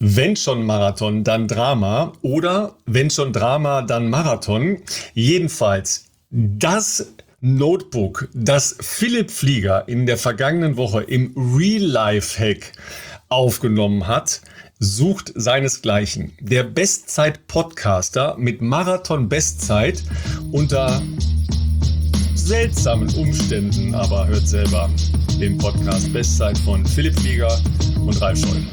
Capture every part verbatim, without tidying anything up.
Wenn schon Marathon, dann Drama oder wenn schon Drama, dann Marathon. Jedenfalls das Notebook, das Philipp Flieger in der vergangenen Woche im Real-Life-Hack aufgenommen hat, sucht seinesgleichen. Der Bestzeit-Podcaster mit Marathon-Bestzeit unter seltsamen Umständen, aber hört selber den Podcast Bestzeit von Philipp Flieger und Ralf Scholz.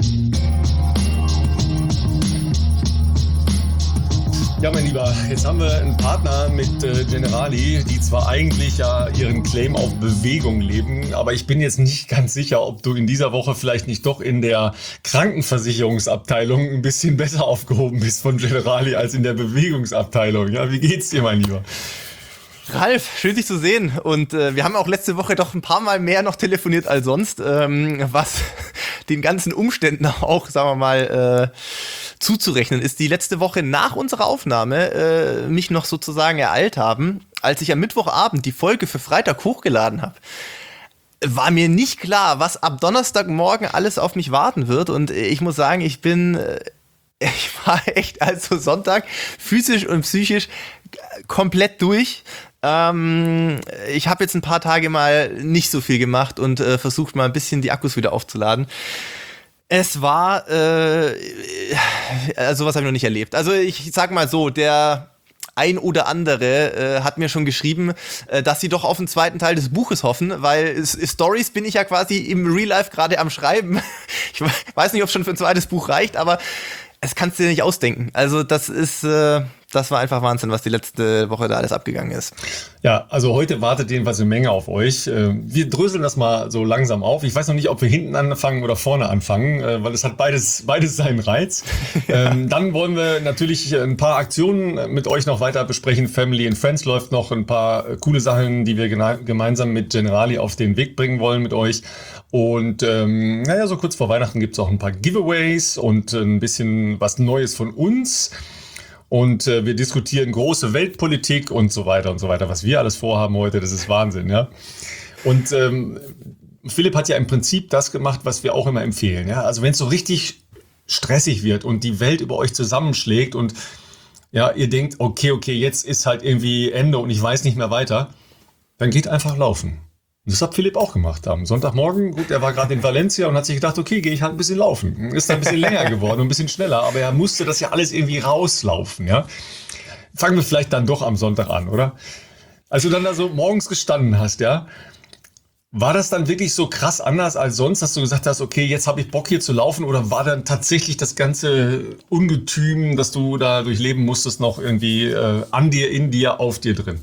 Ja, mein Lieber, jetzt haben wir einen Partner mit äh, Generali, die zwar eigentlich ja ihren Claim auf Bewegung leben, aber ich bin jetzt nicht ganz sicher, ob du in dieser Woche vielleicht nicht doch in der Krankenversicherungsabteilung ein bisschen besser aufgehoben bist von Generali als in der Bewegungsabteilung. Ja, wie geht's dir, mein Lieber? Ralf, schön dich zu sehen, und äh, wir haben auch letzte Woche doch ein paar Mal mehr noch telefoniert als sonst, ähm, was den ganzen Umständen auch, sagen wir mal, äh, zuzurechnen ist, die letzte Woche nach unserer Aufnahme äh, mich noch sozusagen ereilt haben, als ich am Mittwochabend die Folge für Freitag hochgeladen habe. War mir nicht klar, was ab Donnerstagmorgen alles auf mich warten wird, und ich muss sagen, ich bin, äh, ich war echt also Sonntag physisch und psychisch komplett durch. Ähm, ich habe jetzt ein paar Tage mal nicht so viel gemacht und äh, versucht mal ein bisschen die Akkus wieder aufzuladen. Es war, äh, also sowas habe ich noch nicht erlebt. Also ich sag mal so, der ein oder andere äh, hat mir schon geschrieben, äh, dass sie doch auf den zweiten Teil des Buches hoffen, weil es, Stories bin ich ja quasi im Real Life gerade am Schreiben. Ich weiß nicht, ob es schon für ein zweites Buch reicht, aber es kannst du dir nicht ausdenken. Also das ist, äh, das war einfach Wahnsinn, was die letzte Woche da alles abgegangen ist. Ja, also heute wartet jedenfalls eine Menge auf euch. Wir dröseln das mal so langsam auf. Ich weiß noch nicht, ob wir hinten anfangen oder vorne anfangen, weil es hat beides, beides seinen Reiz. Ja. Dann wollen wir natürlich ein paar Aktionen mit euch noch weiter besprechen. Family and Friends läuft noch, ein paar coole Sachen, die wir gena- gemeinsam mit Generali auf den Weg bringen wollen mit euch. Und ähm, naja, so kurz vor Weihnachten gibt's auch ein paar Giveaways und ein bisschen was Neues von uns. Und äh, wir diskutieren große Weltpolitik und so weiter und so weiter. Was wir alles vorhaben heute, das ist Wahnsinn, ja. Und ähm, Philipp hat ja im Prinzip das gemacht, was wir auch immer empfehlen, ja. Also wenn es so richtig stressig wird und die Welt über euch zusammenschlägt und ja, ihr denkt, okay, okay, jetzt ist halt irgendwie Ende und ich weiß nicht mehr weiter, dann geht einfach laufen. Das hat Philipp auch gemacht am Sonntagmorgen. Gut, er war gerade in Valencia und hat sich gedacht, okay, gehe ich halt ein bisschen laufen. Ist dann ein bisschen länger geworden und ein bisschen schneller, aber er musste das ja alles irgendwie rauslaufen, ja. Fangen wir vielleicht dann doch am Sonntag an, oder? Als du dann da so morgens gestanden hast, ja, war das dann wirklich so krass anders als sonst, dass du gesagt hast, okay, jetzt habe ich Bock hier zu laufen, oder war dann tatsächlich das ganze Ungetüm, das du da durchleben musstest, noch irgendwie äh, an dir, in dir, auf dir drin?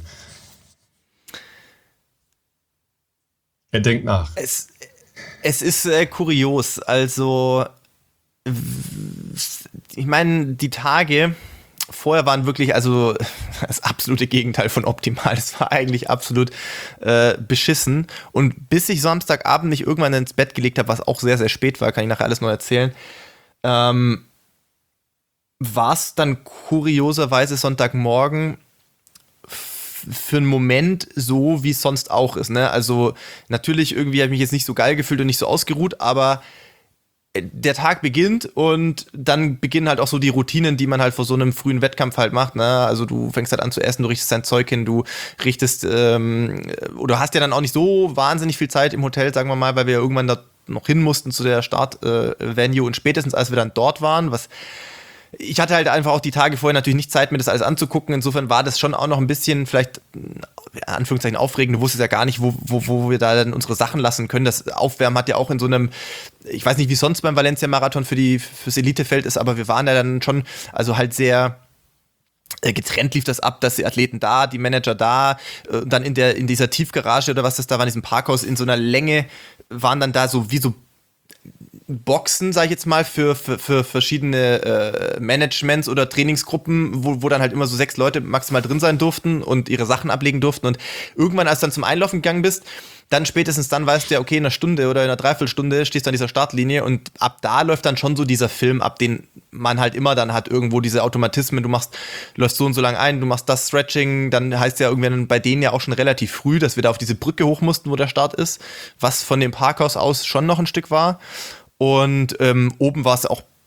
Er denkt nach. Es, es ist äh, kurios. Also, ich meine, die Tage vorher waren wirklich, also das absolute Gegenteil von optimal. Das war eigentlich absolut äh, beschissen. Und bis ich Samstagabend mich irgendwann ins Bett gelegt habe, was auch sehr, sehr spät war, kann ich nachher alles noch erzählen, ähm, war es dann kurioserweise Sonntagmorgen für einen Moment so, wie es sonst auch ist, ne? Also natürlich irgendwie habe ich mich jetzt nicht so geil gefühlt und nicht so ausgeruht, aber der Tag beginnt und dann beginnen halt auch so die Routinen, die man halt vor so einem frühen Wettkampf halt macht, ne? Also du fängst halt an zu essen, du richtest dein Zeug hin, du richtest, ähm, oder hast ja dann auch nicht so wahnsinnig viel Zeit im Hotel, sagen wir mal, weil wir ja irgendwann da noch hin mussten zu der Start-Venue, äh, und spätestens als wir dann dort waren, was ich hatte halt einfach auch die Tage vorher natürlich nicht Zeit, mir das alles anzugucken. Insofern war das schon auch noch ein bisschen vielleicht, in Anführungszeichen, aufregend. Du wusstest ja gar nicht, wo, wo, wo wir da dann unsere Sachen lassen können. Das Aufwärmen hat ja auch in so einem, ich weiß nicht, wie sonst beim Valencia-Marathon für die, fürs Elitefeld ist, aber wir waren ja dann schon, also halt sehr getrennt lief das ab, dass die Athleten da, die Manager da, dann in der, in dieser Tiefgarage oder was das da war, in diesem Parkhaus in so einer Länge, waren dann da so wie so Boxen, sag ich jetzt mal, für, für, für verschiedene äh, Managements oder Trainingsgruppen, wo, wo dann halt immer so sechs Leute maximal drin sein durften und ihre Sachen ablegen durften. Und irgendwann, als du dann zum Einlaufen gegangen bist, dann spätestens dann weißt du ja, okay, in einer Stunde oder in einer Dreiviertelstunde stehst du an dieser Startlinie, und ab da läuft dann schon so dieser Film, ab den man halt immer dann hat, irgendwo diese Automatismen, du machst, läufst so und so lang ein, du machst das Stretching, dann heißt ja irgendwann bei denen ja auch schon relativ früh, dass wir da auf diese Brücke hoch mussten, wo der Start ist, was von dem Parkhaus aus schon noch ein Stück war. Und ähm, oben war es auch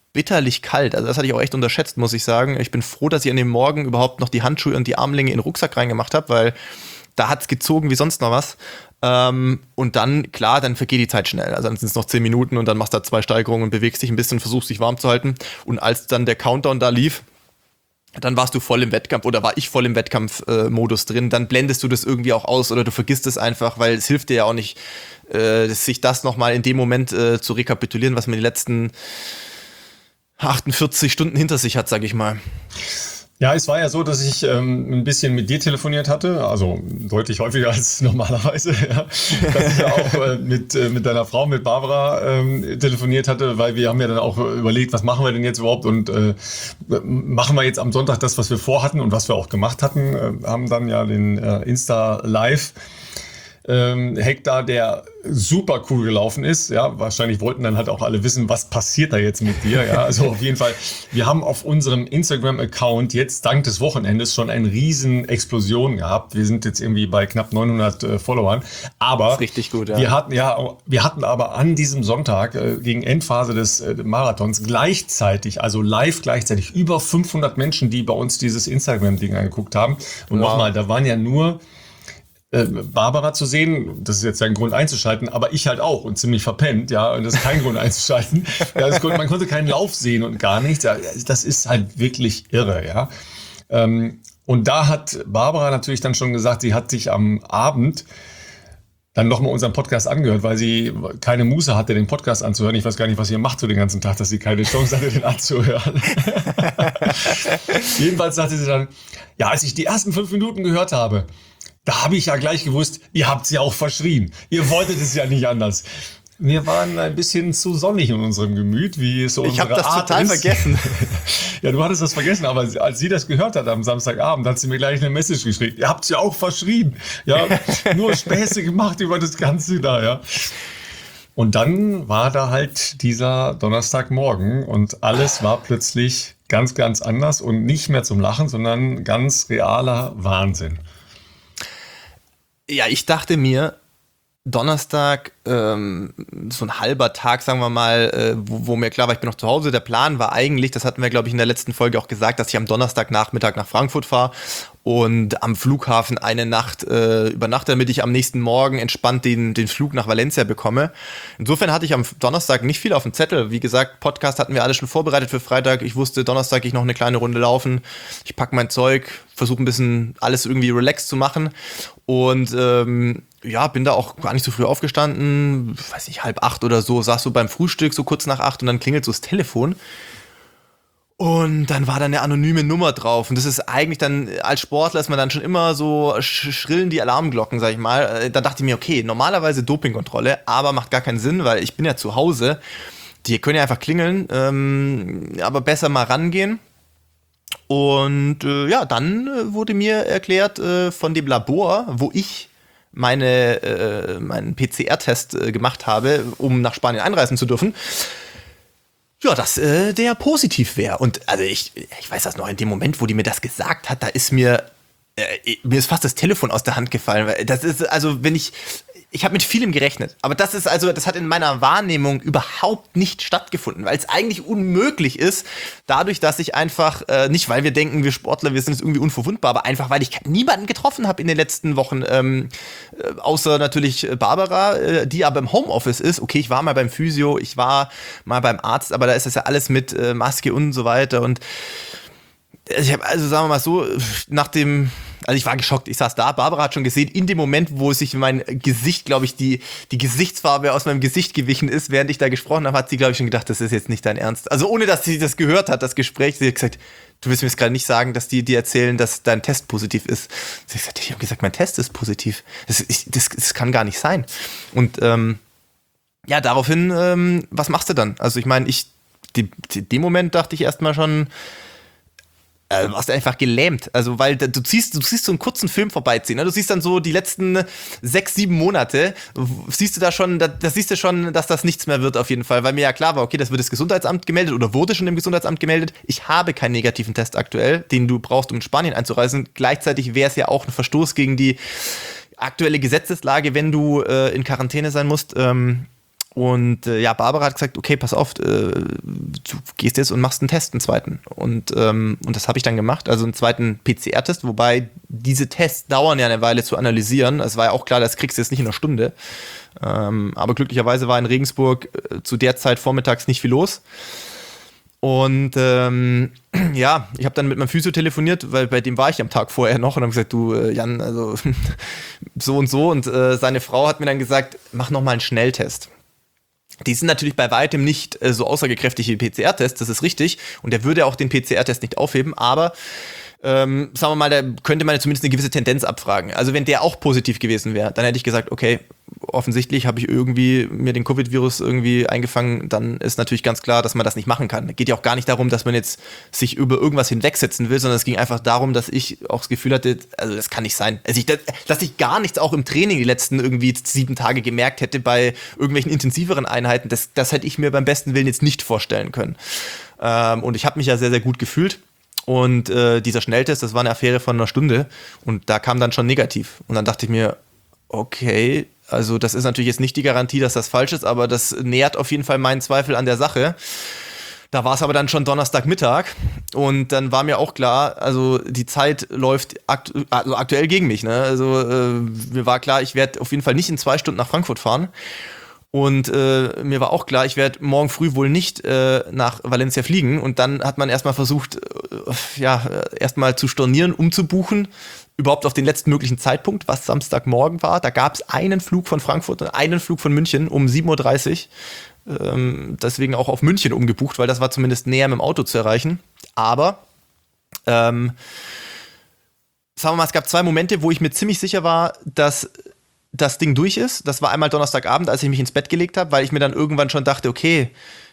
bitterlich kalt. Also das hatte ich auch echt unterschätzt, muss ich sagen. Ich bin froh, dass ich an dem Morgen überhaupt noch die Handschuhe und die Armlänge in den Rucksack reingemacht habe, weil da hat es gezogen wie sonst noch was. Ähm, und dann, klar, dann vergeht die Zeit schnell. Also dann sind es noch zehn Minuten und dann machst du da zwei Steigerungen und bewegst dich ein bisschen, versuchst dich warm zu halten. Und als dann der Countdown da lief, dann warst du voll im Wettkampf oder war ich voll im Wettkampfmodus äh, drin. Dann blendest du das irgendwie auch aus oder du vergisst es einfach, weil es hilft dir ja auch nicht, äh, sich das nochmal in dem Moment äh, zu rekapitulieren, was man die letzten achtundvierzig Stunden hinter sich hat, sag ich mal. Ja, es war ja so, dass ich ähm, ein bisschen mit dir telefoniert hatte, also deutlich häufiger als normalerweise, ja. Dass ich ja auch äh, mit, äh, mit deiner Frau, mit Barbara ähm, telefoniert hatte, weil wir haben ja dann auch überlegt, was machen wir denn jetzt überhaupt und äh, machen wir jetzt am Sonntag das, was wir vorhatten und was wir auch gemacht hatten, äh, haben dann ja den äh, Insta Live Ähm, Hektar, der super cool gelaufen ist. Ja, wahrscheinlich wollten dann halt auch alle wissen, was passiert da jetzt mit dir. Ja, also auf jeden Fall. Wir haben auf unserem Instagram-Account jetzt dank des Wochenendes schon eine riesen Explosion gehabt. Wir sind jetzt irgendwie bei knapp neunhundert äh, Followern. Aber das ist richtig gut, ja. Wir hatten ja, wir hatten aber an diesem Sonntag äh, gegen Endphase des äh, Marathons gleichzeitig, also live gleichzeitig über fünfhundert Menschen, die bei uns dieses Instagram-Ding angeguckt haben. Und wow. Nochmal, da waren ja nur Barbara zu sehen, das ist jetzt ein Grund einzuschalten, aber ich halt auch und ziemlich verpennt, ja, und das ist kein Grund einzuschalten. Ja, das, man konnte keinen Lauf sehen und gar nichts. Ja, das ist halt wirklich irre, ja. Und da hat Barbara natürlich dann schon gesagt, sie hat sich am Abend dann nochmal unseren Podcast angehört, weil sie keine Muße hatte, den Podcast anzuhören. Ich weiß gar nicht, was ihr macht so den ganzen Tag, dass sie keine Chance hatte, den anzuhören. Jedenfalls sagte sie dann, ja, als ich die ersten fünf Minuten gehört habe, da habe ich ja gleich gewusst, ihr habt sie auch verschrien. Ihr wolltet es ja nicht anders. Wir waren ein bisschen zu sonnig in unserem Gemüt, wie es so unsere Art ist. Ich habe das total vergessen. Ja, du hattest das vergessen, aber als sie das gehört hat am Samstagabend, hat sie mir gleich eine Message geschrieben. Ihr habt sie auch verschrien. Ja, nur Späße gemacht über das Ganze da, ja. Und dann war da halt dieser Donnerstagmorgen und alles war plötzlich ganz, ganz anders und nicht mehr zum Lachen, sondern ganz realer Wahnsinn. Ja, ich dachte mir, Donnerstag, ähm, so ein halber Tag, sagen wir mal, äh, wo, wo mir klar war, ich bin noch zu Hause. Der Plan war eigentlich, das hatten wir, glaube ich, in der letzten Folge auch gesagt, dass ich am Donnerstagnachmittag nach Frankfurt fahre und am Flughafen eine Nacht äh, übernachte, damit ich am nächsten Morgen entspannt den, den Flug nach Valencia bekomme. Insofern hatte ich am Donnerstag nicht viel auf dem Zettel. Wie gesagt, Podcast hatten wir alle schon vorbereitet für Freitag. Ich wusste, Donnerstag gehe ich noch eine kleine Runde laufen. Ich packe mein Zeug, versuche ein bisschen alles irgendwie relaxed zu machen und ähm, ja, bin da auch gar nicht so früh aufgestanden, weiß nicht, halb acht oder so, saß so beim Frühstück so kurz nach acht und dann klingelt so das Telefon und dann war da eine anonyme Nummer drauf und das ist eigentlich dann, als Sportler ist man dann schon immer so, schrillen die Alarmglocken, sag ich mal. Da dachte ich mir, okay, normalerweise Dopingkontrolle, aber macht gar keinen Sinn, weil ich bin ja zu Hause, die können ja einfach klingeln, ähm, aber besser mal rangehen. Und äh, ja, dann äh, wurde mir erklärt äh, von dem Labor, wo ich meine, äh, meinen P C R-Test äh, gemacht habe, um nach Spanien einreisen zu dürfen, ja, dass äh, der positiv wäre. Und also ich, ich weiß das noch, in dem Moment, wo die mir das gesagt hat, da ist mir, äh, mir ist fast das Telefon aus der Hand gefallen. Weil das ist, also wenn ich, ich habe mit vielem gerechnet, aber das ist also, das hat in meiner Wahrnehmung überhaupt nicht stattgefunden, weil es eigentlich unmöglich ist, dadurch, dass ich einfach, äh, nicht weil wir denken, wir Sportler, wir sind jetzt irgendwie unverwundbar, aber einfach, weil ich niemanden getroffen habe in den letzten Wochen, ähm, äh, außer natürlich Barbara, äh, die aber im Homeoffice ist. Okay, ich war mal beim Physio, ich war mal beim Arzt, aber da ist das ja alles mit äh, Maske und so weiter und ich habe, also sagen wir mal so, nach dem, also ich war geschockt, ich saß da, Barbara hat schon gesehen, in dem Moment, wo sich mein Gesicht, glaube ich, die, die Gesichtsfarbe aus meinem Gesicht gewichen ist, während ich da gesprochen habe, hat sie, glaube ich, schon gedacht, das ist jetzt nicht dein Ernst. Also ohne, dass sie das gehört hat, das Gespräch, sie hat gesagt, du willst mir jetzt gerade nicht sagen, dass die dir erzählen, dass dein Test positiv ist. Sie hat gesagt, ich habe gesagt, mein Test ist positiv. Das, ich, das, das kann gar nicht sein. Und ähm, ja, daraufhin, ähm, was machst du dann? Also ich meine, ich, in dem Moment dachte ich erstmal schon, Äh, du warst einfach gelähmt, also weil du siehst, du siehst so einen kurzen Film vorbeiziehen, ne? Du siehst dann so die letzten sechs, sieben Monate, siehst du da schon, da, da siehst du schon, dass das nichts mehr wird auf jeden Fall, weil mir ja klar war, okay, das wird das Gesundheitsamt gemeldet oder wurde schon im Gesundheitsamt gemeldet, ich habe keinen negativen Test aktuell, den du brauchst, um in Spanien einzureisen, gleichzeitig wäre es ja auch ein Verstoß gegen die aktuelle Gesetzeslage, wenn du äh, in Quarantäne sein musst, ähm, Und äh, ja, Barbara hat gesagt, okay, pass auf, äh, du gehst jetzt und machst einen Test, einen zweiten. Und, ähm, und das habe ich dann gemacht, also einen zweiten P C R-Test, wobei diese Tests dauern ja eine Weile zu analysieren. Es war ja auch klar, das kriegst du jetzt nicht in einer Stunde. Ähm, aber glücklicherweise war in Regensburg äh, zu der Zeit vormittags nicht viel los. Und ähm, ja, ich habe dann mit meinem Physio telefoniert, weil bei dem war ich am Tag vorher noch und habe gesagt, du äh, Jan, also so und so. Und äh, seine Frau hat mir dann gesagt, mach nochmal einen Schnelltest. Die sind natürlich bei weitem nicht äh, so aussagekräftig wie P C R-Tests, das ist richtig. Und der würde auch den P C R-Test nicht aufheben, aber ähm, sagen wir mal, da könnte man zumindest eine gewisse Tendenz abfragen. Also wenn der auch positiv gewesen wäre, dann hätte ich gesagt, okay, offensichtlich habe ich irgendwie mir den Covid-Virus irgendwie eingefangen, dann ist natürlich ganz klar, dass man das nicht machen kann. Es geht ja auch gar nicht darum, dass man jetzt sich über irgendwas hinwegsetzen will, sondern es ging einfach darum, dass ich auch das Gefühl hatte, also das kann nicht sein. Also ich, dass ich gar nichts auch im Training die letzten irgendwie sieben Tage gemerkt hätte bei irgendwelchen intensiveren Einheiten, das, das hätte ich mir beim besten Willen jetzt nicht vorstellen können. Ähm, und ich habe mich ja sehr, sehr gut gefühlt. Und äh, dieser Schnelltest, das war eine Affäre von einer Stunde und da kam dann schon negativ. Und dann dachte ich mir, okay, also das ist natürlich jetzt nicht die Garantie, dass das falsch ist, aber das nährt auf jeden Fall meinen Zweifel an der Sache. Da war es aber dann schon Donnerstagmittag und dann war mir auch klar, also die Zeit läuft aktu- also aktuell gegen mich. Ne? Also äh, mir war klar, ich werde auf jeden Fall nicht in zwei Stunden nach Frankfurt fahren. Und äh, mir war auch klar, ich werde morgen früh wohl nicht äh, nach Valencia fliegen. Und dann hat man erstmal versucht, äh, ja, erstmal zu stornieren, umzubuchen, überhaupt auf den letzten möglichen Zeitpunkt, was Samstagmorgen war. Da gab es einen Flug von Frankfurt und einen Flug von München um sieben Uhr dreißig. Ähm, deswegen auch auf München umgebucht, weil das war zumindest näher mit dem Auto zu erreichen. Aber ähm, sagen wir mal, es gab zwei Momente, wo ich mir ziemlich sicher war, dass das Ding durch ist. Das war einmal Donnerstagabend, als ich mich ins Bett gelegt habe, weil ich mir dann irgendwann schon dachte, okay,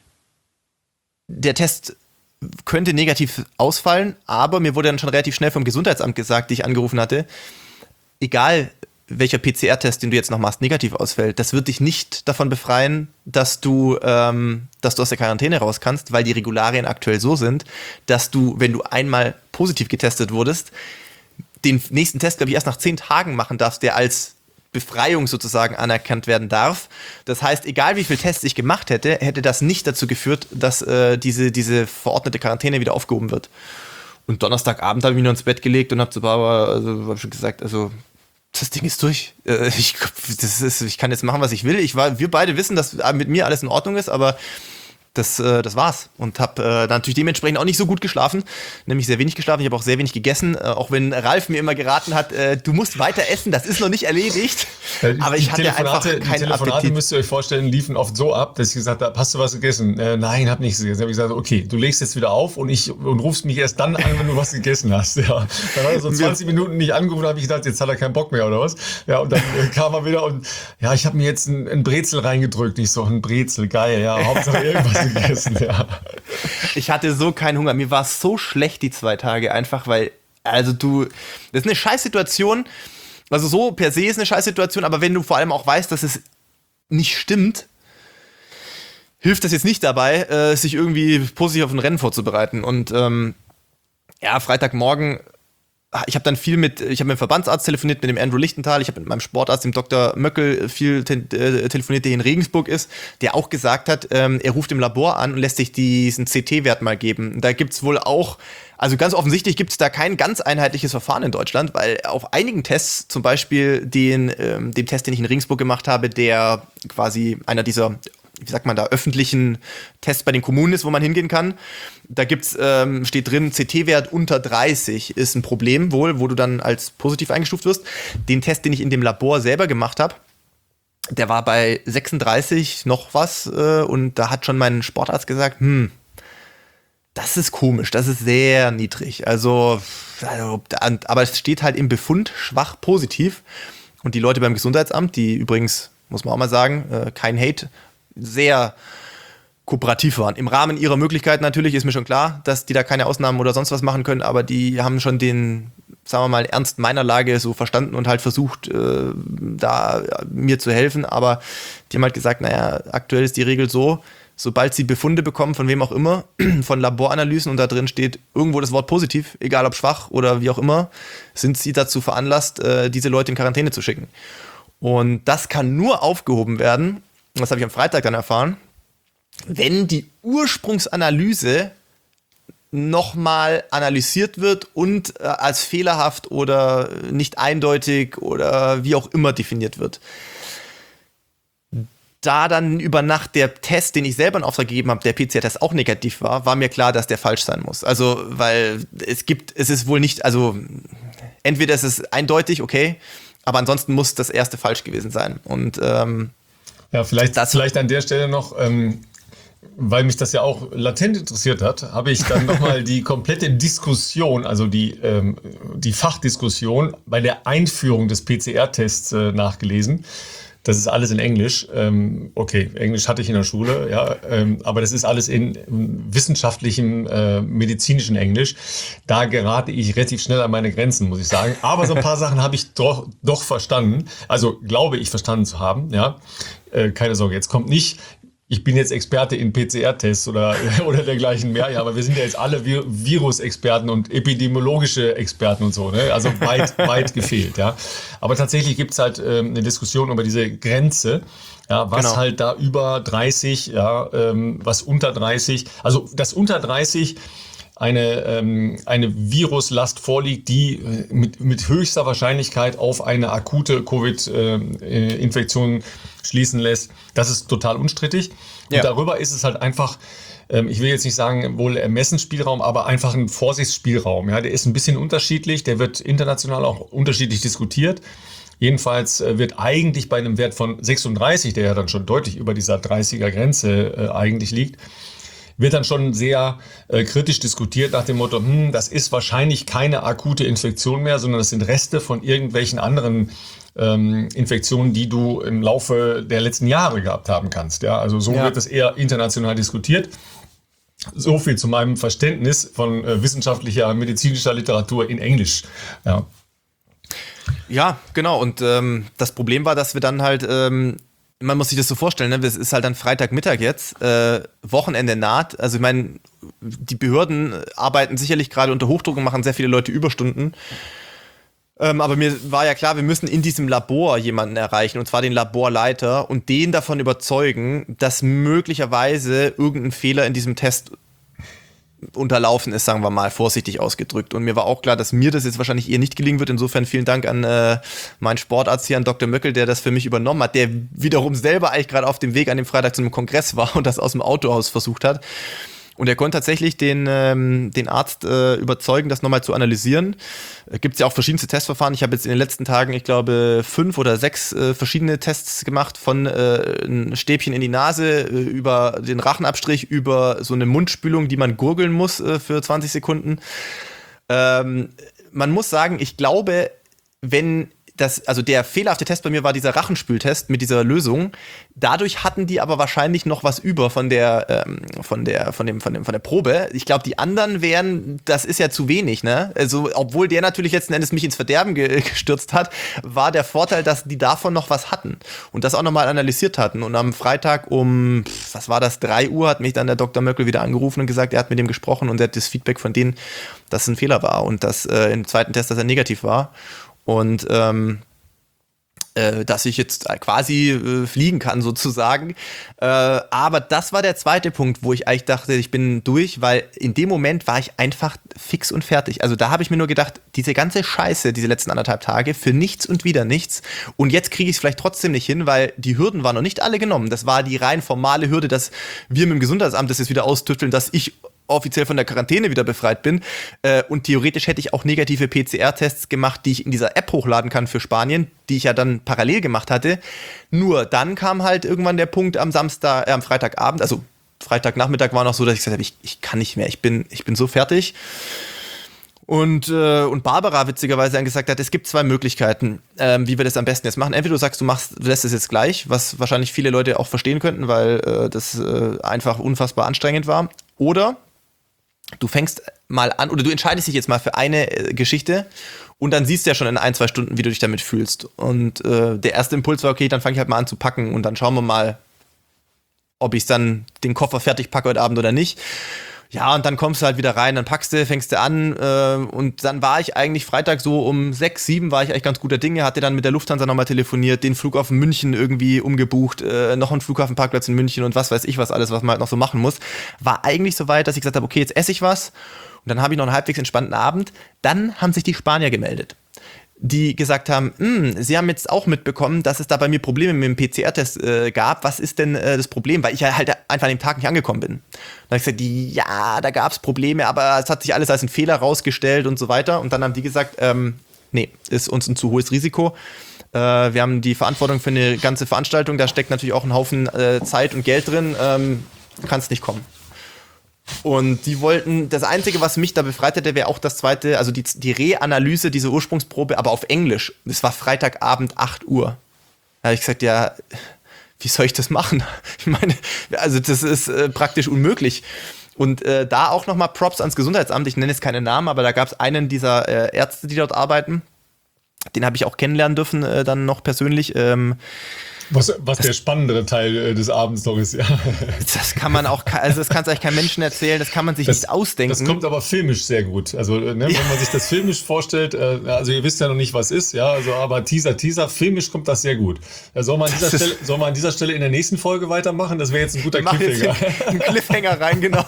der Test könnte negativ ausfallen, aber mir wurde dann schon relativ schnell vom Gesundheitsamt gesagt, die ich angerufen hatte, egal welcher P C R-Test, den du jetzt noch machst, negativ ausfällt, das wird dich nicht davon befreien, dass du, ähm, dass du aus der Quarantäne raus kannst, weil die Regularien aktuell so sind, dass du, wenn du einmal positiv getestet wurdest, den nächsten Test, glaube ich, erst nach zehn Tagen machen darfst, der als Befreiung sozusagen anerkannt werden darf. Das heißt, egal wie viele Tests ich gemacht hätte, hätte das nicht dazu geführt, dass äh, diese, diese verordnete Quarantäne wieder aufgehoben wird. Und Donnerstagabend habe ich mich noch ins Bett gelegt und habe zu Barbara, also habe schon gesagt, also das Ding ist durch. Äh, ich, das ist, ich kann jetzt machen, was ich will. Ich war, wir beide wissen, dass mit mir alles in Ordnung ist, aber Das, äh, das war's. Und habe äh, natürlich dementsprechend auch nicht so gut geschlafen, nämlich sehr wenig geschlafen. Ich habe auch sehr wenig gegessen, äh, auch wenn Ralf mir immer geraten hat, äh, du musst weiter essen, das ist noch nicht erledigt. Ja, aber ich hatte einfach keinen Die Telefonate, Appetit. müsst ihr euch vorstellen, liefen oft so ab, dass ich gesagt habe, hast du was gegessen? Äh, nein, hab nichts gegessen. Dann habe ich gesagt, okay, du legst jetzt wieder auf und ich und rufst mich erst dann an, wenn du was gegessen hast. Ja. Dann hat er so zwanzig Minuten nicht angerufen, habe ich gedacht, jetzt hat er keinen Bock mehr oder was. Ja, und dann äh, kam er wieder und ja, ich habe mir jetzt ein, ein Brezel reingedrückt. Ich so, ein Brezel, geil, ja, Hauptsache irgendwas gegessen, ja. Ich hatte so keinen Hunger. Mir war es so schlecht die zwei Tage einfach, weil, also du, das ist eine Scheißsituation. Also so per se ist eine Scheißsituation, aber wenn du vor allem auch weißt, dass es nicht stimmt, hilft das jetzt nicht dabei, äh, sich irgendwie positiv auf ein Rennen vorzubereiten. Und ähm, ja, Freitagmorgen, ich habe dann viel mit, ich habe mit dem Verbandsarzt telefoniert, mit dem Andrew Lichtenthal, ich habe mit meinem Sportarzt, dem Doktor Möckel, viel te- äh, telefoniert, der hier in Regensburg ist, der auch gesagt hat, ähm, er ruft im Labor an und lässt sich diesen C T-Wert mal geben. Da gibt's wohl auch, also ganz offensichtlich gibt es da kein ganz einheitliches Verfahren in Deutschland, weil auf einigen Tests, zum Beispiel den, ähm, dem Test, den ich in Regensburg gemacht habe, der quasi einer dieser, wie sagt man da, öffentlichen Tests bei den Kommunen ist, wo man hingehen kann. Da gibt's, ähm, steht drin, C T-Wert unter dreißig ist ein Problem wohl, wo du dann als positiv eingestuft wirst. Den Test, den ich in dem Labor selber gemacht habe, der war bei sechsunddreißig noch was äh, und da hat schon mein Sportarzt gesagt, hm, das ist komisch, das ist sehr niedrig. Also, also, aber es steht halt im Befund schwach positiv. Und die Leute beim Gesundheitsamt, die übrigens, muss man auch mal sagen, äh, kein Hate, sehr kooperativ waren. Im Rahmen ihrer Möglichkeiten natürlich, ist mir schon klar, dass die da keine Ausnahmen oder sonst was machen können, aber die haben schon den, sagen wir mal, Ernst meiner Lage so verstanden und halt versucht, äh, da mir zu helfen, aber die haben halt gesagt, naja, aktuell ist die Regel so, sobald sie Befunde bekommen, von wem auch immer, von Laboranalysen und da drin steht irgendwo das Wort positiv, egal ob schwach oder wie auch immer, sind sie dazu veranlasst, äh, diese Leute in Quarantäne zu schicken. Und das kann nur aufgehoben werden, das habe ich am Freitag dann erfahren, wenn die Ursprungsanalyse nochmal analysiert wird und äh, als fehlerhaft oder nicht eindeutig oder wie auch immer definiert wird. Da dann über Nacht der Test, den ich selber in Auftrag gegeben habe, der P C R-Test auch negativ war, war mir klar, dass der falsch sein muss. Also, weil es gibt, es ist wohl nicht, also entweder ist es eindeutig, okay, aber ansonsten muss das erste falsch gewesen sein. Und ähm, ja, vielleicht, das vielleicht an der Stelle noch, ähm, weil mich das ja auch latent interessiert hat, habe ich dann nochmal die komplette Diskussion, also die, ähm, die Fachdiskussion bei der Einführung des P C R-Tests äh, nachgelesen. Das ist alles in Englisch. Ähm, okay, Englisch hatte ich in der Schule, ja, ähm, aber das ist alles in, in wissenschaftlichem, äh, medizinischen Englisch. Da gerate ich relativ schnell an meine Grenzen, muss ich sagen. Aber so ein paar Sachen habe ich doch, doch verstanden. Also glaube ich verstanden zu haben. Ja, äh, keine Sorge, jetzt kommt nicht. Ich bin jetzt Experte in P C R-Tests oder, oder dergleichen mehr, ja, aber wir sind ja jetzt alle Vir- Virusexperten und epidemiologische Experten und so, ne? Also weit, weit gefehlt, ja. Aber tatsächlich gibt's halt ähm, eine Diskussion über diese Grenze, ja, was genau. halt da über dreißig, ja, ähm, was unter dreißig, also das unter dreißig eine, ähm, eine Viruslast vorliegt, die äh, mit, mit höchster Wahrscheinlichkeit auf eine akute Covid-Infektion äh, schließen lässt. Das ist total unstrittig. Ja. Und darüber ist es halt einfach, ähm, ich will jetzt nicht sagen, wohl Ermessensspielraum, aber einfach ein Vorsichtsspielraum. Ja, der ist ein bisschen unterschiedlich, der wird international auch unterschiedlich diskutiert. Jedenfalls äh, wird eigentlich bei einem Wert von sechsunddreißig, der ja dann schon deutlich über dieser dreißiger-Grenze äh, eigentlich liegt, wird dann schon sehr äh, kritisch diskutiert nach dem Motto, hm, das ist wahrscheinlich keine akute Infektion mehr, sondern das sind Reste von irgendwelchen anderen ähm, Infektionen, die du im Laufe der letzten Jahre gehabt haben kannst. Ja, also so ja. wird das eher international diskutiert. So viel zu meinem Verständnis von äh, wissenschaftlicher, medizinischer Literatur in Englisch. Ja, ja genau. Und ähm, das Problem war, dass wir dann halt ähm man muss sich das so vorstellen, ne? Es ist halt dann Freitagmittag jetzt, äh, Wochenende naht. Also ich meine, die Behörden arbeiten sicherlich gerade unter Hochdruck und machen sehr viele Leute Überstunden. Ähm, aber mir war ja klar, wir müssen in diesem Labor jemanden erreichen, und zwar den Laborleiter, und den davon überzeugen, dass möglicherweise irgendein Fehler in diesem Test unterlaufen ist, sagen wir mal, vorsichtig ausgedrückt. Und mir war auch klar, dass mir das jetzt wahrscheinlich eher nicht gelingen wird. Insofern vielen Dank an äh, meinen Sportarzt hier, an Doktor Möckel, der das für mich übernommen hat, der wiederum selber eigentlich gerade auf dem Weg an dem Freitag zu einem Kongress war und das aus dem Auto aus versucht hat. Und er konnte tatsächlich den, ähm, den Arzt äh, überzeugen, das nochmal zu analysieren. Äh, Gibt es ja auch verschiedenste Testverfahren. Ich habe jetzt in den letzten Tagen, ich glaube, fünf oder sechs äh, verschiedene Tests gemacht, von äh, ein Stäbchen in die Nase, äh, über den Rachenabstrich, über so eine Mundspülung, die man gurgeln muss äh, für zwanzig Sekunden. Ähm, man muss sagen, ich glaube, wenn das, also der fehlerhafte Test bei mir war dieser Rachenspültest mit dieser Lösung. Dadurch hatten die aber wahrscheinlich noch was über von der, ähm, von der, von dem, von dem, von der Probe. Ich glaube, die anderen wären, das ist ja zu wenig, ne? Also, obwohl der natürlich letzten Endes mich ins Verderben ge- gestürzt hat, war der Vorteil, dass die davon noch was hatten und das auch nochmal analysiert hatten. Und am Freitag um, was war das, drei Uhr hat mich dann der Doktor Möckel wieder angerufen und gesagt, er hat mit dem gesprochen und er hat das Feedback von denen, dass es ein Fehler war und dass äh, im zweiten Test, dass er negativ war. Und ähm, äh, dass ich jetzt quasi äh, fliegen kann sozusagen. Äh, aber das war der zweite Punkt, wo ich eigentlich dachte, ich bin durch, weil in dem Moment war ich einfach fix und fertig. Also da habe ich mir nur gedacht, diese ganze Scheiße, diese letzten anderthalb Tage, für nichts und wieder nichts. Und jetzt kriege ich es vielleicht trotzdem nicht hin, weil die Hürden waren noch nicht alle genommen. Das war die rein formale Hürde, dass wir mit dem Gesundheitsamt das jetzt wieder austüfteln, dass ich offiziell von der Quarantäne wieder befreit bin. Äh, und theoretisch hätte ich auch negative P C R-Tests gemacht, die ich in dieser App hochladen kann für Spanien, die ich ja dann parallel gemacht hatte. Nur dann kam halt irgendwann der Punkt am Samstag, äh, am Freitagabend, also Freitagnachmittag war noch so, dass ich gesagt habe, ich, ich kann nicht mehr, ich bin, ich bin so fertig. Und, äh, und Barbara witzigerweise dann gesagt hat, es gibt zwei Möglichkeiten, ähm, wie wir das am besten jetzt machen. Entweder du sagst, du machst, du lässt es jetzt gleich, was wahrscheinlich viele Leute auch verstehen könnten, weil äh, das äh, einfach unfassbar anstrengend war. Oder du fängst mal an, oder du entscheidest dich jetzt mal für eine äh, Geschichte und dann siehst du ja schon in ein, zwei Stunden, wie du dich damit fühlst. Und äh, der erste Impuls war, okay, dann fange ich halt mal an zu packen und dann schauen wir mal, ob ich dann den Koffer fertig packe heute Abend oder nicht. Ja, und dann kommst du halt wieder rein, dann packst du, fängst du an äh, und dann war ich eigentlich Freitag so um sechs, sieben war ich eigentlich ganz guter Dinge, hatte dann mit der Lufthansa nochmal telefoniert, den Flughafen München irgendwie umgebucht, äh, noch einen Flughafenparkplatz in München und was weiß ich was alles, was man halt noch so machen muss. War eigentlich so weit, dass ich gesagt habe, okay, jetzt esse ich was und dann habe ich noch einen halbwegs entspannten Abend. Dann haben sich die Spanier gemeldet, die gesagt haben, sie haben jetzt auch mitbekommen, dass es da bei mir Probleme mit dem P C R-Test äh, gab. Was ist denn äh, das Problem? Weil ich ja halt einfach an dem Tag nicht angekommen bin. Dann habe ich gesagt, ja, da gab es Probleme, aber es hat sich alles als ein Fehler rausgestellt und so weiter. Und dann haben die gesagt, ähm, nee, ist uns ein zu hohes Risiko. Äh, wir haben die Verantwortung für eine ganze Veranstaltung, da steckt natürlich auch ein Haufen äh, Zeit und Geld drin, ähm, du kannst nicht kommen. Und die wollten, das Einzige, was mich da befreit hätte, wäre auch das zweite, also die, die Reanalyse dieser Ursprungsprobe, aber auf Englisch. Das war Freitagabend acht Uhr. Da habe ich gesagt, ja, wie soll ich das machen? Ich meine, also das ist äh, praktisch unmöglich. Und äh, da auch nochmal Props ans Gesundheitsamt, ich nenne jetzt keine Namen, aber da gab es einen dieser äh, Ärzte, die dort arbeiten. Den habe ich auch kennenlernen dürfen, äh, dann noch persönlich. Ähm, Was, was der spannendere Teil äh, des Abends noch ist, ja. Das kann man auch, also das kann es eigentlich keinem Menschen erzählen, das kann man sich das, nicht ausdenken. Das kommt aber filmisch sehr gut. Also, ne, wenn ja. man sich das filmisch vorstellt, äh, also ihr wisst ja noch nicht, was ist, ja, also aber Teaser, Teaser, filmisch kommt das sehr gut. Da soll man an dieser Stelle, soll man an dieser Stelle in der nächsten Folge weitermachen? Das wäre jetzt ein guter Cliffhanger. Ein Cliffhanger rein, genau.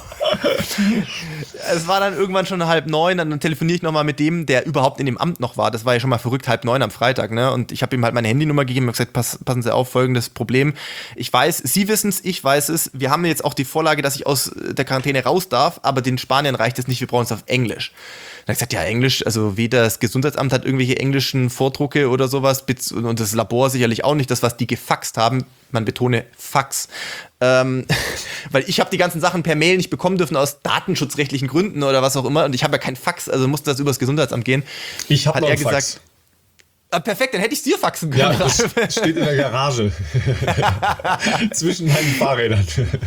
Es war dann irgendwann schon halb neun, dann telefoniere ich nochmal mit dem, der überhaupt in dem Amt noch war. Das war ja schon mal verrückt, halb neun am Freitag, ne? Und ich habe ihm halt meine Handynummer gegeben und gesagt, pass, passen Sie auf, folgendes Problem. Ich weiß, Sie wissen es, ich weiß es. Wir haben jetzt auch die Vorlage, dass ich aus der Quarantäne raus darf, aber den Spaniern reicht es nicht, wir brauchen es auf Englisch. Dann habe ich gesagt, ja, Englisch, also weder das Gesundheitsamt hat irgendwelche englischen Vordrucke oder sowas und das Labor sicherlich auch nicht, das, was die gefaxt haben, man betone Fax. Ähm, weil ich habe die ganzen Sachen per Mail nicht bekommen dürfen aus datenschutzrechtlichen Gründen oder was auch immer und ich habe ja kein Fax, also musste das übers Gesundheitsamt gehen. Ich habe noch er einen gesagt, Fax. Ah, perfekt, dann hätte ich es dir faxen können. Ja, das steht in der Garage. Zwischen meinen Fahrrädern.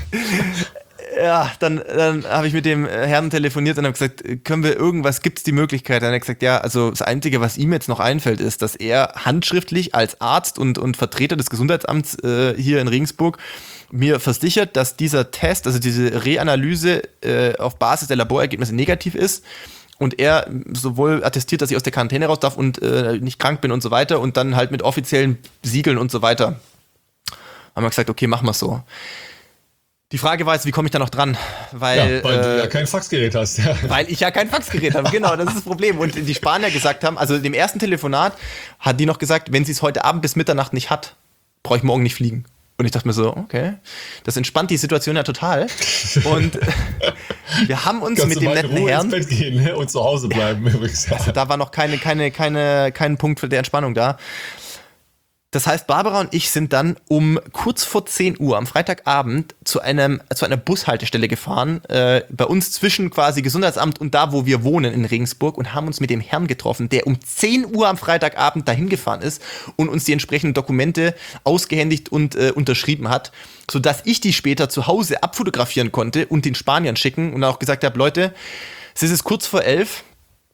Ja, dann, dann habe ich mit dem Herrn telefoniert und habe gesagt, können wir irgendwas, gibt es die Möglichkeit? Dann hat er gesagt, ja, also das Einzige, was ihm jetzt noch einfällt, ist, dass er handschriftlich als Arzt und, und Vertreter des Gesundheitsamts äh, hier in Regensburg mir versichert, dass dieser Test, also diese Reanalyse äh, auf Basis der Laborergebnisse negativ ist und er sowohl attestiert, dass ich aus der Quarantäne raus darf und äh, nicht krank bin und so weiter und dann halt mit offiziellen Siegeln und so weiter. Haben wir gesagt, okay, machen wir es so. Die Frage war jetzt, wie komme ich da noch dran? Weil, ja, weil äh, du ja kein Faxgerät hast. Ja. Weil ich ja kein Faxgerät habe, genau, das ist das Problem. Und die Spanier gesagt haben, also dem ersten Telefonat hat die noch gesagt, wenn sie es heute Abend bis Mitternacht nicht hat, brauche ich morgen nicht fliegen. Und ich dachte mir so, okay, das entspannt die Situation ja total. Und wir haben uns Kannst mit dem netten Herrn ins Bett gehen, ne? Und zu Hause bleiben übrigens. Ja. Also da war noch keine, keine, keine, kein Punkt für die Entspannung da. Das heißt, Barbara und ich sind dann um kurz vor zehn Uhr am Freitagabend zu, einem, zu einer Bushaltestelle gefahren, äh, bei uns zwischen quasi Gesundheitsamt und da, wo wir wohnen in Regensburg und haben uns mit dem Herrn getroffen, der um zehn Uhr am Freitagabend dahin gefahren ist und uns die entsprechenden Dokumente ausgehändigt und äh, unterschrieben hat, sodass ich die später zu Hause abfotografieren konnte und den Spaniern schicken und auch gesagt habe, Leute, es ist kurz vor elf,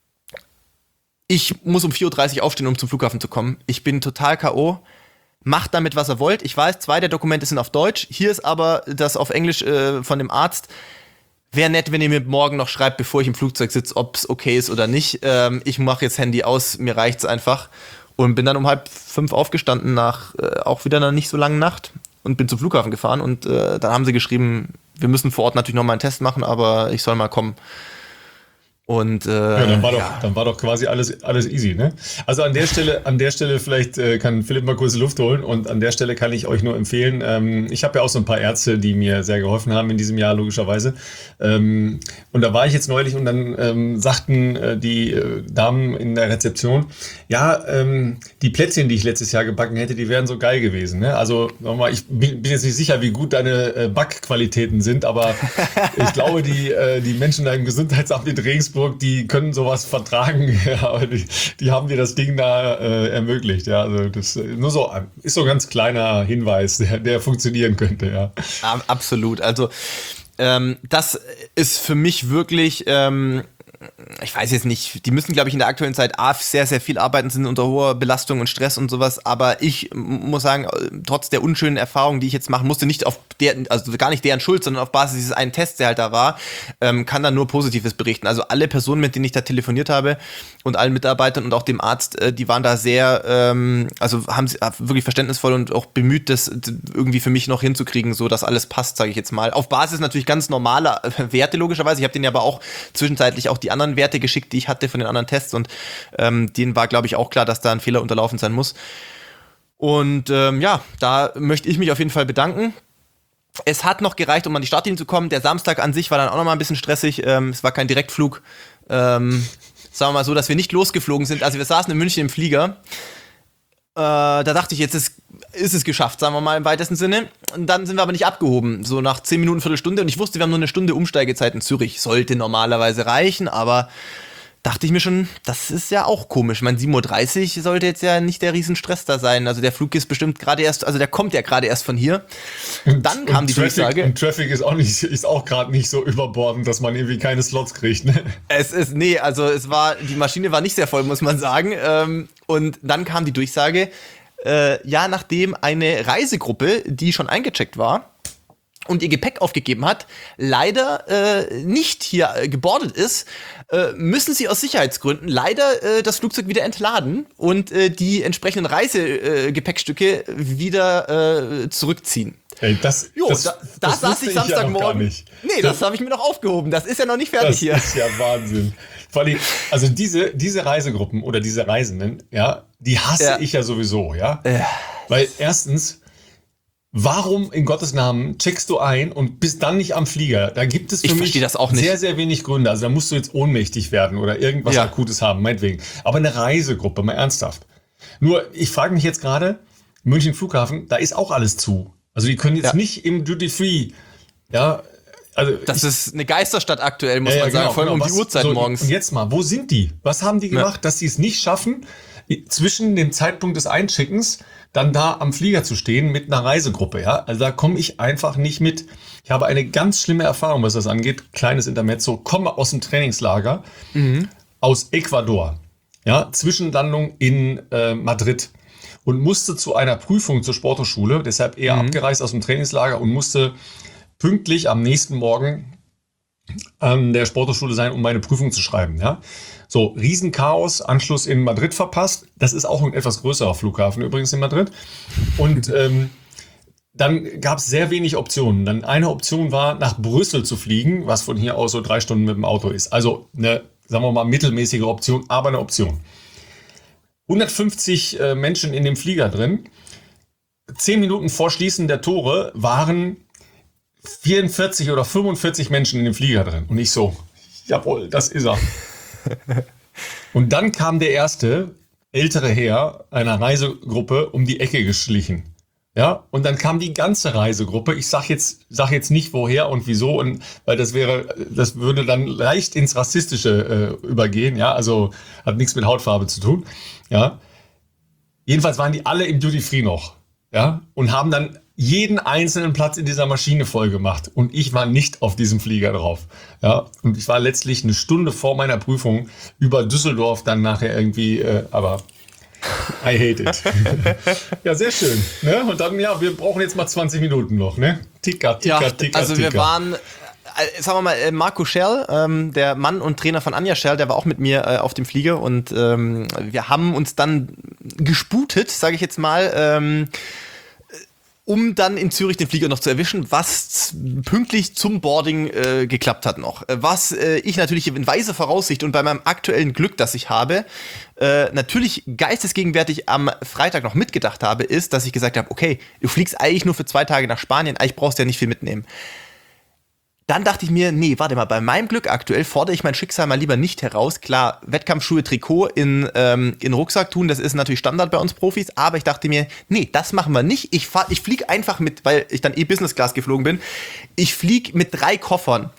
ich muss um vier Uhr dreißig aufstehen, um zum Flughafen zu kommen. Ich bin total K O. Macht damit, was ihr wollt. Ich weiß, zwei der Dokumente sind auf Deutsch. Hier ist aber das auf Englisch äh, von dem Arzt. Wäre nett, wenn ihr mir morgen noch schreibt, bevor ich im Flugzeug sitze, ob es okay ist oder nicht. Ähm, ich mache jetzt Handy aus, mir reicht's einfach. Und bin dann um halb fünf aufgestanden nach äh, auch wieder einer nicht so langen Nacht und bin zum Flughafen gefahren. Und äh, dann haben sie geschrieben, wir müssen vor Ort natürlich noch mal einen Test machen, aber ich soll mal kommen. Und äh, ja, dann war doch, ja. dann war doch quasi alles, alles easy, ne? Also an der Stelle, an der Stelle vielleicht äh, kann Philipp mal kurz Luft holen und an der Stelle kann ich euch nur empfehlen. Ähm, ich habe ja auch so ein paar Ärzte, die mir sehr geholfen haben in diesem Jahr logischerweise. Ähm, und da war ich jetzt neulich und dann ähm, sagten äh, die äh, Damen in der Rezeption, ja, ähm, die Plätzchen, die ich letztes Jahr gebacken hätte, die wären so geil gewesen. Ne? Also nochmal, ich bin, bin jetzt nicht sicher, wie gut deine äh, Backqualitäten sind, aber ich glaube, die äh, die Menschen da im Gesundheitsamt in Regensburg, die können sowas vertragen, ja, aber die, die haben dir das Ding da äh, ermöglicht, ja, also das nur so ist so ein ganz kleiner Hinweis, der, der funktionieren könnte, ja. Absolut, also ähm, das ist für mich wirklich ähm, ich weiß jetzt nicht, die müssen, glaube ich, in der aktuellen Zeit A, sehr, sehr viel arbeiten, sind unter hoher Belastung und Stress und sowas, aber ich muss sagen, trotz der unschönen Erfahrungen, die ich jetzt machen musste, nicht auf der, also gar nicht deren Schuld, sondern auf Basis dieses einen Tests, der halt da war, ähm, kann da nur Positives berichten. Also alle Personen, mit denen ich da telefoniert habe und allen Mitarbeitern und auch dem Arzt, äh, die waren da sehr, ähm, also haben sie wirklich verständnisvoll und auch bemüht, das irgendwie für mich noch hinzukriegen, so dass alles passt, sage ich jetzt mal. Auf Basis natürlich ganz normaler Werte logischerweise. Ich habe denen aber auch zwischenzeitlich auch die anderen Werte geschickt, die ich hatte von den anderen Tests und ähm, denen war, glaube ich, auch klar, dass da ein Fehler unterlaufen sein muss. Und ähm, ja, da möchte ich mich auf jeden Fall bedanken. Es hat noch gereicht, um an die Startlinie zu kommen. Der Samstag an sich war dann auch noch mal ein bisschen stressig. Ähm, es war kein Direktflug. Ähm, sagen wir mal so, dass wir nicht losgeflogen sind. Also wir saßen in München im Flieger. Äh, da dachte ich, jetzt ist, ist es geschafft, sagen wir mal im weitesten Sinne. Und dann sind wir aber nicht abgehoben. So nach zehn Minuten, Viertelstunde. Und ich wusste, wir haben nur eine Stunde Umsteigezeit in Zürich. Sollte normalerweise reichen, aber dachte ich mir schon, das ist ja auch komisch. Ich meine, sieben Uhr dreißig sollte jetzt ja nicht der Riesenstress da sein. Also der Flug ist bestimmt gerade erst, also der kommt ja gerade erst von hier. Und dann kam und die Traffic, Durchsage. Und Traffic ist auch nicht, ist auch gerade nicht so überbordend, dass man irgendwie keine Slots kriegt. Ne? Es ist, nee, also es war, die Maschine war nicht sehr voll, muss man sagen. Ähm, und dann kam die Durchsage, äh, ja, nachdem eine Reisegruppe, die schon eingecheckt war und ihr Gepäck aufgegeben hat, leider äh, nicht hier äh, gebordet ist, äh, müssen sie aus Sicherheitsgründen leider äh, das Flugzeug wieder entladen und äh, die entsprechenden Reisegepäckstücke äh, wieder äh, zurückziehen. Ey, das, Jo, das, da, da das saß ich Samstagmorgen. Ja nee, das, das habe ich mir noch aufgehoben. Das ist ja noch nicht fertig das hier. Das ist ja Wahnsinn. Vor allem, also diese, diese Reisegruppen oder diese Reisenden, ja, die hasse Ja. ich ja sowieso, ja. Äh. Weil erstens, warum in Gottes Namen checkst du ein und bist dann nicht am Flieger? Da gibt es für Ich mich verstehe das auch nicht. sehr, sehr wenig Gründe. Also da musst du jetzt ohnmächtig werden oder irgendwas Ja. Akutes haben, meinetwegen. Aber eine Reisegruppe, mal ernsthaft. Nur, ich frage mich jetzt gerade, München Flughafen, da ist auch alles zu. Also die können jetzt Ja. nicht im Duty Free, ja, also Das ich, ist eine Geisterstadt aktuell, muss ja, man ja, sagen, genau, vor allem genau. um die Was- Uhrzeit so, morgens. Und jetzt mal, wo sind die? Was haben die gemacht, dass sie es nicht schaffen, zwischen dem Zeitpunkt des Eincheckens dann da am Flieger zu stehen mit einer Reisegruppe, ja? Also da komme ich einfach nicht mit. Ich habe eine ganz schlimme Erfahrung, was das angeht. Kleines Intermezzo, komme aus dem Trainingslager aus Ecuador, ja? Zwischenlandung in äh, Madrid und musste zu einer Prüfung zur Sporthochschule, deshalb eher abgereist aus dem Trainingslager und musste pünktlich am nächsten Morgen an der Sporthochschule sein, um meine Prüfung zu schreiben. Ja? So, Riesenchaos, Anschluss in Madrid verpasst. Das ist auch ein etwas größerer Flughafen übrigens in Madrid. Und ähm, dann gab es sehr wenig Optionen. Dann eine Option war, nach Brüssel zu fliegen, was von hier aus so drei Stunden mit dem Auto ist. Also eine, sagen wir mal, mittelmäßige Option, aber eine Option. hundertfünfzig äh, Menschen in dem Flieger drin. Zehn Minuten vor Schließen der Tore waren vierundvierzig oder fünfundvierzig Menschen in dem Flieger drin. Und ich so, jawohl, das ist er. Und dann kam der erste ältere Herr einer Reisegruppe um die Ecke geschlichen. Ja, und dann kam die ganze Reisegruppe. Ich sag jetzt, sag jetzt nicht woher und wieso, und weil das wäre, das würde dann leicht ins Rassistische äh, übergehen. Ja, also hat nichts mit Hautfarbe zu tun. Ja, jedenfalls waren die alle im Duty Free noch. Ja, und haben dann jeden einzelnen Platz in dieser Maschine voll gemacht. Und ich war nicht auf diesem Flieger drauf. Ja, und ich war letztlich eine Stunde vor meiner Prüfung über Düsseldorf dann nachher irgendwie, äh, aber I hate it. Ja, sehr schön. Ne? Und dann, ja, wir brauchen jetzt mal zwanzig Minuten noch, ne? Ticker, ticker, Ja, ticker, also wir ticker. waren, äh, sagen wir mal, äh, Marco Scherl, ähm, der Mann und Trainer von Anja Scherl, der war auch mit mir äh, auf dem Flieger und ähm, wir haben uns dann gesputet, sage ich jetzt mal, ähm, um dann in Zürich den Flieger noch zu erwischen, was z- pünktlich zum Boarding äh, geklappt hat noch. Äh, Was äh, ich natürlich in weiser Voraussicht und bei meinem aktuellen Glück, das ich habe, äh, natürlich geistesgegenwärtig am Freitag noch mitgedacht habe, ist, dass ich gesagt habe, okay, du fliegst eigentlich nur für zwei Tage nach Spanien, eigentlich brauchst du ja nicht viel mitnehmen. Dann dachte ich mir, nee, warte mal, bei meinem Glück aktuell fordere ich mein Schicksal mal lieber nicht heraus. Klar, Wettkampfschuhe, Trikot in, ähm, in Rucksack tun, das ist natürlich Standard bei uns Profis, aber ich dachte mir, nee, das machen wir nicht. Ich, fahr, ich fliege einfach mit, weil ich dann eh Business Class geflogen bin, ich fliege mit drei Koffern.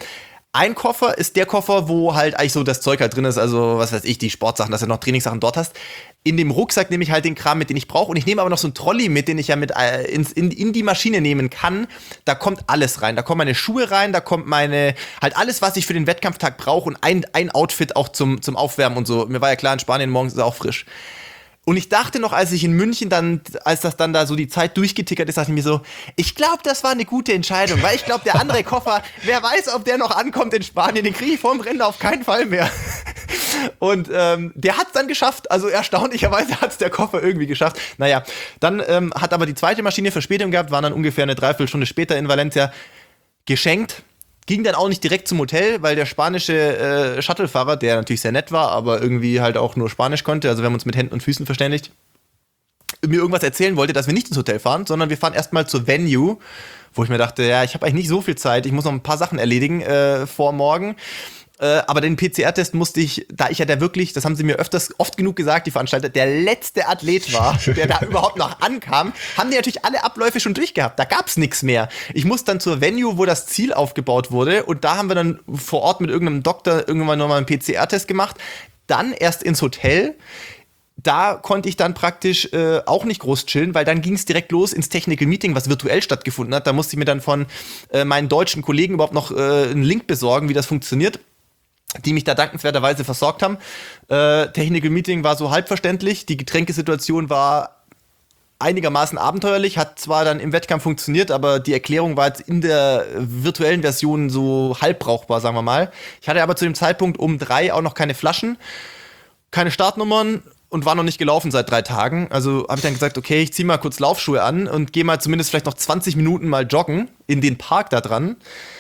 Ein Koffer ist der Koffer, wo halt eigentlich so das Zeug halt drin ist, also was weiß ich, die Sportsachen, dass du noch Trainingssachen dort hast. In dem Rucksack nehme ich halt den Kram mit, den ich brauche, und ich nehme aber noch so einen Trolley mit, den ich ja mit äh, ins, in, in die Maschine nehmen kann. Da kommt alles rein, da kommen meine Schuhe rein, da kommt meine, halt alles, was ich für den Wettkampftag brauche, und ein, ein Outfit auch zum, zum Aufwärmen und so. Mir war ja klar, in Spanien morgens ist es auch frisch. Und ich dachte noch, als ich in München dann, als das dann da so die Zeit durchgetickert ist, dachte ich mir so, ich glaube, das war eine gute Entscheidung, weil ich glaube, der andere Koffer, wer weiß, ob der noch ankommt in Spanien, den kriege ich vor dem Rennen auf keinen Fall mehr. Und ähm, der hat es dann geschafft, also erstaunlicherweise hat es der Koffer irgendwie geschafft. Naja, dann ähm, hat aber die zweite Maschine Verspätung gehabt, waren dann ungefähr eine Dreiviertelstunde später in Valencia, geschenkt. Ging dann auch nicht direkt zum Hotel, weil der spanische äh, Shuttlefahrer, der natürlich sehr nett war, aber irgendwie halt auch nur Spanisch konnte, also wir haben uns mit Händen und Füßen verständigt, mir irgendwas erzählen wollte, dass wir nicht ins Hotel fahren, sondern wir fahren erstmal zur Venue, wo ich mir dachte, ja, ich habe eigentlich nicht so viel Zeit, ich muss noch ein paar Sachen erledigen äh, vor morgen. Äh, aber den P C R-Test musste ich, da ich ja der wirklich, das haben sie mir öfters, oft genug gesagt, die Veranstalter, der letzte Athlet war, der da überhaupt noch ankam, haben die natürlich alle Abläufe schon durchgehabt. Da gab's nichts mehr. Ich musste dann zur Venue, wo das Ziel aufgebaut wurde, und da haben wir dann vor Ort mit irgendeinem Doktor irgendwann nochmal einen P C R-Test gemacht. Dann erst ins Hotel. Da konnte ich dann praktisch äh, auch nicht groß chillen, weil dann ging es direkt los ins Technical Meeting, was virtuell stattgefunden hat. Da musste ich mir dann von äh, meinen deutschen Kollegen überhaupt noch äh, einen Link besorgen, wie das funktioniert, die mich da dankenswerterweise versorgt haben. Äh, Technical Meeting war so halbverständlich, die Getränkesituation war einigermaßen abenteuerlich, hat zwar dann im Wettkampf funktioniert, aber die Erklärung war jetzt in der virtuellen Version so halb brauchbar, sagen wir mal. Ich hatte aber zu dem Zeitpunkt um drei auch noch keine Flaschen, keine Startnummern und war noch nicht gelaufen seit drei Tagen. Also habe ich dann gesagt, okay, ich ziehe mal kurz Laufschuhe an und gehe mal zumindest vielleicht noch zwanzig Minuten mal joggen in den Park da dran.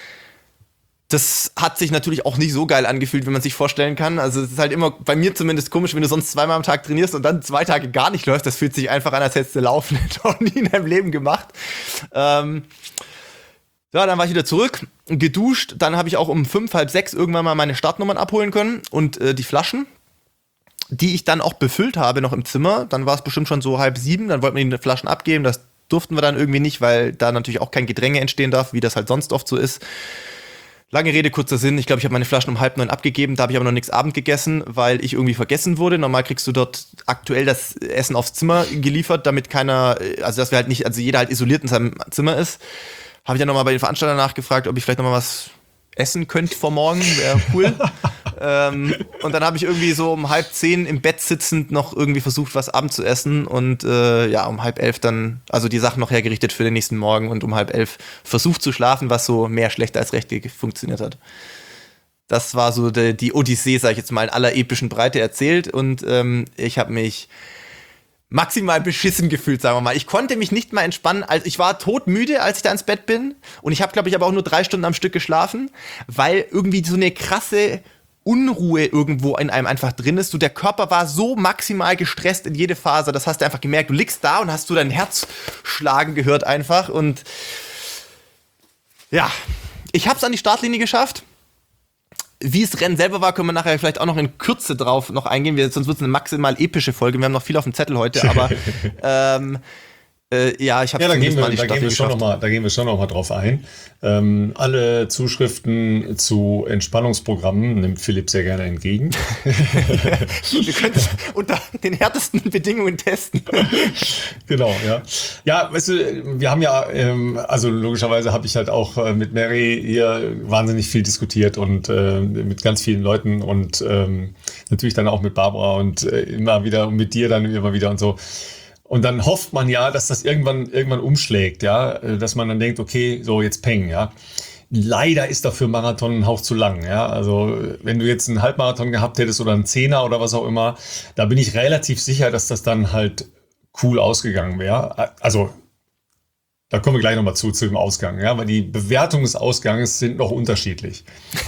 Das hat sich natürlich auch nicht so geil angefühlt, wie man sich vorstellen kann. Also es ist halt immer, bei mir zumindest komisch, wenn du sonst zweimal am Tag trainierst und dann zwei Tage gar nicht läufst. Das fühlt sich einfach an, als hättest du Laufen noch nie in deinem Leben gemacht. Ähm ja, dann war ich wieder zurück, geduscht. Dann habe ich auch um fünf, halb sechs irgendwann mal meine Startnummern abholen können und äh, die Flaschen, die ich dann auch befüllt habe noch im Zimmer. Dann war es bestimmt schon so halb sieben. Dann wollten wir die Flaschen abgeben. Das durften wir dann irgendwie nicht, weil da natürlich auch kein Gedränge entstehen darf, wie das halt sonst oft so ist. Lange Rede, kurzer Sinn. Ich glaube, ich habe meine Flaschen um halb neun abgegeben. Da habe ich aber noch nichts Abend gegessen, weil ich irgendwie vergessen wurde. Normal kriegst du dort aktuell das Essen aufs Zimmer geliefert, damit keiner, also dass wir halt nicht, also jeder halt isoliert in seinem Zimmer ist. Habe ich dann nochmal bei den Veranstaltern nachgefragt, ob ich vielleicht nochmal was essen könnte vor morgen. Wäre cool. ähm, und dann habe ich irgendwie so um halb zehn im Bett sitzend noch irgendwie versucht, was Abend zu essen. Und äh, ja, um halb elf dann, also die Sachen noch hergerichtet für den nächsten Morgen, und um halb elf versucht zu schlafen, was so mehr schlecht als recht funktioniert hat. Das war so die, die Odyssee, sag ich jetzt mal, in aller epischen Breite erzählt. Und ähm, ich habe mich maximal beschissen gefühlt, sagen wir mal. Ich konnte mich nicht mal entspannen. Also ich war todmüde, als ich da ins Bett bin. Und ich habe, glaube ich, aber auch nur drei Stunden am Stück geschlafen, weil irgendwie so eine krasse Unruhe irgendwo in einem einfach drin ist. So, der Körper war so maximal gestresst in jede Phase. Das hast du einfach gemerkt. Du liegst da und hast du dein Herz schlagen gehört einfach. Und ja, ich habe es an die Startlinie geschafft. Wie es Rennen selber war, können wir nachher vielleicht auch noch in Kürze drauf noch eingehen. Wir, sonst wird es eine maximal epische Folge. Wir haben noch viel auf dem Zettel heute, aber ähm, äh, ja, ich habe ja, da gehen wir, mal die da Staffel gehen wir schon noch mal, da gehen wir schon noch mal drauf ein. Ähm, alle Zuschriften zu Entspannungsprogrammen nimmt Philipp sehr gerne entgegen. Wir können es unter den härtesten Bedingungen testen. Genau, ja. Ja, weißt du, wir haben ja, ähm, also logischerweise habe ich halt auch äh, mit Mary hier wahnsinnig viel diskutiert und äh, mit ganz vielen Leuten und ähm, natürlich dann auch mit Barbara und äh, immer wieder und mit dir dann immer wieder und so. Und dann hofft man ja, dass das irgendwann irgendwann umschlägt, ja, dass man dann denkt, okay, so jetzt peng, ja. Leider ist dafür Marathon ein Hauch zu lang, ja. Also wenn du jetzt einen Halbmarathon gehabt hättest oder einen Zehner oder was auch immer, da bin ich relativ sicher, dass das dann halt cool ausgegangen wäre. Also da kommen wir gleich nochmal zu, zu dem Ausgang, ja, weil die Bewertungen des Ausgangs sind noch unterschiedlich.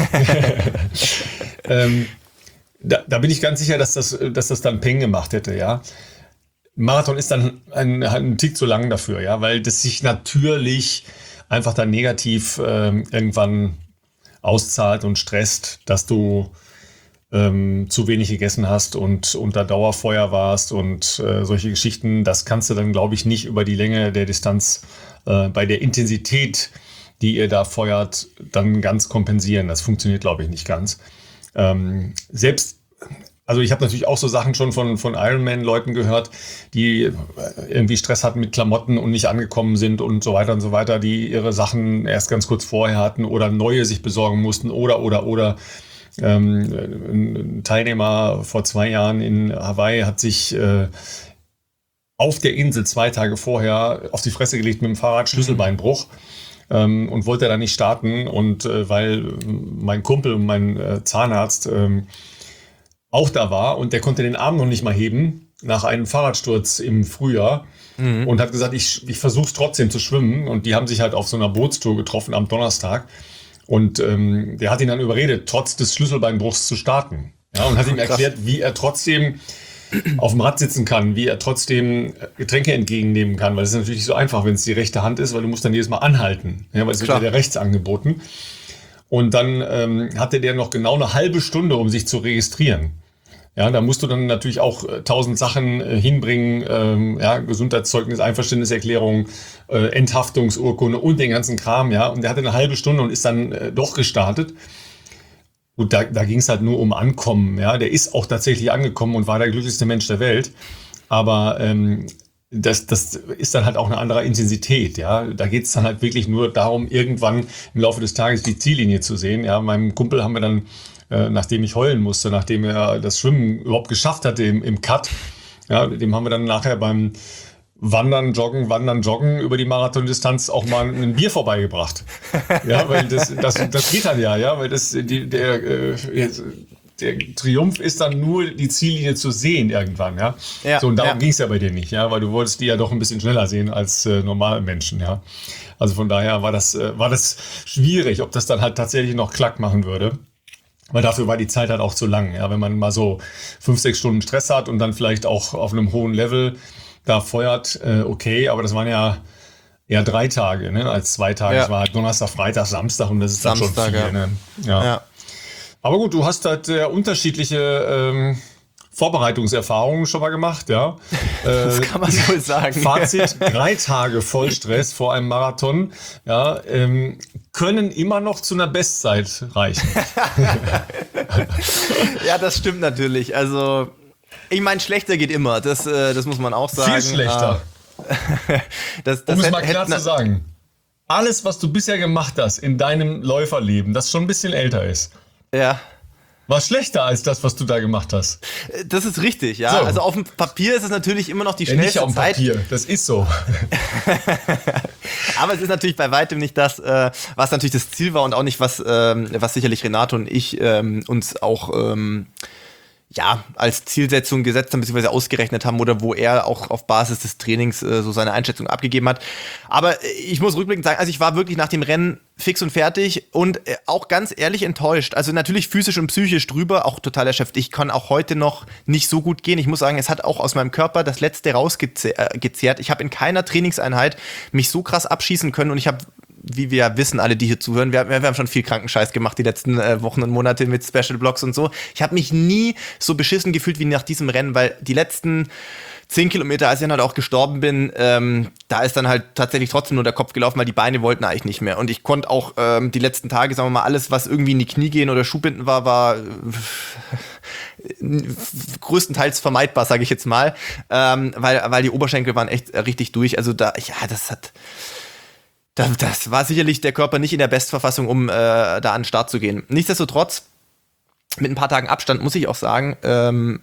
ähm, da, da bin ich ganz sicher, dass das, dass das dann Peng gemacht hätte, ja. Marathon ist dann ein, ein Tick zu lang dafür, ja, weil das sich natürlich einfach dann negativ ähm, irgendwann auszahlt und stresst, dass du ähm, zu wenig gegessen hast und unter Dauerfeuer warst und äh, solche Geschichten. Das kannst du dann, glaube ich, nicht über die Länge der Distanz äh, bei der Intensität die ihr da feuert, dann ganz kompensieren. Das funktioniert, glaube ich, nicht ganz. Ähm, selbst, also ich habe natürlich auch so Sachen schon von, von Ironman-Leuten gehört, die irgendwie Stress hatten mit Klamotten und nicht angekommen sind und so weiter und so weiter, die ihre Sachen erst ganz kurz vorher hatten oder neue sich besorgen mussten oder, oder, oder. Ähm, ein Teilnehmer vor zwei Jahren in Hawaii hat sich äh, auf der Insel zwei Tage vorher auf die Fresse gelegt mit dem Fahrrad, Schlüsselbeinbruch. Ähm, und wollte da nicht starten. Und äh, weil mein Kumpel und mein äh, Zahnarzt ähm, auch da war und der konnte den Arm noch nicht mal heben nach einem Fahrradsturz im Frühjahr mhm. und hat gesagt, ich, ich versuche es trotzdem zu schwimmen. Und die haben sich halt auf so einer Bootstour getroffen am Donnerstag. Und ähm, der hat ihn dann überredet, trotz des Schlüsselbeinbruchs zu starten. Ja, und hat ihm erklärt, wie er trotzdem auf dem Rad sitzen kann, wie er trotzdem Getränke entgegennehmen kann, weil es ist natürlich nicht so einfach, wenn es die rechte Hand ist, weil du musst dann jedes Mal anhalten, ja, weil es wird ja der rechts angeboten. Und dann ähm, hatte der noch genau eine halbe Stunde, um sich zu registrieren. Ja, da musst du dann natürlich auch äh, tausend Sachen äh, hinbringen, ähm, ja, Gesundheitszeugnis, Einverständniserklärung, äh, Enthaftungsurkunde und den ganzen Kram, ja. Und der hatte eine halbe Stunde und ist dann äh, doch gestartet. Gut, da, da ging es halt nur um Ankommen, ja. Der ist auch tatsächlich angekommen und war der glücklichste Mensch der Welt. Aber ähm, das, das ist dann halt auch eine andere Intensität, ja. Da geht es dann halt wirklich nur darum, irgendwann im Laufe des Tages die Ziellinie zu sehen. Ja, meinem Kumpel haben wir dann, äh, nachdem ich heulen musste, nachdem er das Schwimmen überhaupt geschafft hatte im, im Cut, ja, dem haben wir dann nachher beim Wandern, Joggen, Wandern, Joggen über die Marathondistanz auch mal ein Bier vorbeigebracht. Ja, weil das, das, das geht dann ja, ja, weil das, die, der, äh, der Triumph ist dann nur die Ziellinie zu sehen irgendwann, ja. ja so, und darum ja. ging es ja bei dir nicht, ja, weil du wolltest die ja doch ein bisschen schneller sehen als äh, normale Menschen, ja. Also von daher war das, äh, war das schwierig, ob das dann halt tatsächlich noch Klack machen würde. Weil dafür war die Zeit halt auch zu lang, ja. Wenn man mal so fünf, sechs Stunden Stress hat und dann vielleicht auch auf einem hohen Level da feuert, äh, okay, aber das waren ja eher drei Tage, ne, als zwei Tage. Es ja. war halt Donnerstag, Freitag, Samstag und das ist Samstag, dann schon viel, ja. Ne? Ja. ja. Aber gut, du hast halt äh, unterschiedliche ähm, Vorbereitungserfahrungen schon mal gemacht, ja. Das äh, kann man wohl sagen. Fazit, drei Tage Vollstress vor einem Marathon, ja, ähm, können immer noch zu einer Bestzeit reichen. Ja, das stimmt natürlich. Also, ich meine, schlechter geht immer, das, äh, das muss man auch sagen. Viel schlechter. das, das um es mal klar zu sagen, alles, was du bisher gemacht hast in deinem Läuferleben, das schon ein bisschen älter ist, ja. war schlechter als das, was du da gemacht hast. Das ist richtig, ja. So. Also auf dem Papier ist es natürlich immer noch die ja, schnellste nicht auf dem Zeit. Papier, das ist so. Aber es ist natürlich bei weitem nicht das, äh, was natürlich das Ziel war und auch nicht, was, ähm, was sicherlich Renato und ich ähm, uns auch ähm, ja, als Zielsetzung gesetzt haben, beziehungsweise ausgerechnet haben oder wo er auch auf Basis des Trainings äh, so seine Einschätzung abgegeben hat. Aber ich muss rückblickend sagen, also ich war wirklich nach dem Rennen fix und fertig und äh, auch ganz ehrlich enttäuscht. Also natürlich physisch und psychisch drüber, auch total erschöpft. Ich kann auch heute noch nicht so gut gehen. Ich muss sagen, es hat auch aus meinem Körper das Letzte rausgezehrt. Ich habe in keiner Trainingseinheit mich so krass abschießen können und ich habe, wie wir wissen, alle, die hier zuhören, wir, wir haben schon viel Krankenscheiß gemacht die letzten äh, Wochen und Monate mit Special Blocks und so. Ich habe mich nie so beschissen gefühlt wie nach diesem Rennen, weil die letzten zehn Kilometer, als ich dann halt auch gestorben bin, ähm, da ist dann halt tatsächlich trotzdem nur der Kopf gelaufen, weil die Beine wollten eigentlich nicht mehr. Und ich konnte auch ähm, die letzten Tage, sagen wir mal, alles, was irgendwie in die Knie gehen oder Schuhbinden war, war äh, größtenteils vermeidbar, sage ich jetzt mal, ähm, weil, weil die Oberschenkel waren echt richtig durch. Also da, ja, das hat... Das war sicherlich der Körper nicht in der Bestverfassung, um äh, da an den Start zu gehen. Nichtsdestotrotz, mit ein paar Tagen Abstand muss ich auch sagen, ähm,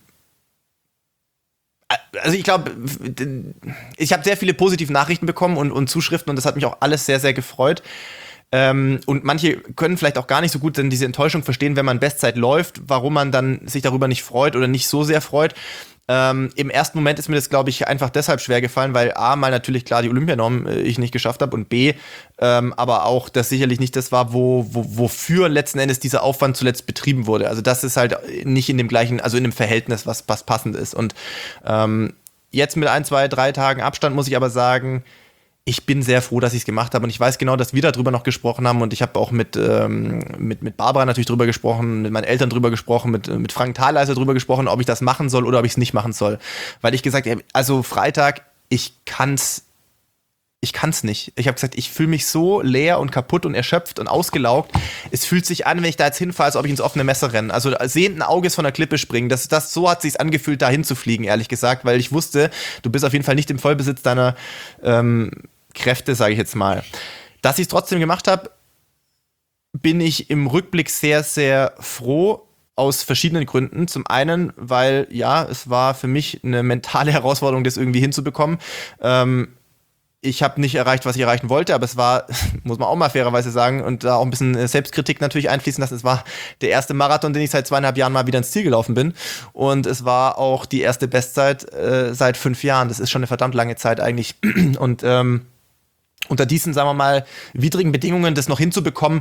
also ich glaube, ich habe sehr viele positive Nachrichten bekommen und, und Zuschriften und das hat mich auch alles sehr, sehr gefreut. Ähm, und manche können vielleicht auch gar nicht so gut dann diese Enttäuschung verstehen, wenn man Bestzeit läuft, warum man dann sich darüber nicht freut oder nicht so sehr freut. Ähm, im ersten Moment ist mir das, glaube ich, einfach deshalb schwer gefallen, weil A, mal natürlich klar die Olympianorm äh, ich nicht geschafft habe und B, ähm, aber auch, dass sicherlich nicht das war, wo, wo, wofür letzten Endes dieser Aufwand zuletzt betrieben wurde. Also das ist halt nicht in dem gleichen, also in dem Verhältnis, was, was passend ist. Und ähm, jetzt mit ein, zwei, drei Tagen Abstand muss ich aber sagen, ich bin sehr froh, dass ich es gemacht habe und ich weiß genau, dass wir darüber noch gesprochen haben und ich habe auch mit, ähm, mit, mit Barbara natürlich drüber gesprochen, mit meinen Eltern drüber gesprochen, mit, mit Frank Thaleiser drüber gesprochen, ob ich das machen soll oder ob ich es nicht machen soll. Weil ich gesagt habe, also Freitag, ich kann's ich kann es nicht. Ich habe gesagt, ich fühle mich so leer und kaputt und erschöpft und ausgelaugt. Es fühlt sich an, wenn ich da jetzt hinfahre, als ob ich ins offene Messer renne. Also sehenden Auges von der Klippe springen. Das, das, so hat es sich angefühlt, da hinzufliegen, ehrlich gesagt, weil ich wusste, du bist auf jeden Fall nicht im Vollbesitz deiner ähm, Kräfte, sage ich jetzt mal. Dass ich es trotzdem gemacht habe, bin ich im Rückblick sehr, sehr froh, aus verschiedenen Gründen. Zum einen, weil, ja, es war für mich eine mentale Herausforderung, das irgendwie hinzubekommen. Ähm, Ich habe nicht erreicht, was ich erreichen wollte, aber es war, muss man auch mal fairerweise sagen, und da auch ein bisschen Selbstkritik natürlich einfließen lassen, es war der erste Marathon, den ich seit zweieinhalb Jahren mal wieder ins Ziel gelaufen bin. Und es war auch die erste Bestzeit äh, seit fünf Jahren. Das ist schon eine verdammt lange Zeit eigentlich. Und ähm, unter diesen, sagen wir mal, widrigen Bedingungen das noch hinzubekommen,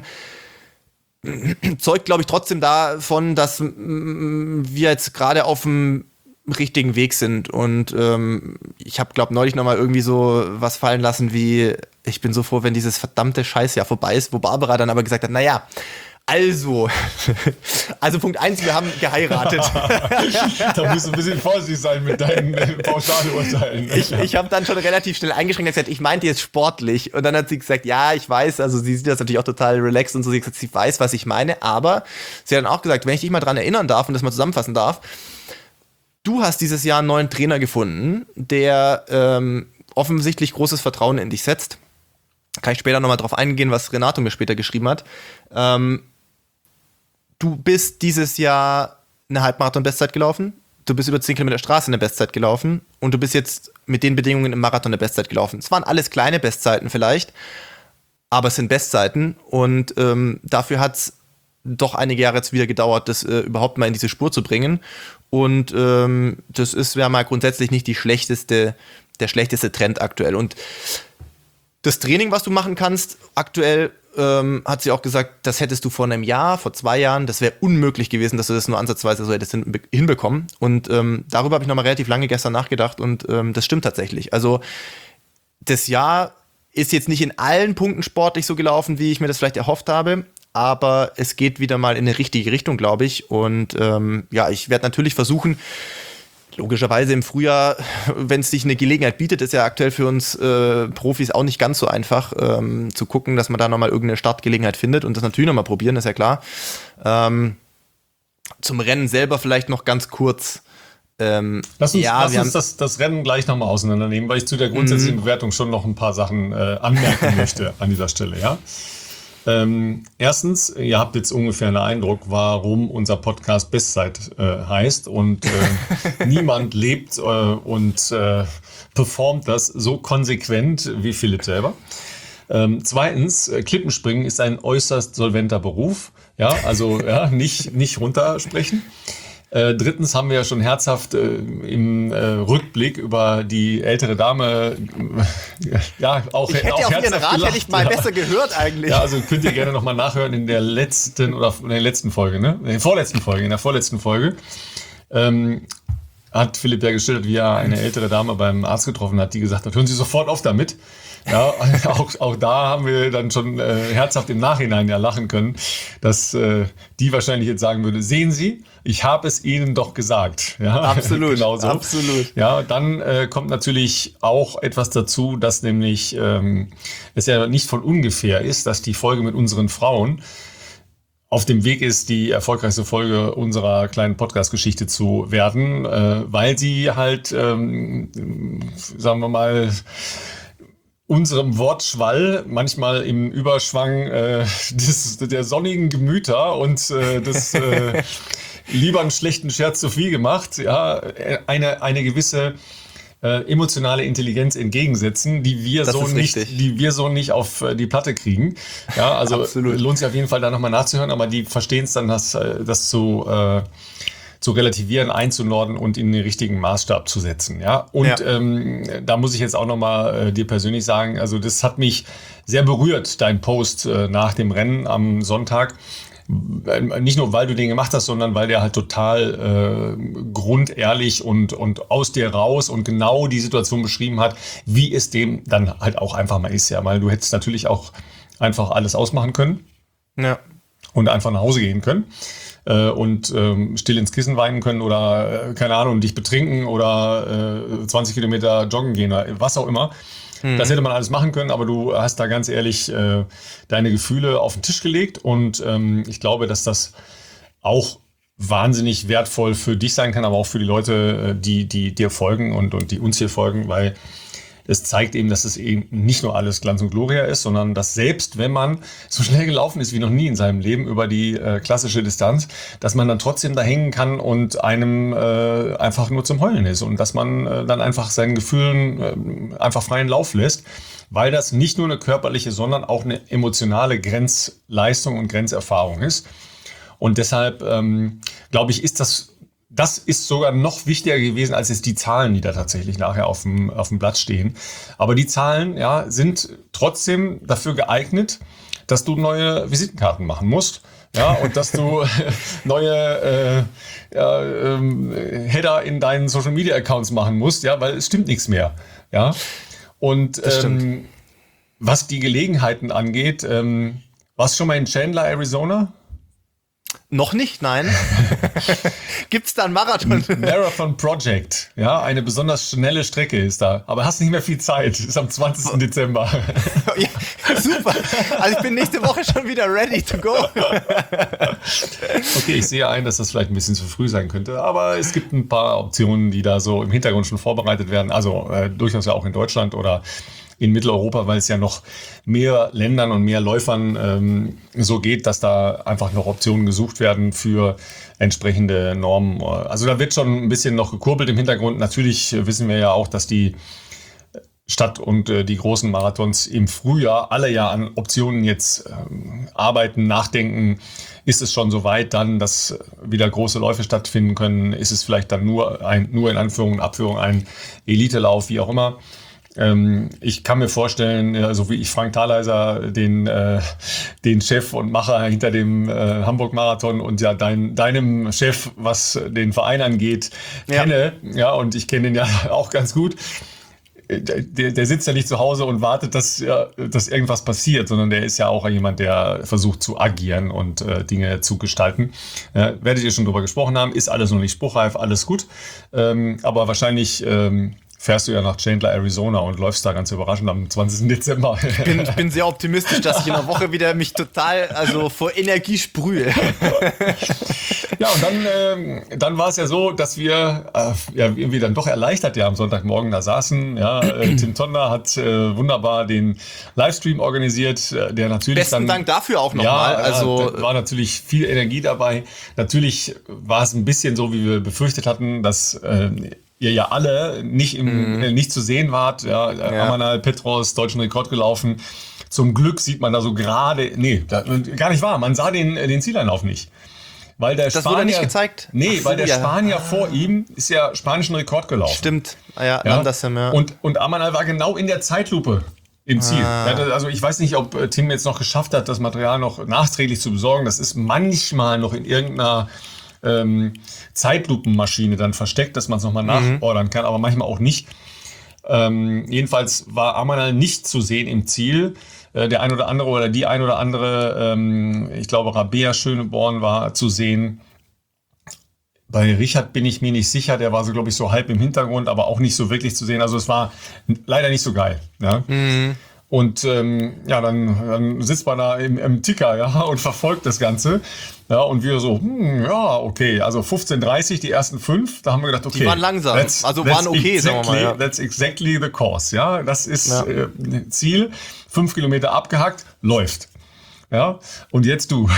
zeugt, glaube ich, trotzdem davon, dass mm, wir jetzt gerade auf dem richtigen Weg sind. Und ähm, ich habe, glaube neulich noch mal irgendwie so was fallen lassen wie, ich bin so froh, wenn dieses verdammte Scheißjahr vorbei ist, wo Barbara dann aber gesagt hat, naja, also, also Punkt eins, wir haben geheiratet. Da musst du ein bisschen vorsichtig sein mit deinen äh, Pauschalurteilen. Ich, ich habe dann schon relativ schnell eingeschränkt und gesagt, ich meinte jetzt sportlich. Und dann hat sie gesagt, ja, ich weiß, also sie sieht das natürlich auch total relaxed und so, sie hat gesagt, sie weiß, was ich meine, aber sie hat dann auch gesagt, wenn ich dich mal dran erinnern darf und das mal zusammenfassen darf, du hast dieses Jahr einen neuen Trainer gefunden, der ähm, offensichtlich großes Vertrauen in dich setzt. Kann ich später nochmal drauf eingehen, was Renato mir später geschrieben hat. Ähm, du bist dieses Jahr eine Halbmarathon-Bestzeit gelaufen, du bist über zehn Kilometer Straße eine Bestzeit gelaufen und du bist jetzt mit den Bedingungen im Marathon eine Bestzeit gelaufen. Es waren alles kleine Bestzeiten vielleicht, aber es sind Bestzeiten und ähm, dafür hat es doch einige Jahre jetzt wieder gedauert, das äh, überhaupt mal in diese Spur zu bringen. Und ähm, das ist ja mal grundsätzlich nicht die schlechteste, der schlechteste Trend aktuell. Und das Training, was du machen kannst, aktuell ähm, hat sie auch gesagt, das hättest du vor einem Jahr, vor zwei Jahren, das wäre unmöglich gewesen, dass du das nur ansatzweise so hättest hin- hinbekommen. Und ähm, darüber habe ich nochmal relativ lange gestern nachgedacht und ähm, das stimmt tatsächlich. Also das Jahr ist jetzt nicht in allen Punkten sportlich so gelaufen, wie ich mir das vielleicht erhofft habe, aber es geht wieder mal in eine richtige Richtung, glaube ich. Und ähm, ja, ich werde natürlich versuchen, logischerweise im Frühjahr, wenn es sich eine Gelegenheit bietet, ist ja aktuell für uns äh, Profis auch nicht ganz so einfach, ähm, zu gucken, dass man da nochmal irgendeine Startgelegenheit findet und das natürlich nochmal probieren, ist ja klar. Ähm, zum Rennen selber vielleicht noch ganz kurz. Ähm, lass uns, ja, lass wir uns haben, das, das Rennen gleich nochmal auseinandernehmen, weil ich zu der grundsätzlichen Bewertung schon noch ein paar Sachen äh, anmerken möchte an dieser Stelle, ja. Ähm, erstens, ihr habt jetzt ungefähr einen Eindruck, warum unser Podcast Bestzeit äh, heißt und äh, niemand lebt äh, und äh, performt das so konsequent wie Philipp selber. Ähm, zweitens, äh, Klippenspringen ist ein äußerst solventer Beruf, ja, also ja, nicht, nicht runtersprechen. Äh, drittens haben wir ja schon herzhaft äh, im äh, Rückblick über die ältere Dame äh, ja auch ich hätte auch auf Ihren herzhaft Rat gelacht, hätte ich mal ja. besser gehört eigentlich. Ja, also könnt ihr gerne nochmal nachhören in der letzten oder in der letzten Folge, ne? In der vorletzten Folge, in der vorletzten Folge. Ähm, hat Philipp ja geschildert, wie er eine ältere Dame beim Arzt getroffen hat, die gesagt hat, hören Sie sofort auf damit. Ja, auch, auch da haben wir dann schon äh, herzhaft im Nachhinein ja lachen können, dass äh, die wahrscheinlich jetzt sagen würde, sehen Sie, ich habe es Ihnen doch gesagt. Ja, absolut, genau so. absolut. Ja, dann äh, kommt natürlich auch etwas dazu, dass nämlich ähm, es ja nicht von ungefähr ist, dass die Folge mit unseren Frauen auf dem Weg ist, die erfolgreichste Folge unserer kleinen Podcast-Geschichte zu werden, äh, weil sie halt, ähm, sagen wir mal, unserem Wortschwall manchmal im Überschwang äh, des, der sonnigen Gemüter und äh, des äh, lieber einen schlechten Scherz zu viel gemacht, ja, eine, eine gewisse äh, emotionale Intelligenz entgegensetzen, die wir Das so ist nicht, richtig. die wir so nicht auf äh, die Platte kriegen. Ja, also Absolut. lohnt sich auf jeden Fall da nochmal nachzuhören, aber die verstehen es dann, das, äh, das zu äh, zu relativieren, einzunorden und in den richtigen Maßstab zu setzen. Ja, und Ja. ähm, da muss ich jetzt auch nochmal äh, dir persönlich sagen, also das hat mich sehr berührt, dein Post äh, nach dem Rennen am Sonntag. Äh, Nicht nur, weil du den gemacht hast, sondern weil der halt total äh, grundehrlich und, und aus dir raus und genau die Situation beschrieben hat, wie es dem dann halt auch einfach mal ist. Ja, weil du hättest natürlich auch einfach alles ausmachen können Ja. und einfach nach Hause gehen können äh, und ähm, still ins Kissen weinen können oder, äh, keine Ahnung, dich betrinken oder äh, zwanzig Kilometer joggen gehen oder was auch immer. Mhm. Das hätte man alles machen können, aber du hast da ganz ehrlich äh, deine Gefühle auf den Tisch gelegt und ähm, ich glaube, dass das auch wahnsinnig wertvoll für dich sein kann, aber auch für die Leute, die, die dir folgen und, und die uns hier folgen, weil es zeigt eben, dass es eben nicht nur alles Glanz und Gloria ist, sondern dass selbst wenn man so schnell gelaufen ist wie noch nie in seinem Leben über die äh, klassische Distanz, dass man dann trotzdem da hängen kann und einem äh, einfach nur zum Heulen ist und dass man äh, dann einfach seinen Gefühlen äh, einfach freien Lauf lässt, weil das nicht nur eine körperliche, sondern auch eine emotionale Grenzleistung und Grenzerfahrung ist. Und deshalb, ähm, glaube ich, ist das, das ist sogar noch wichtiger gewesen als jetzt die Zahlen, die da tatsächlich nachher auf dem, auf dem Blatt stehen. Aber die Zahlen, ja, sind trotzdem dafür geeignet, dass du neue Visitenkarten machen musst. Ja, und dass du neue äh, ja, ähm, Header in deinen Social Media Accounts machen musst, ja, weil es stimmt nichts mehr. Ja. Und ähm, was die Gelegenheiten angeht, ähm, warst du schon mal in Chandler, Arizona? Noch nicht, nein. Gibt's da einen Marathon? Marathon Project, ja, eine besonders schnelle Strecke ist da. Aber hast nicht mehr viel Zeit, ist am zwanzigsten Dezember. Ja, super, also ich bin nächste Woche schon wieder ready to go. Okay, ich sehe ein, dass das vielleicht ein bisschen zu früh sein könnte, aber es gibt ein paar Optionen, die da so im Hintergrund schon vorbereitet werden, also äh, durchaus ja auch in Deutschland oder in Mitteleuropa, weil es ja noch mehr Ländern und mehr Läufern ähm, so geht, dass da einfach noch Optionen gesucht werden für entsprechende Normen. Also da wird schon ein bisschen noch gekurbelt im Hintergrund. Natürlich wissen wir ja auch, dass die Stadt und äh, die großen Marathons im Frühjahr alle ja an Optionen jetzt ähm, arbeiten, nachdenken. Ist es schon so weit dann, dass wieder große Läufe stattfinden können? Ist es vielleicht dann nur ein, nur in Anführung und Abführung ein Elitelauf, wie auch immer? Ich kann mir vorstellen, so wie ich Frank Thaleiser, den, äh, den Chef und Macher hinter dem äh, Hamburg-Marathon und ja dein, deinem Chef, was den Verein angeht, ja. kenne, ja, und ich kenne den ja auch ganz gut. Der, der sitzt ja nicht zu Hause und wartet, dass, ja, dass irgendwas passiert, sondern der ist ja auch jemand, der versucht zu agieren und äh, Dinge zu gestalten. Äh, werdet ihr schon drüber gesprochen haben, ist alles noch nicht spruchreif, alles gut. Ähm, aber wahrscheinlich ähm, fährst du ja nach Chandler, Arizona und läufst da ganz überraschend am zwanzigsten Dezember. Ich bin, ich bin sehr optimistisch, dass ich in der Woche wieder mich total also vor Energie sprühe. Ja, und dann, ähm, dann war es ja so, dass wir äh, ja, irgendwie dann doch erleichtert ja am Sonntagmorgen da saßen. Ja, äh, Tim Tonder hat äh, wunderbar den Livestream organisiert, äh, der natürlich Besten dann... Dank dafür auch nochmal. Ja, also ja, war natürlich viel Energie dabei. Natürlich war es ein bisschen so, wie wir befürchtet hatten, dass... Äh, ihr ja alle nicht, im, mm. nicht zu sehen wart. Ja, ja. Amanal Petros, deutschen Rekord gelaufen. Zum Glück sieht man da so gerade, nee, da, gar nicht wahr, man sah den, den Zieleinlauf nicht. Weil der das Spanier, wurde nicht gezeigt? Nee, so, weil der ja. Spanier ah. vor ihm ist ja spanischen Rekord gelaufen. Stimmt, ja, ja? Andersen, ja. Und, und Amanal war genau in der Zeitlupe im Ziel. Ah. Ja, also ich weiß nicht, ob Tim jetzt noch geschafft hat, das Material noch nachträglich zu besorgen. Das ist manchmal noch in irgendeiner ähm, Zeitlupenmaschine dann versteckt, dass man es nochmal mhm. nachordern kann, aber manchmal auch nicht. Ähm, jedenfalls war Amanal nicht zu sehen im Ziel. Äh, der ein oder andere oder die ein oder andere, ähm, ich glaube Rabea Schöneborn war zu sehen. Bei Richard bin ich mir nicht sicher, der war so, glaube ich, so halb im Hintergrund, aber auch nicht so wirklich zu sehen. Also es war leider nicht so geil. Ja? Mhm. Und ähm, ja, dann, dann sitzt man da im, im Ticker, ja, und verfolgt das Ganze. Ja, und wir so, hm, ja, okay, also fünfzehn dreißig, die ersten fünf, da haben wir gedacht, okay. Die waren langsam, that's, also that's waren okay, exactly, sagen wir mal. Ja. That's exactly the course, ja. Das ist ja. äh, Ziel, fünf Kilometer abgehackt, läuft. Ja, und jetzt du.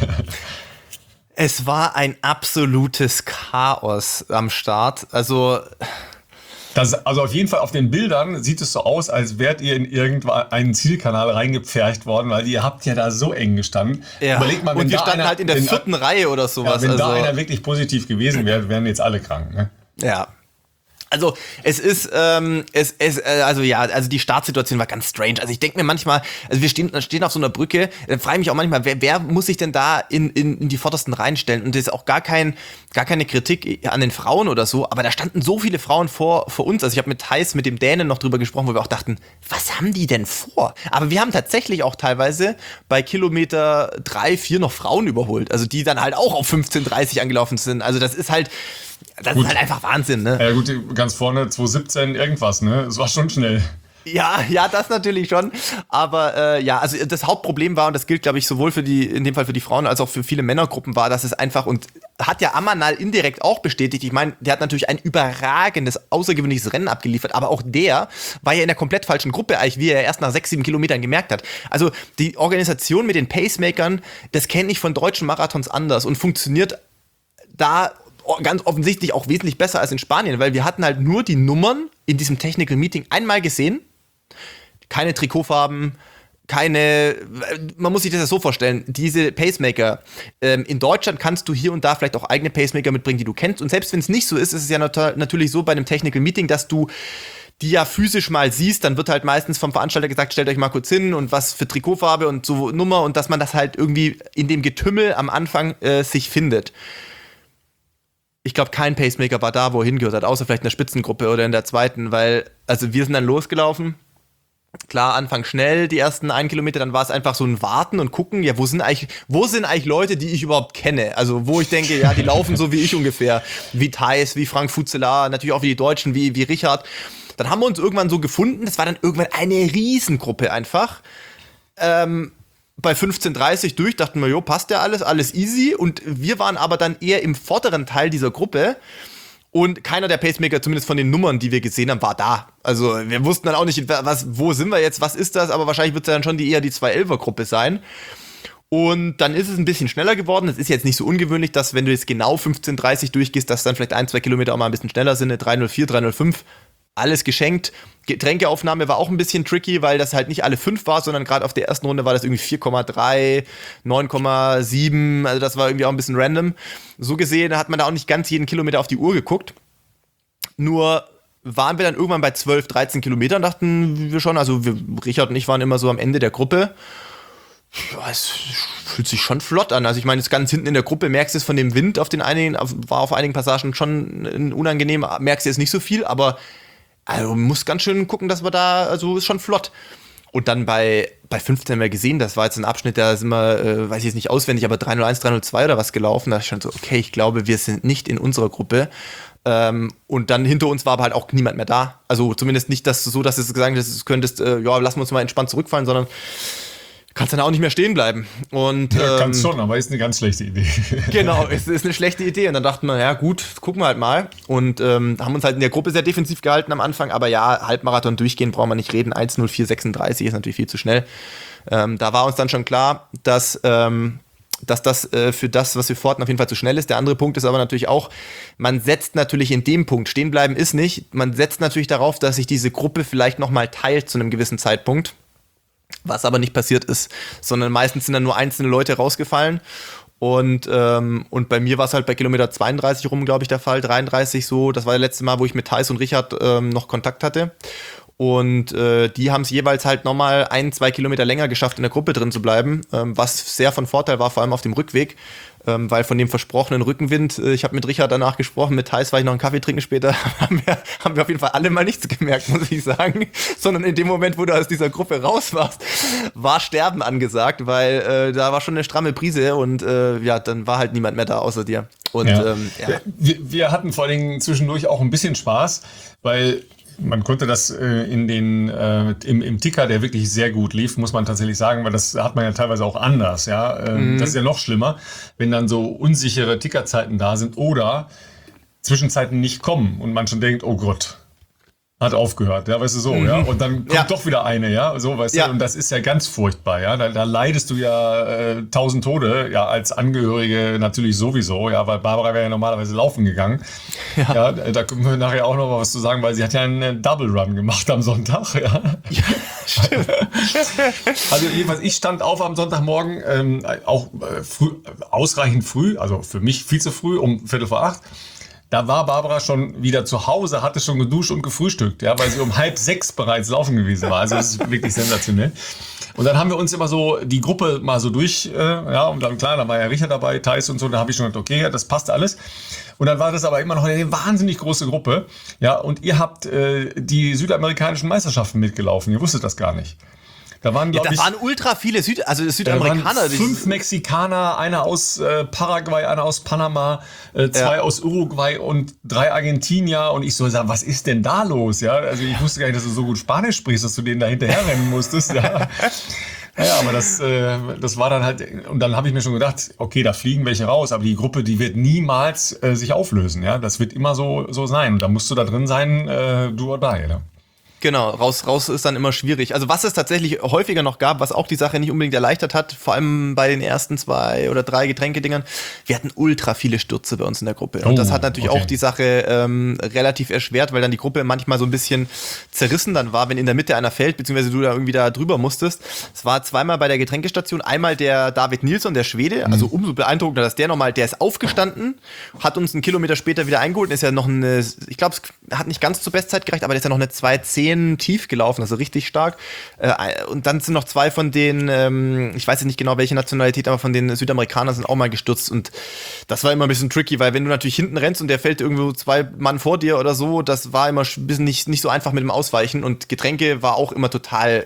Es war ein absolutes Chaos am Start, also... Das, also auf jeden Fall auf den Bildern sieht es so aus, als wärt ihr in irgendeinen Zielkanal reingepfercht worden, weil ihr habt ja da so eng gestanden. Ja. Überlegt mal, wenn und wir da standen einer, halt in der wenn, vierten Reihe oder sowas. Ja, wenn also, da einer wirklich positiv gewesen wäre, wären jetzt alle krank. Ne? Ja. Also es ist, ähm, es, es, äh, also ja, also die Startsituation war ganz strange. Also ich denke mir manchmal, also wir stehen, stehen auf so einer Brücke, dann frage ich mich auch manchmal, wer, wer muss sich denn da in, in, in die Vordersten reinstellen? Und das ist auch gar kein, gar keine Kritik an den Frauen oder so, aber da standen so viele Frauen vor, vor uns. Also ich habe mit Thais, mit dem Dänen noch drüber gesprochen, wo wir auch dachten, was haben die denn vor? Aber wir haben tatsächlich auch teilweise bei Kilometer drei, vier noch Frauen überholt. Also die dann halt auch auf fünfzehn dreißig angelaufen sind. Also das ist halt, das gut. ist halt einfach Wahnsinn, ne? Ja gut, ganz vorne zwanzig siebzehn irgendwas, ne? Es war schon schnell. Ja, ja, das natürlich schon. Aber äh, ja, also das Hauptproblem war, und das gilt, glaube ich, sowohl für die, in dem Fall für die Frauen, als auch für viele Männergruppen war, dass es einfach, und hat ja Amanal indirekt auch bestätigt, ich meine, der hat natürlich ein überragendes, außergewöhnliches Rennen abgeliefert, aber auch der war ja in der komplett falschen Gruppe, eigentlich, wie er erst nach sechs, sieben Kilometern gemerkt hat. Also die Organisation mit den Pacemakern, das kenne ich von deutschen Marathons anders und funktioniert da ganz offensichtlich auch wesentlich besser als in Spanien, weil wir hatten halt nur die Nummern in diesem Technical Meeting einmal gesehen. Keine Trikotfarben, keine, man muss sich das ja so vorstellen, diese Pacemaker, ähm, in Deutschland kannst du hier und da vielleicht auch eigene Pacemaker mitbringen, die du kennst, und selbst wenn es nicht so ist, ist es ja nat- natürlich so bei einem Technical Meeting, dass du die ja physisch mal siehst, dann wird halt meistens vom Veranstalter gesagt, stellt euch mal kurz hin und was für Trikotfarbe und so Nummer, und dass man das halt irgendwie in dem Getümmel am Anfang äh, sich findet. Ich glaube, kein Pacemaker war da, wo er hingehört hat, außer vielleicht in der Spitzengruppe oder in der zweiten, weil, also wir sind dann losgelaufen. Klar, Anfang schnell, die ersten einen Kilometer, dann war es einfach so ein Warten und gucken, ja, wo sind eigentlich, wo sind eigentlich Leute, die ich überhaupt kenne? Also, wo ich denke, ja, die laufen so wie ich ungefähr. Wie Theis, wie Frank Fuzelar, natürlich auch wie die Deutschen, wie, wie Richard. Dann haben wir uns irgendwann so gefunden, das war dann irgendwann eine Riesengruppe einfach. Ähm, bei fünfzehn dreißig durch, dachten wir, jo, passt ja alles, alles easy. Und wir waren aber dann eher im vorderen Teil dieser Gruppe. Und keiner der Pacemaker, zumindest von den Nummern, die wir gesehen haben, war da. Also wir wussten dann auch nicht, was, wo sind wir jetzt, was ist das, aber wahrscheinlich wird es dann schon die, eher die zwei elfer-Gruppe sein. Und dann ist es ein bisschen schneller geworden. Es ist jetzt nicht so ungewöhnlich, dass wenn du jetzt genau fünfzehn dreißig durchgehst, dass dann vielleicht ein, zwei Kilometer auch mal ein bisschen schneller sind, eine drei null vier, drei null fünf. Alles geschenkt. Getränkeaufnahme war auch ein bisschen tricky, weil das halt nicht alle fünf war, sondern gerade auf der ersten Runde war das irgendwie vier Komma drei, neun Komma sieben, also das war irgendwie auch ein bisschen random. So gesehen hat man da auch nicht ganz jeden Kilometer auf die Uhr geguckt. Nur waren wir dann irgendwann bei zwölf, dreizehn Kilometern, dachten wir schon, also wir, Richard und ich waren immer so am Ende der Gruppe. Ja, es fühlt sich schon flott an. Also ich meine, jetzt ganz hinten in der Gruppe merkst du es von dem Wind auf den einigen, war auf einigen Passagen schon unangenehm, merkst du jetzt nicht so viel, aber also man muss ganz schön gucken, dass wir da, also ist schon flott. Und dann bei, bei fünfzehn haben wir gesehen, das war jetzt ein Abschnitt, da sind wir, äh, weiß ich jetzt nicht auswendig, aber drei null eins, drei null zwei oder was gelaufen. Da ist schon so, okay, ich glaube, wir sind nicht in unserer Gruppe. Ähm, und dann hinter uns war aber halt auch niemand mehr da. Also zumindest nicht dass so, dass du gesagt hast, du könntest, äh, ja, lassen wir uns mal entspannt zurückfallen, sondern kannst dann auch nicht mehr stehen bleiben. Und, ja, ähm, kannst schon, aber ist eine ganz schlechte Idee. Genau, es ist eine schlechte Idee. Und dann dachten wir, ja gut, gucken wir halt mal. Und ähm, haben uns halt in der Gruppe sehr defensiv gehalten am Anfang. Aber ja, Halbmarathon durchgehen brauchen wir nicht reden. eins null vier sechsunddreißig ist natürlich viel zu schnell. Ähm, da war uns dann schon klar, dass, ähm, dass das äh, für das, was wir vorhatten, auf jeden Fall zu schnell ist. Der andere Punkt ist aber natürlich auch, man setzt natürlich in dem Punkt, stehen bleiben ist nicht, man setzt natürlich darauf, dass sich diese Gruppe vielleicht nochmal teilt zu einem gewissen Zeitpunkt. Was aber nicht passiert ist, sondern meistens sind dann nur einzelne Leute rausgefallen. Und, ähm, und bei mir war es halt bei Kilometer zweiunddreißig rum, glaube ich, der Fall, dreiunddreißig so. Das war das letzte Mal, wo ich mit Theis und Richard ähm, noch Kontakt hatte. Und äh, die haben es jeweils halt nochmal ein, zwei Kilometer länger geschafft, in der Gruppe drin zu bleiben, ähm, was sehr von Vorteil war, vor allem auf dem Rückweg. Ähm, weil von dem versprochenen Rückenwind, äh, ich habe mit Richard danach gesprochen, mit Theis war ich noch einen Kaffee trinken später, haben wir, haben wir auf jeden Fall alle mal nichts gemerkt, muss ich sagen. Sondern in dem Moment, wo du aus dieser Gruppe raus warst, war Sterben angesagt, weil äh, da war schon eine stramme Prise und äh, ja, dann war halt niemand mehr da außer dir. Und ja. Ähm, ja. Wir, wir hatten vor allen Dingen zwischendurch auch ein bisschen Spaß, weil man konnte das äh, in den äh, im, im Ticker, der wirklich sehr gut lief, muss man tatsächlich sagen, weil das hat man ja teilweise auch anders, ja. Ähm, mhm. Das ist ja noch schlimmer, wenn dann so unsichere Tickerzeiten da sind oder Zwischenzeiten nicht kommen und man schon denkt, oh Gott, hat aufgehört, ja, weißt du, so, mhm. ja, und dann kommt ja. doch wieder eine, ja, so, weißt ja. du, und das ist ja ganz furchtbar, ja, da, da leidest du ja äh, tausend Tode, ja, als Angehörige natürlich sowieso, ja, weil Barbara wäre ja normalerweise laufen gegangen, ja, ja da können wir nachher auch noch mal was zu sagen, weil sie hat ja einen Double Run gemacht am Sonntag, ja, ja stimmt. Also jedenfalls, ich stand auf am Sonntagmorgen, ähm, auch äh, früh, ausreichend früh, also für mich viel zu früh, um Viertel vor acht. Da war Barbara schon wieder zu Hause, hatte schon geduscht und gefrühstückt, ja, weil sie um halb sechs bereits laufen gewesen war. Also das ist wirklich sensationell. Und dann haben wir uns immer so die Gruppe mal so durch, äh, ja, und dann klar, da war ja Richard dabei, Theis und so, da habe ich schon gedacht, okay, das passt alles. Und dann war das aber immer noch eine wahnsinnig große Gruppe, ja, und ihr habt äh, die südamerikanischen Meisterschaften mitgelaufen, ihr wusstet das gar nicht. Da waren, Ja, glaube da ich, waren ultra viele Süd also da Südamerikaner. waren die- fünf Mexikaner, einer aus äh, Paraguay, einer aus Panama, äh, zwei Ja. aus Uruguay und drei Argentinier. Und ich so sag, was ist denn da los? Ja, also ich wusste gar nicht, dass du so gut Spanisch sprichst, dass du denen da hinterherrennen musstest. Ja. Ja, aber das, äh, das war dann halt, und dann habe ich mir schon gedacht, okay, da fliegen welche raus, aber die Gruppe, die wird niemals äh, sich auflösen, ja, das wird immer so, so sein. Und da musst du da drin sein, äh, do or die, ne? Genau, raus, raus ist dann immer schwierig. Also was es tatsächlich häufiger noch gab, was auch die Sache nicht unbedingt erleichtert hat, vor allem bei den ersten zwei oder drei Getränkedingern, wir hatten ultra viele Stürze bei uns in der Gruppe. Und Oh, das hat natürlich okay. auch die Sache ähm, relativ erschwert, weil dann die Gruppe manchmal so ein bisschen zerrissen dann war, wenn in der Mitte einer fällt, beziehungsweise du da irgendwie da drüber musstest. Es war zweimal bei der Getränkestation, einmal der David Nilsson, der Schwede, also umso beeindruckender, dass der nochmal, der ist aufgestanden, hat uns einen Kilometer später wieder eingeholt und ist ja noch eine, ich glaube, es hat nicht ganz zur Bestzeit gereicht, aber der ist ja noch eine zwei zehn tief gelaufen, also richtig stark. Äh, und dann sind noch zwei von den, ähm, ich weiß jetzt nicht genau welche Nationalität, aber von den Südamerikanern sind auch mal gestürzt und das war immer ein bisschen tricky, weil wenn du natürlich hinten rennst und der fällt irgendwo zwei Mann vor dir oder so, das war immer ein bisschen nicht, nicht so einfach mit dem Ausweichen und Getränke war auch immer total.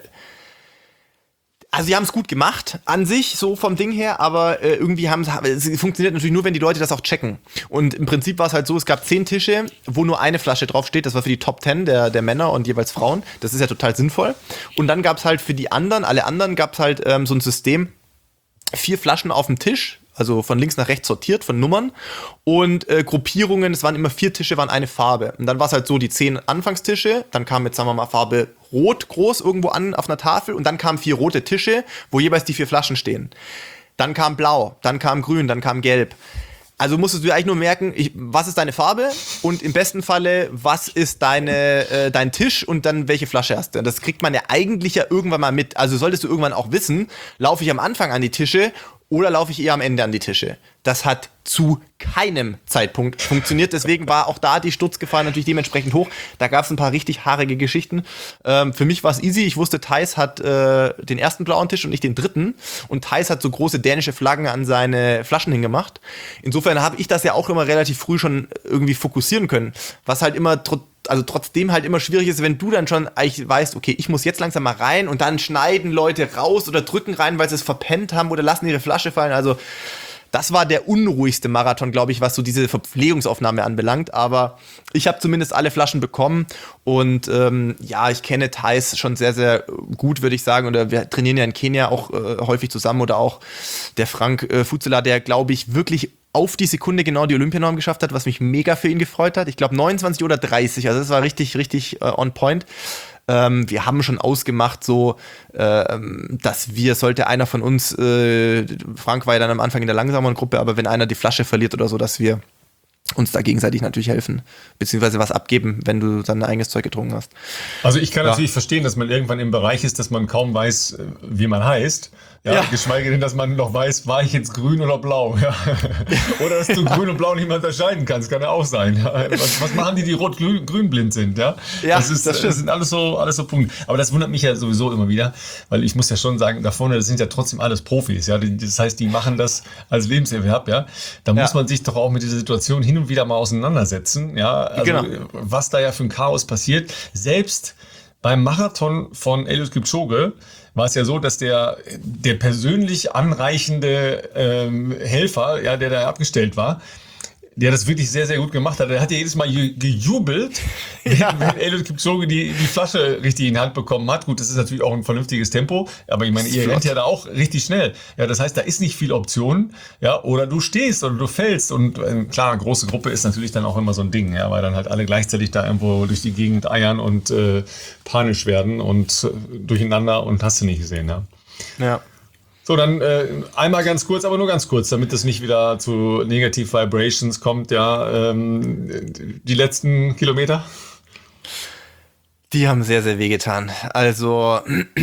Also sie haben es gut gemacht, an sich, so vom Ding her, aber äh, irgendwie haben es funktioniert natürlich nur, wenn die Leute das auch checken. Und im Prinzip war es halt so, es gab zehn Tische, wo nur eine Flasche draufsteht, das war für die Top Ten der, der Männer und jeweils Frauen, das ist ja total sinnvoll. Und dann gab es halt für die anderen, alle anderen gab es halt ähm, so ein System, vier Flaschen auf dem Tisch, also von links nach rechts sortiert, von Nummern und äh, Gruppierungen, es waren immer vier Tische, waren eine Farbe. Und dann war es halt so, die zehn Anfangstische, dann kam jetzt, sagen wir mal, Farbe Rot groß irgendwo an auf einer Tafel und dann kamen vier rote Tische, wo jeweils die vier Flaschen stehen. Dann kam Blau, dann kam Grün, dann kam Gelb. Also musstest du eigentlich nur merken, ich, was ist deine Farbe und im besten Falle, was ist deine, äh, dein Tisch und dann welche Flasche hast du. Das kriegt man ja eigentlich ja irgendwann mal mit. Also solltest du irgendwann auch wissen, laufe ich am Anfang an die Tische oder laufe ich eher am Ende an die Tische. Das hat zu keinem Zeitpunkt funktioniert. Deswegen war auch da die Sturzgefahr natürlich dementsprechend hoch. Da gab es ein paar richtig haarige Geschichten. Ähm, für mich war es easy. Ich wusste, Thijs hat äh, den ersten blauen Tisch und ich den dritten. Und Thijs hat so große dänische Flaggen an seine Flaschen hingemacht. Insofern habe ich das ja auch immer relativ früh schon irgendwie fokussieren können. Was halt immer tr- also trotzdem halt immer schwierig ist, wenn du dann schon eigentlich weißt, okay, ich muss jetzt langsam mal rein und dann schneiden Leute raus oder drücken rein, weil sie es verpennt haben oder lassen ihre Flasche fallen. Also das war der unruhigste Marathon, glaube ich, was so diese Verpflegungsaufnahme anbelangt. Aber ich habe zumindest alle Flaschen bekommen. Und ähm, ja, ich kenne Thijs schon sehr, sehr gut, würde ich sagen. Oder wir trainieren ja in Kenia auch äh, häufig zusammen. Oder auch der Frank äh, Fuzela, der, glaube ich, wirklich auf die Sekunde genau die Olympianorm geschafft hat, was mich mega für ihn gefreut hat. Ich glaube neunundzwanzig oder dreißig. Also das war richtig, richtig äh, on point. Ähm, wir haben schon ausgemacht, so, äh, dass wir, sollte einer von uns, äh, Frank war ja dann am Anfang in der langsameren Gruppe, aber wenn einer die Flasche verliert oder so, dass wir uns da gegenseitig natürlich helfen, beziehungsweise was abgeben, wenn du dann dein eigenes Zeug getrunken hast. Also ich kann Ja. natürlich verstehen, dass man irgendwann im Bereich ist, dass man kaum weiß, wie man heißt. Ja, Ja. Geschweige denn, dass man noch weiß, war ich jetzt grün oder blau. Ja. Oder dass du grün und blau nicht mehr unterscheiden kannst, kann ja auch sein. Ja. Was, was machen die, die rot-grün blind sind? Ja, Ja, das, ist, das das, stimmt. sind alles so, alles so Punkte. Aber das wundert mich ja sowieso immer wieder, weil ich muss ja schon sagen, da vorne, das sind ja trotzdem alles Profis. Ja, Die- das heißt, die machen das als Lebenserwerb. Ja, da Ja. muss man sich doch auch mit dieser Situation hin und wieder mal auseinandersetzen. Ja, also Genau. was da ja für ein Chaos passiert. Selbst beim Marathon von Eliud Kipchoge war es ja so, dass der, der persönlich anreichende ähm, Helfer, ja, der da abgestellt war, der das wirklich sehr, sehr gut gemacht hat. Der hat ja jedes Mal ge- gejubelt, Ja. wenn Eliud Kipchoge die, die Flasche richtig in die Hand bekommen hat. Gut, das ist natürlich auch ein vernünftiges Tempo, aber ich meine, ihr Flott. rennt ja da auch richtig schnell. Ja, das heißt, da ist nicht viel Option, ja, oder du stehst oder du fällst und äh, klar, eine große Gruppe ist natürlich dann auch immer so ein Ding, ja, weil dann halt alle gleichzeitig da irgendwo durch die Gegend eiern und äh, panisch werden und äh, durcheinander und hast du nicht gesehen, ja. Ja. So, dann äh, einmal ganz kurz, aber nur ganz kurz, damit es nicht wieder zu Negative Vibrations kommt, ja, ähm, die letzten Kilometer. Die haben sehr, sehr wehgetan. Also,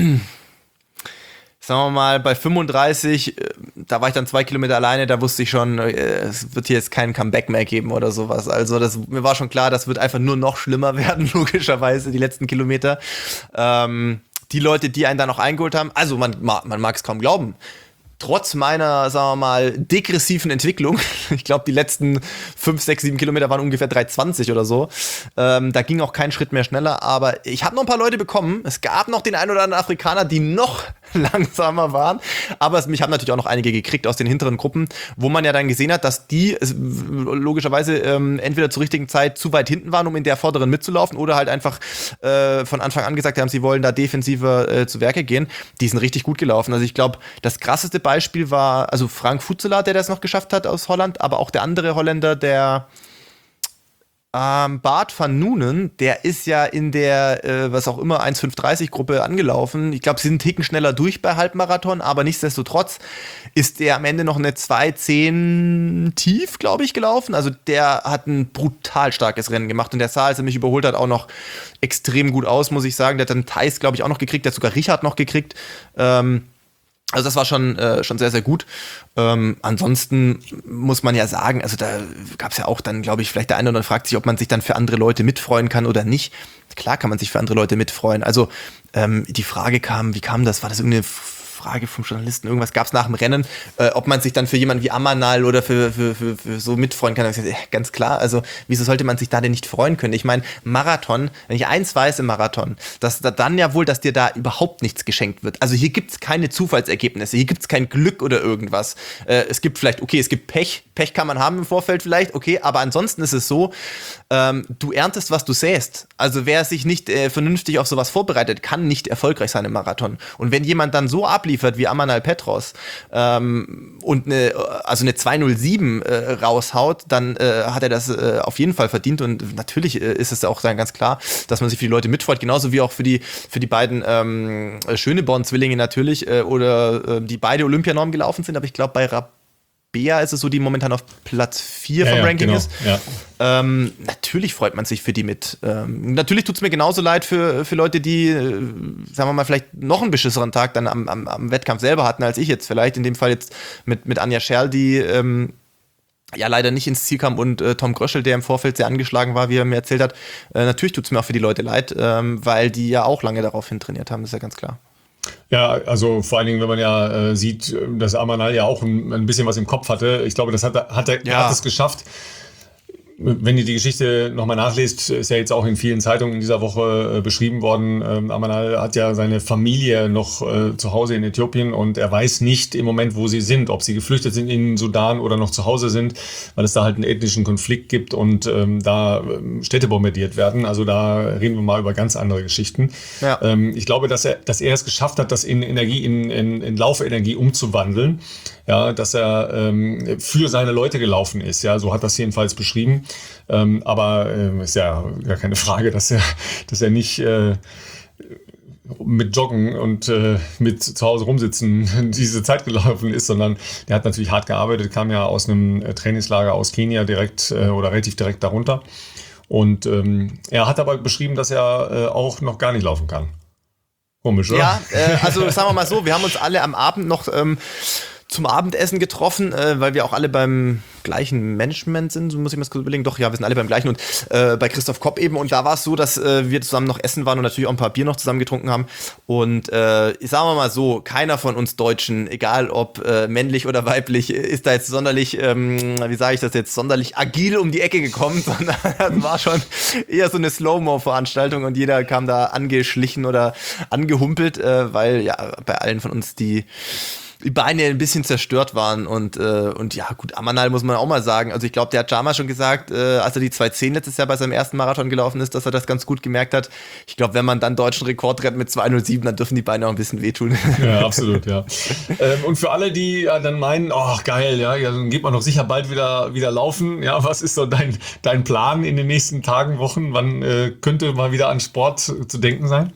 sagen wir mal, bei fünfunddreißig, äh, da war ich dann zwei Kilometer alleine, da wusste ich schon, äh, es wird hier jetzt kein Comeback mehr geben oder sowas. Also das, mir war schon klar, das wird einfach nur noch schlimmer werden, logischerweise, die letzten Kilometer. Ähm, die Leute, die einen da noch eingeholt haben, also man, man mag es kaum glauben, trotz meiner, sagen wir mal, degressiven Entwicklung, ich glaube, die letzten fünf, sechs, sieben Kilometer waren ungefähr drei zwanzig oder so, ähm, da ging auch kein Schritt mehr schneller, aber ich habe noch ein paar Leute bekommen. Es gab noch den einen oder anderen Afrikaner, die noch langsamer waren, aber es, mich haben natürlich auch noch einige gekriegt aus den hinteren Gruppen, wo man ja dann gesehen hat, dass die es, logischerweise ähm, entweder zur richtigen Zeit zu weit hinten waren, um in der vorderen mitzulaufen, oder halt einfach äh, von Anfang an gesagt haben, sie wollen da defensiver äh, zu Werke gehen. Die sind richtig gut gelaufen. Also ich glaube, das krasseste Beispiel war, also Frank Futselaar, der das noch geschafft hat aus Holland, aber auch der andere Holländer, der Ähm, Bart van Noonen, der ist ja in der, äh, was auch immer, eins fünf dreißig Gruppe angelaufen. Ich glaube, sie sind einen Ticken schneller durch bei Halbmarathon, aber nichtsdestotrotz ist der am Ende noch eine zwei zehn tief, glaube ich, gelaufen. Also der hat ein brutal starkes Rennen gemacht und der sah, als er mich überholt hat, auch noch extrem gut aus, muss ich sagen. Der hat dann Theis, glaube ich, auch noch gekriegt, der hat sogar Richard noch gekriegt. Ähm, Also das war schon, äh, schon sehr, sehr gut. Ähm, ansonsten muss man ja sagen, also da gab es ja auch dann, glaube ich, vielleicht der eine oder andere fragt sich, ob man sich dann für andere Leute mitfreuen kann oder nicht. Klar kann man sich für andere Leute mitfreuen. Also ähm, die Frage kam, wie kam das? War das irgendeine Frage vom Journalisten? Irgendwas gab es nach dem Rennen, äh, ob man sich dann für jemanden wie Amanal oder für, für, für, für so mitfreuen kann. Ich gesagt, äh, ganz klar, also wieso sollte man sich da denn nicht freuen können? Ich meine, Marathon, wenn ich eins weiß im Marathon, dass da dann ja wohl, dass dir da überhaupt nichts geschenkt wird. Also hier gibt es keine Zufallsergebnisse, hier gibt es kein Glück oder irgendwas. Äh, es gibt vielleicht, okay, es gibt Pech, Pech kann man haben im Vorfeld vielleicht, okay, aber ansonsten ist es so, ähm, du erntest, was du säst. Also wer sich nicht äh, vernünftig auf sowas vorbereitet, kann nicht erfolgreich sein im Marathon. Und wenn jemand dann so abliefert wie Amanal Petros ähm, und eine, also eine zwei null sieben äh, raushaut, dann äh, hat er das äh, auf jeden Fall verdient und natürlich äh, ist es auch dann ganz klar, dass man sich für die Leute mitfreut, genauso wie auch für die, für die beiden ähm, Schöneborn-Zwillinge natürlich äh, oder äh, die beide Olympianorm gelaufen sind, aber ich glaube bei Rab Bea ist es so, die momentan auf Platz vier ja, vom ja, Ranking genau. ist. Ja. Ähm, natürlich freut man sich für die mit. Ähm, natürlich tut es mir genauso leid für, für Leute, die, äh, sagen wir mal, vielleicht noch einen beschisseren Tag dann am, am, am Wettkampf selber hatten, als ich jetzt vielleicht. In dem Fall jetzt mit, mit Anja Scherl, die ähm, ja leider nicht ins Ziel kam und äh, Tom Gröschel, der im Vorfeld sehr angeschlagen war, wie er mir erzählt hat. Äh, natürlich tut es mir auch für die Leute leid, ähm, weil die ja auch lange darauf hin trainiert haben, das ist ja ganz klar. Ja, also vor allen Dingen, wenn man ja äh, sieht, dass Amanal ja auch ein, ein bisschen was im Kopf hatte. Ich glaube, das hat, hat er, Ja. er hat es geschafft. Wenn ihr die Geschichte nochmal nachlest, ist ja jetzt auch in vielen Zeitungen in dieser Woche äh, beschrieben worden. Ähm, Amanal hat ja seine Familie noch äh, zu Hause in Äthiopien und er weiß nicht im Moment, wo sie sind, ob sie geflüchtet sind in den Sudan oder noch zu Hause sind, weil es da halt einen ethnischen Konflikt gibt und ähm, da ähm, Städte bombardiert werden. Also da reden wir mal über ganz andere Geschichten. Ja. Ähm, ich glaube, dass er, dass er es geschafft hat, das in Energie, in, in, in Laufenergie umzuwandeln. Ja, dass er ähm, für seine Leute gelaufen ist. Ja, so hat das jedenfalls beschrieben. Ähm, aber ähm, ist ja gar keine Frage, dass er, dass er nicht äh, mit Joggen und äh, mit zu Hause rumsitzen diese Zeit gelaufen ist, sondern der hat natürlich hart gearbeitet, kam ja aus einem Trainingslager aus Kenia direkt äh, oder relativ direkt darunter. Und ähm, er hat aber beschrieben, dass er äh, auch noch gar nicht laufen kann. Komisch, oder? Ja, äh, also sagen wir mal so, wir haben uns alle am Abend noch ähm, zum Abendessen getroffen, äh, weil wir auch alle beim gleichen Management sind, so muss ich mir das kurz überlegen. Doch, ja, wir sind alle beim gleichen und äh, bei Christoph Kopp eben. Und da war es so, dass äh, wir zusammen noch essen waren und natürlich auch ein paar Bier noch zusammen getrunken haben. Und äh, sagen wir mal so, keiner von uns Deutschen, egal ob äh, männlich oder weiblich, ist da jetzt sonderlich, ähm, wie sage ich das jetzt, sonderlich agil um die Ecke gekommen, sondern das war schon eher so eine Slow-Mo-Veranstaltung und jeder kam da angeschlichen oder angehumpelt, äh, weil ja bei allen von uns die die Beine ein bisschen zerstört waren und, äh, und ja, gut, Amanal muss man auch mal sagen. Also ich glaube, der hat Jama schon gesagt, äh, als er die zwei zehn letztes Jahr bei seinem ersten Marathon gelaufen ist, dass er das ganz gut gemerkt hat. Ich glaube, wenn man dann deutschen Rekord rennt mit zwei null sieben, dann dürfen die Beine auch ein bisschen wehtun. Ja, absolut, ja. ähm, und für alle, die ja, dann meinen, oh geil, ja, ja, dann geht man doch sicher bald wieder, wieder laufen. Ja, was ist so dein, dein Plan in den nächsten Tagen, Wochen? Wann äh, könnte mal wieder an Sport zu denken sein?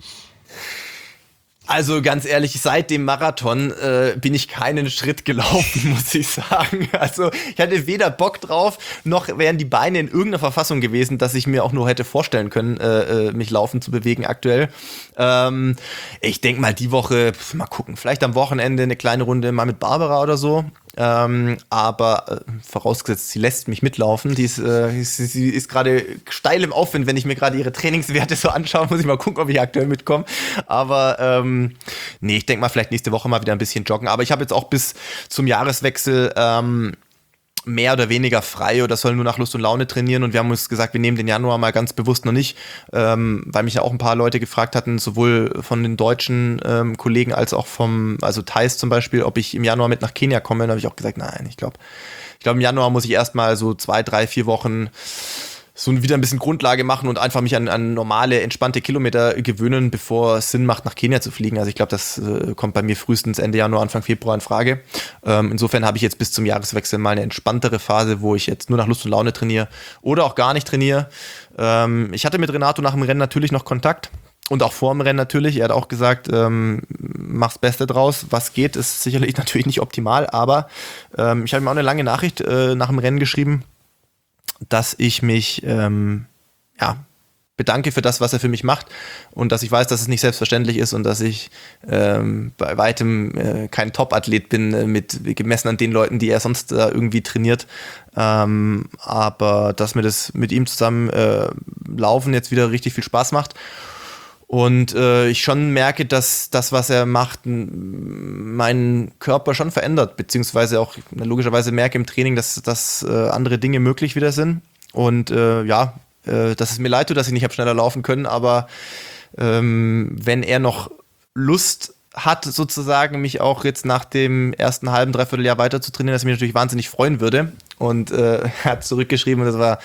Also ganz ehrlich, seit dem Marathon äh, bin ich keinen Schritt gelaufen, muss ich sagen. Also ich hatte weder Bock drauf, noch wären die Beine in irgendeiner Verfassung gewesen, dass ich mir auch nur hätte vorstellen können, äh, mich laufen zu bewegen aktuell. Ähm, ich denke mal die Woche, pf, mal gucken, vielleicht am Wochenende eine kleine Runde mal mit Barbara oder so. Ähm, aber äh, vorausgesetzt, sie lässt mich mitlaufen. Die ist, äh, sie, sie ist gerade steil im Aufwind, wenn ich mir gerade ihre Trainingswerte so anschaue, muss ich mal gucken, ob ich aktuell mitkomme. Aber ähm, nee, ich denke mal vielleicht nächste Woche mal wieder ein bisschen joggen. Aber ich habe jetzt auch bis zum Jahreswechsel ähm, mehr oder weniger frei oder soll nur nach Lust und Laune trainieren, und wir haben uns gesagt, wir nehmen den Januar mal ganz bewusst noch nicht, ähm, weil mich ja auch ein paar Leute gefragt hatten, sowohl von den deutschen ähm, Kollegen als auch vom, also Thais zum Beispiel, ob ich im Januar mit nach Kenia komme. Dann habe ich auch gesagt, nein, ich glaube, ich glaube im Januar muss ich erstmal so zwei, drei, vier Wochen so wieder ein bisschen Grundlage machen und einfach mich an, an normale, entspannte Kilometer gewöhnen, bevor es Sinn macht, nach Kenia zu fliegen. Also ich glaube, das äh, kommt bei mir frühestens Ende Januar, Anfang Februar in Frage. Ähm, insofern habe ich jetzt bis zum Jahreswechsel mal eine entspanntere Phase, wo ich jetzt nur nach Lust und Laune trainiere oder auch gar nicht trainiere. Ähm, ich hatte mit Renato nach dem Rennen natürlich noch Kontakt. Und auch vor dem Rennen natürlich. Er hat auch gesagt, ähm, mach's Beste draus. Was geht, ist sicherlich natürlich nicht optimal, aber ähm, ich habe ihm auch eine lange Nachricht äh, nach dem Rennen geschrieben, dass ich mich ähm, ja, bedanke für das, was er für mich macht, und dass ich weiß, dass es nicht selbstverständlich ist und dass ich ähm, bei weitem äh, kein Top-Athlet bin, äh, mit gemessen an den Leuten, die er sonst äh, irgendwie trainiert. Ähm, aber dass mir das mit ihm zusammen äh, Laufen jetzt wieder richtig viel Spaß macht. Und äh, ich schon merke, dass das, was er macht, n- meinen Körper schon verändert, beziehungsweise auch logischerweise merke im Training, dass, dass äh, andere Dinge möglich wieder sind. Und äh, ja, äh, dass es mir leid tut, dass ich nicht habe schneller laufen können, aber ähm, wenn er noch Lust hat, sozusagen mich auch jetzt nach dem ersten halben, dreiviertel Jahr weiter zu trainieren, dass ich mich natürlich wahnsinnig freuen würde. Und äh, er hat zurückgeschrieben, und das war...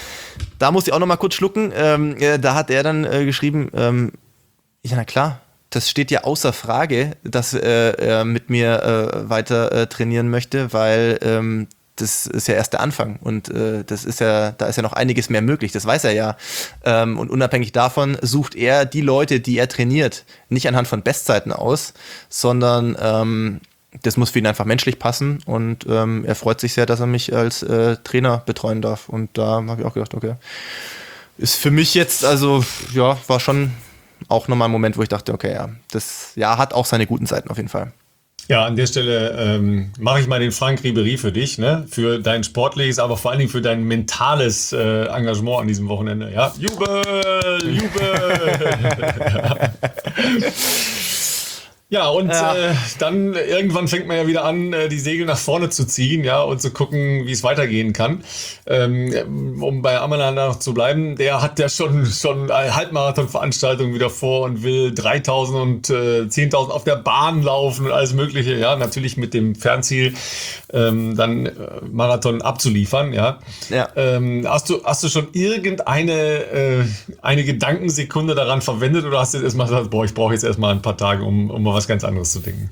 Da musste ich auch noch mal kurz schlucken. Ähm, äh, da hat er dann äh, geschrieben, ähm, ja, na klar, das steht ja außer Frage, dass äh, er mit mir äh, weiter äh, trainieren möchte, weil ähm, das ist ja erst der Anfang, und äh, das ist ja, da ist ja noch einiges mehr möglich, das weiß er ja. Ähm, und unabhängig davon sucht er die Leute, die er trainiert, nicht anhand von Bestzeiten aus, sondern ähm, das muss für ihn einfach menschlich passen, und ähm, er freut sich sehr, dass er mich als äh, Trainer betreuen darf. Und da habe ich auch gedacht, okay, ist für mich jetzt, also ja, war schon auch nochmal ein Moment, wo ich dachte, okay, ja, das ja, hat auch seine guten Seiten auf jeden Fall. Ja, an der Stelle ähm, mache ich mal den Frank Ribery für dich, ne? Für dein sportliches, aber vor allen Dingen für dein mentales äh, Engagement an diesem Wochenende. Ja, Jubel, Jubel! Ja, und ja. Äh, dann irgendwann fängt man ja wieder an, äh, die Segel nach vorne zu ziehen, ja, und zu gucken, wie es weitergehen kann. Ähm, um bei Ammann noch zu bleiben, der hat ja schon schon Halbmarathon-Veranstaltungen wieder vor und will dreitausend und äh, zehntausend auf der Bahn laufen und alles Mögliche, ja, natürlich mit dem Fernziel, ähm, dann äh, Marathon abzuliefern, ja. ja. Ähm, hast du hast du schon irgendeine äh, eine Gedankensekunde daran verwendet, oder hast du jetzt erstmal gesagt, boah, ich brauche jetzt erstmal ein paar Tage, um um mal was ganz anderes zu denken?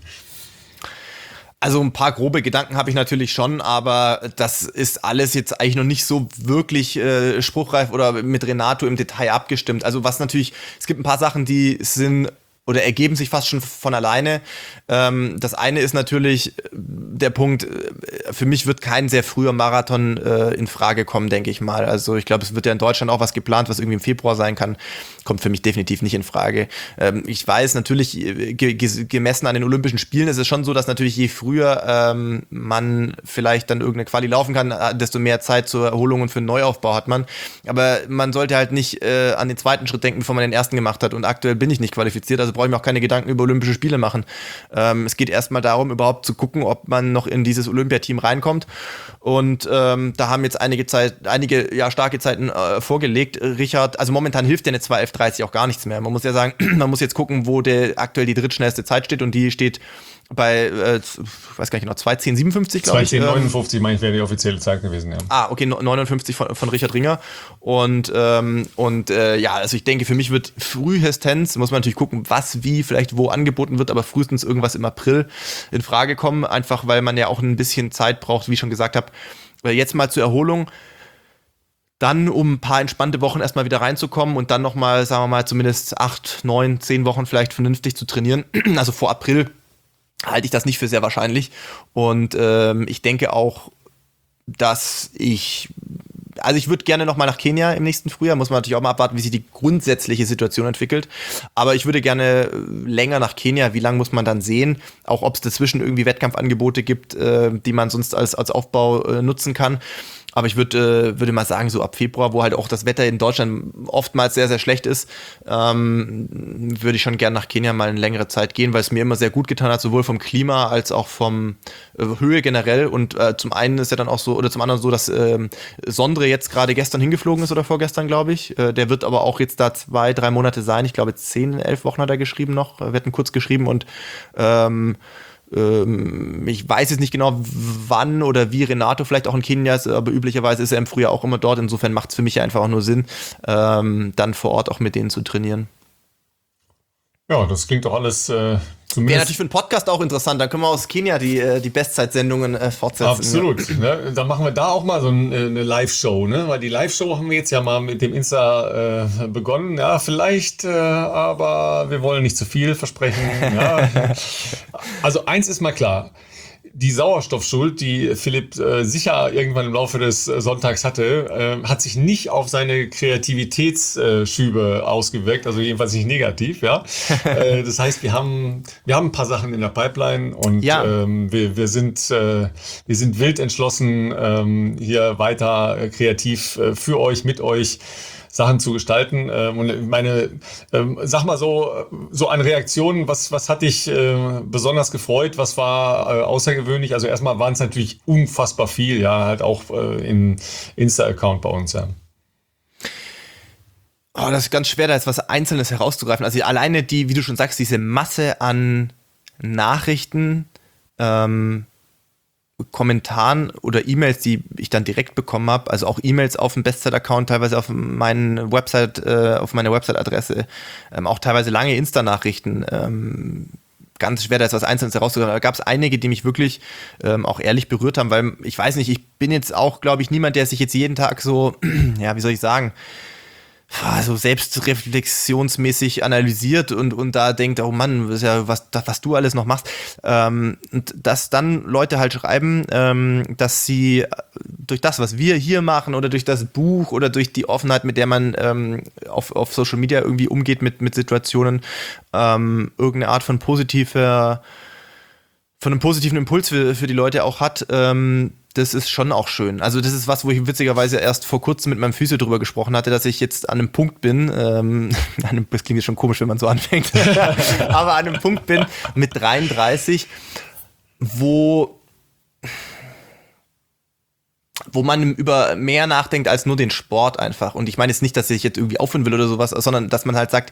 Also ein paar grobe Gedanken habe ich natürlich schon, aber das ist alles jetzt eigentlich noch nicht so wirklich äh, spruchreif oder mit Renato im Detail abgestimmt. Also was natürlich, es gibt ein paar Sachen, die sind oder ergeben sich fast schon von alleine. Ähm, das eine ist natürlich der Punkt, für mich wird kein sehr früher Marathon äh, in Frage kommen, denke ich mal. Also ich glaube, es wird ja in Deutschland auch was geplant, was irgendwie im Februar sein kann. Kommt für mich definitiv nicht in Frage. Ähm, ich weiß natürlich, ge- ge- gemessen an den Olympischen Spielen ist es schon so, dass natürlich je früher ähm, man vielleicht dann irgendeine Quali laufen kann, desto mehr Zeit zur Erholung und für einen Neuaufbau hat man. Aber man sollte halt nicht äh, an den zweiten Schritt denken, bevor man den ersten gemacht hat. Und aktuell bin ich nicht qualifiziert, also brauche ich mir auch keine Gedanken über Olympische Spiele machen. Ähm, es geht erstmal darum, überhaupt zu gucken, ob man noch in dieses Olympiateam reinkommt. Und ähm, da haben jetzt einige Zeit, einige ja, starke Zeiten äh, vorgelegt. Richard, also momentan hilft ja eine zwei elf dreißig auch gar nichts mehr. Man muss ja sagen, man muss jetzt gucken, wo der aktuell die drittschnellste Zeit steht, und die steht bei, äh, ich weiß gar nicht genau, zwei zehn siebenundfünfzig, glaube ich. zwei zehn neunundfünfzig, meine ich, wäre die offizielle Zeit gewesen, ja. Ah, okay, neunundfünfzig von, von Richard Ringer. Und, ähm, und äh, ja, also ich denke, für mich wird frühestens, muss man natürlich gucken, was, wie, vielleicht wo angeboten wird, aber frühestens irgendwas im April in Frage kommen, einfach weil man ja auch ein bisschen Zeit braucht, wie ich schon gesagt habe, jetzt mal zur Erholung. Dann, um ein paar entspannte Wochen erstmal wieder reinzukommen und dann nochmal, sagen wir mal, zumindest acht, neun, zehn Wochen vielleicht vernünftig zu trainieren. Also vor April halte ich das nicht für sehr wahrscheinlich. Und ähm, ich denke auch, dass ich also ich würde gerne noch mal nach Kenia im nächsten Frühjahr, muss man natürlich auch mal abwarten, wie sich die grundsätzliche Situation entwickelt, aber ich würde gerne länger nach Kenia, wie lange muss man dann sehen, auch ob es dazwischen irgendwie Wettkampfangebote gibt, äh, die man sonst als, als Aufbau äh, nutzen kann. Aber ich würde, äh, würde mal sagen, so ab Februar, wo halt auch das Wetter in Deutschland oftmals sehr, sehr schlecht ist, ähm, würde ich schon gern nach Kenia mal eine längere Zeit gehen, weil es mir immer sehr gut getan hat, sowohl vom Klima als auch vom äh, Höhe generell. Und äh, zum einen ist ja dann auch so, oder zum anderen so, dass äh, Sondre jetzt gerade gestern hingeflogen ist oder vorgestern, glaube ich. Äh, der wird aber auch jetzt da zwei, drei Monate sein. Ich glaube, zehn, elf Wochen hat er geschrieben noch. Wir hatten kurz geschrieben und ähm, ich weiß jetzt nicht genau, wann oder wie Renato vielleicht auch in Kenia ist, aber üblicherweise ist er im Frühjahr auch immer dort. Insofern macht es für mich einfach auch nur Sinn, ähm, dann vor Ort auch mit denen zu trainieren. Ja, das klingt doch alles äh, zumindest... Wäre natürlich für einen Podcast auch interessant, dann können wir aus Kenia die, die Bestzeitsendungen äh, fortsetzen. Absolut, ne? Dann machen wir da auch mal so eine, eine Live-Show, ne? Weil die Live-Show haben wir jetzt ja mal mit dem Insta äh, begonnen, ja, vielleicht, äh, aber wir wollen nicht zu viel versprechen. Ja. Also eins ist mal klar, die Sauerstoffschuld, die Philipp äh, sicher irgendwann im Laufe des äh, Sonntags hatte, äh, hat sich nicht auf seine Kreativitätsschübe äh, ausgewirkt, also jedenfalls nicht negativ, ja. äh, das heißt, wir haben wir haben ein paar Sachen in der Pipeline und ja. ähm, wir wir sind äh, wir sind wild entschlossen, ähm, hier weiter äh, kreativ äh, für euch, mit euch Sachen zu gestalten. Und meine, sag mal so, so an Reaktionen, was, was hat dich besonders gefreut? Was war außergewöhnlich? Also erstmal waren es natürlich unfassbar viel, ja, halt auch im Insta-Account bei uns, ja. Oh, das ist ganz schwer, da jetzt was Einzelnes herauszugreifen. Also alleine die, wie du schon sagst, diese Masse an Nachrichten, ähm, Kommentaren oder E-Mails, die ich dann direkt bekommen habe, also auch E-Mails auf dem Bestzeit-Account, teilweise auf meinen Website, äh, auf meiner Website-Adresse, ähm, auch teilweise lange Insta-Nachrichten, ähm, ganz schwer, da jetzt was Einzelnes herauszugreifen. Da gab es einige, die mich wirklich ähm, auch ehrlich berührt haben, weil ich weiß nicht, ich bin jetzt auch, glaube ich, niemand, der sich jetzt jeden Tag so, ja, wie soll ich sagen, so selbstreflexionsmäßig analysiert und, und da denkt, oh Mann, das ist ja was, was du alles noch machst. Ähm, und dass dann Leute halt schreiben, ähm, dass sie durch das, was wir hier machen oder durch das Buch oder durch die Offenheit, mit der man ähm, auf, auf Social Media irgendwie umgeht mit, mit Situationen, ähm, irgendeine Art von positiver, von einem positiven Impuls für, für die Leute auch hat, ähm, das ist schon auch schön. Also das ist was, wo ich witzigerweise erst vor kurzem mit meinem Physio drüber gesprochen hatte, dass ich jetzt an einem Punkt bin, ähm, das klingt jetzt schon komisch, wenn man so anfängt, aber an einem Punkt bin mit dreiunddreißig, wo, wo man über mehr nachdenkt als nur den Sport einfach. Und ich meine jetzt nicht, dass ich jetzt irgendwie aufhören will oder sowas, sondern dass man halt sagt,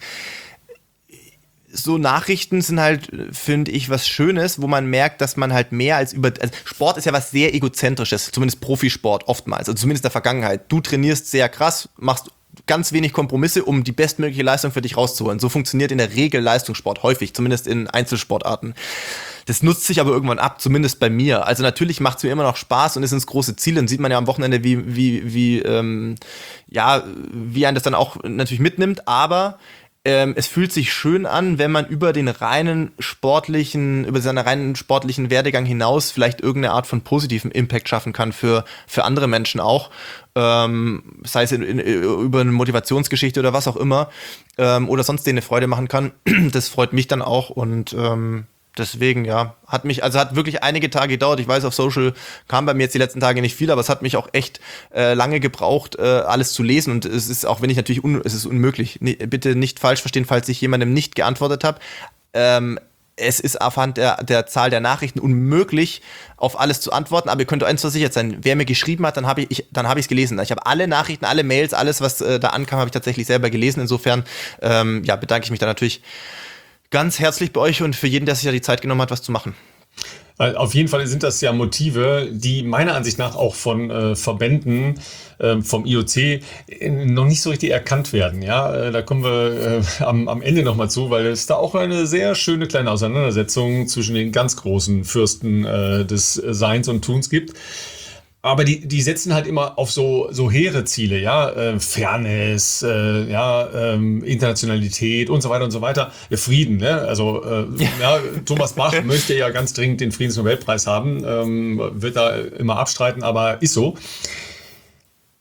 so Nachrichten sind halt, finde ich, was Schönes, wo man merkt, dass man halt mehr als über... Also Sport ist ja was sehr Egozentrisches, zumindest Profisport oftmals, also zumindest in der Vergangenheit. Du trainierst sehr krass, machst ganz wenig Kompromisse, um die bestmögliche Leistung für dich rauszuholen. So funktioniert in der Regel Leistungssport häufig, zumindest in Einzelsportarten. Das nutzt sich aber irgendwann ab, zumindest bei mir. Also natürlich macht es mir immer noch Spaß und ist ins große Ziel. Dann sieht man ja am Wochenende, wie, wie, wie, ähm, ja, wie einen das dann auch natürlich mitnimmt, aber es fühlt sich schön an, wenn man über den reinen sportlichen, über seinen reinen sportlichen Werdegang hinaus vielleicht irgendeine Art von positiven Impact schaffen kann für, für andere Menschen auch. Ähm, sei es in, in, über eine Motivationsgeschichte oder was auch immer. Ähm, oder sonst denen eine Freude machen kann. Das freut mich dann auch und ähm, deswegen, ja, hat mich, also hat wirklich einige Tage gedauert. Ich weiß, auf Social kam bei mir jetzt die letzten Tage nicht viel, aber es hat mich auch echt äh, lange gebraucht, äh, alles zu lesen. Und es ist, auch wenn ich natürlich, un, es ist unmöglich, nee, bitte nicht falsch verstehen, falls ich jemandem nicht geantwortet habe. Ähm, es ist aufhand der, der Zahl der Nachrichten unmöglich, auf alles zu antworten, aber ihr könnt eins versichert sein, wer mir geschrieben hat, dann habe ich, dann habe ich es gelesen. Ich habe alle Nachrichten, alle Mails, alles, was äh, da ankam, habe ich tatsächlich selber gelesen. Insofern, ähm, ja, bedanke ich mich da natürlich ganz herzlich bei euch und für jeden, der sich ja die Zeit genommen hat, was zu machen. Auf jeden Fall sind das ja Motive, die meiner Ansicht nach auch von äh, Verbänden äh, vom I O C noch nicht so richtig erkannt werden. Ja, äh, da kommen wir äh, am, am Ende nochmal zu, weil es da auch eine sehr schöne kleine Auseinandersetzung zwischen den ganz großen Fürsten äh, des Seins und Tuns gibt. Aber die, die setzen halt immer auf so, so hehre Ziele, ja, äh, Fairness, äh, ja, ähm, Internationalität und so weiter und so weiter. Ja, Frieden, ne? Also äh, ja. ja, Thomas Bach möchte ja ganz dringend den Friedensnobelpreis haben, ähm, wird da immer abstreiten, aber ist so.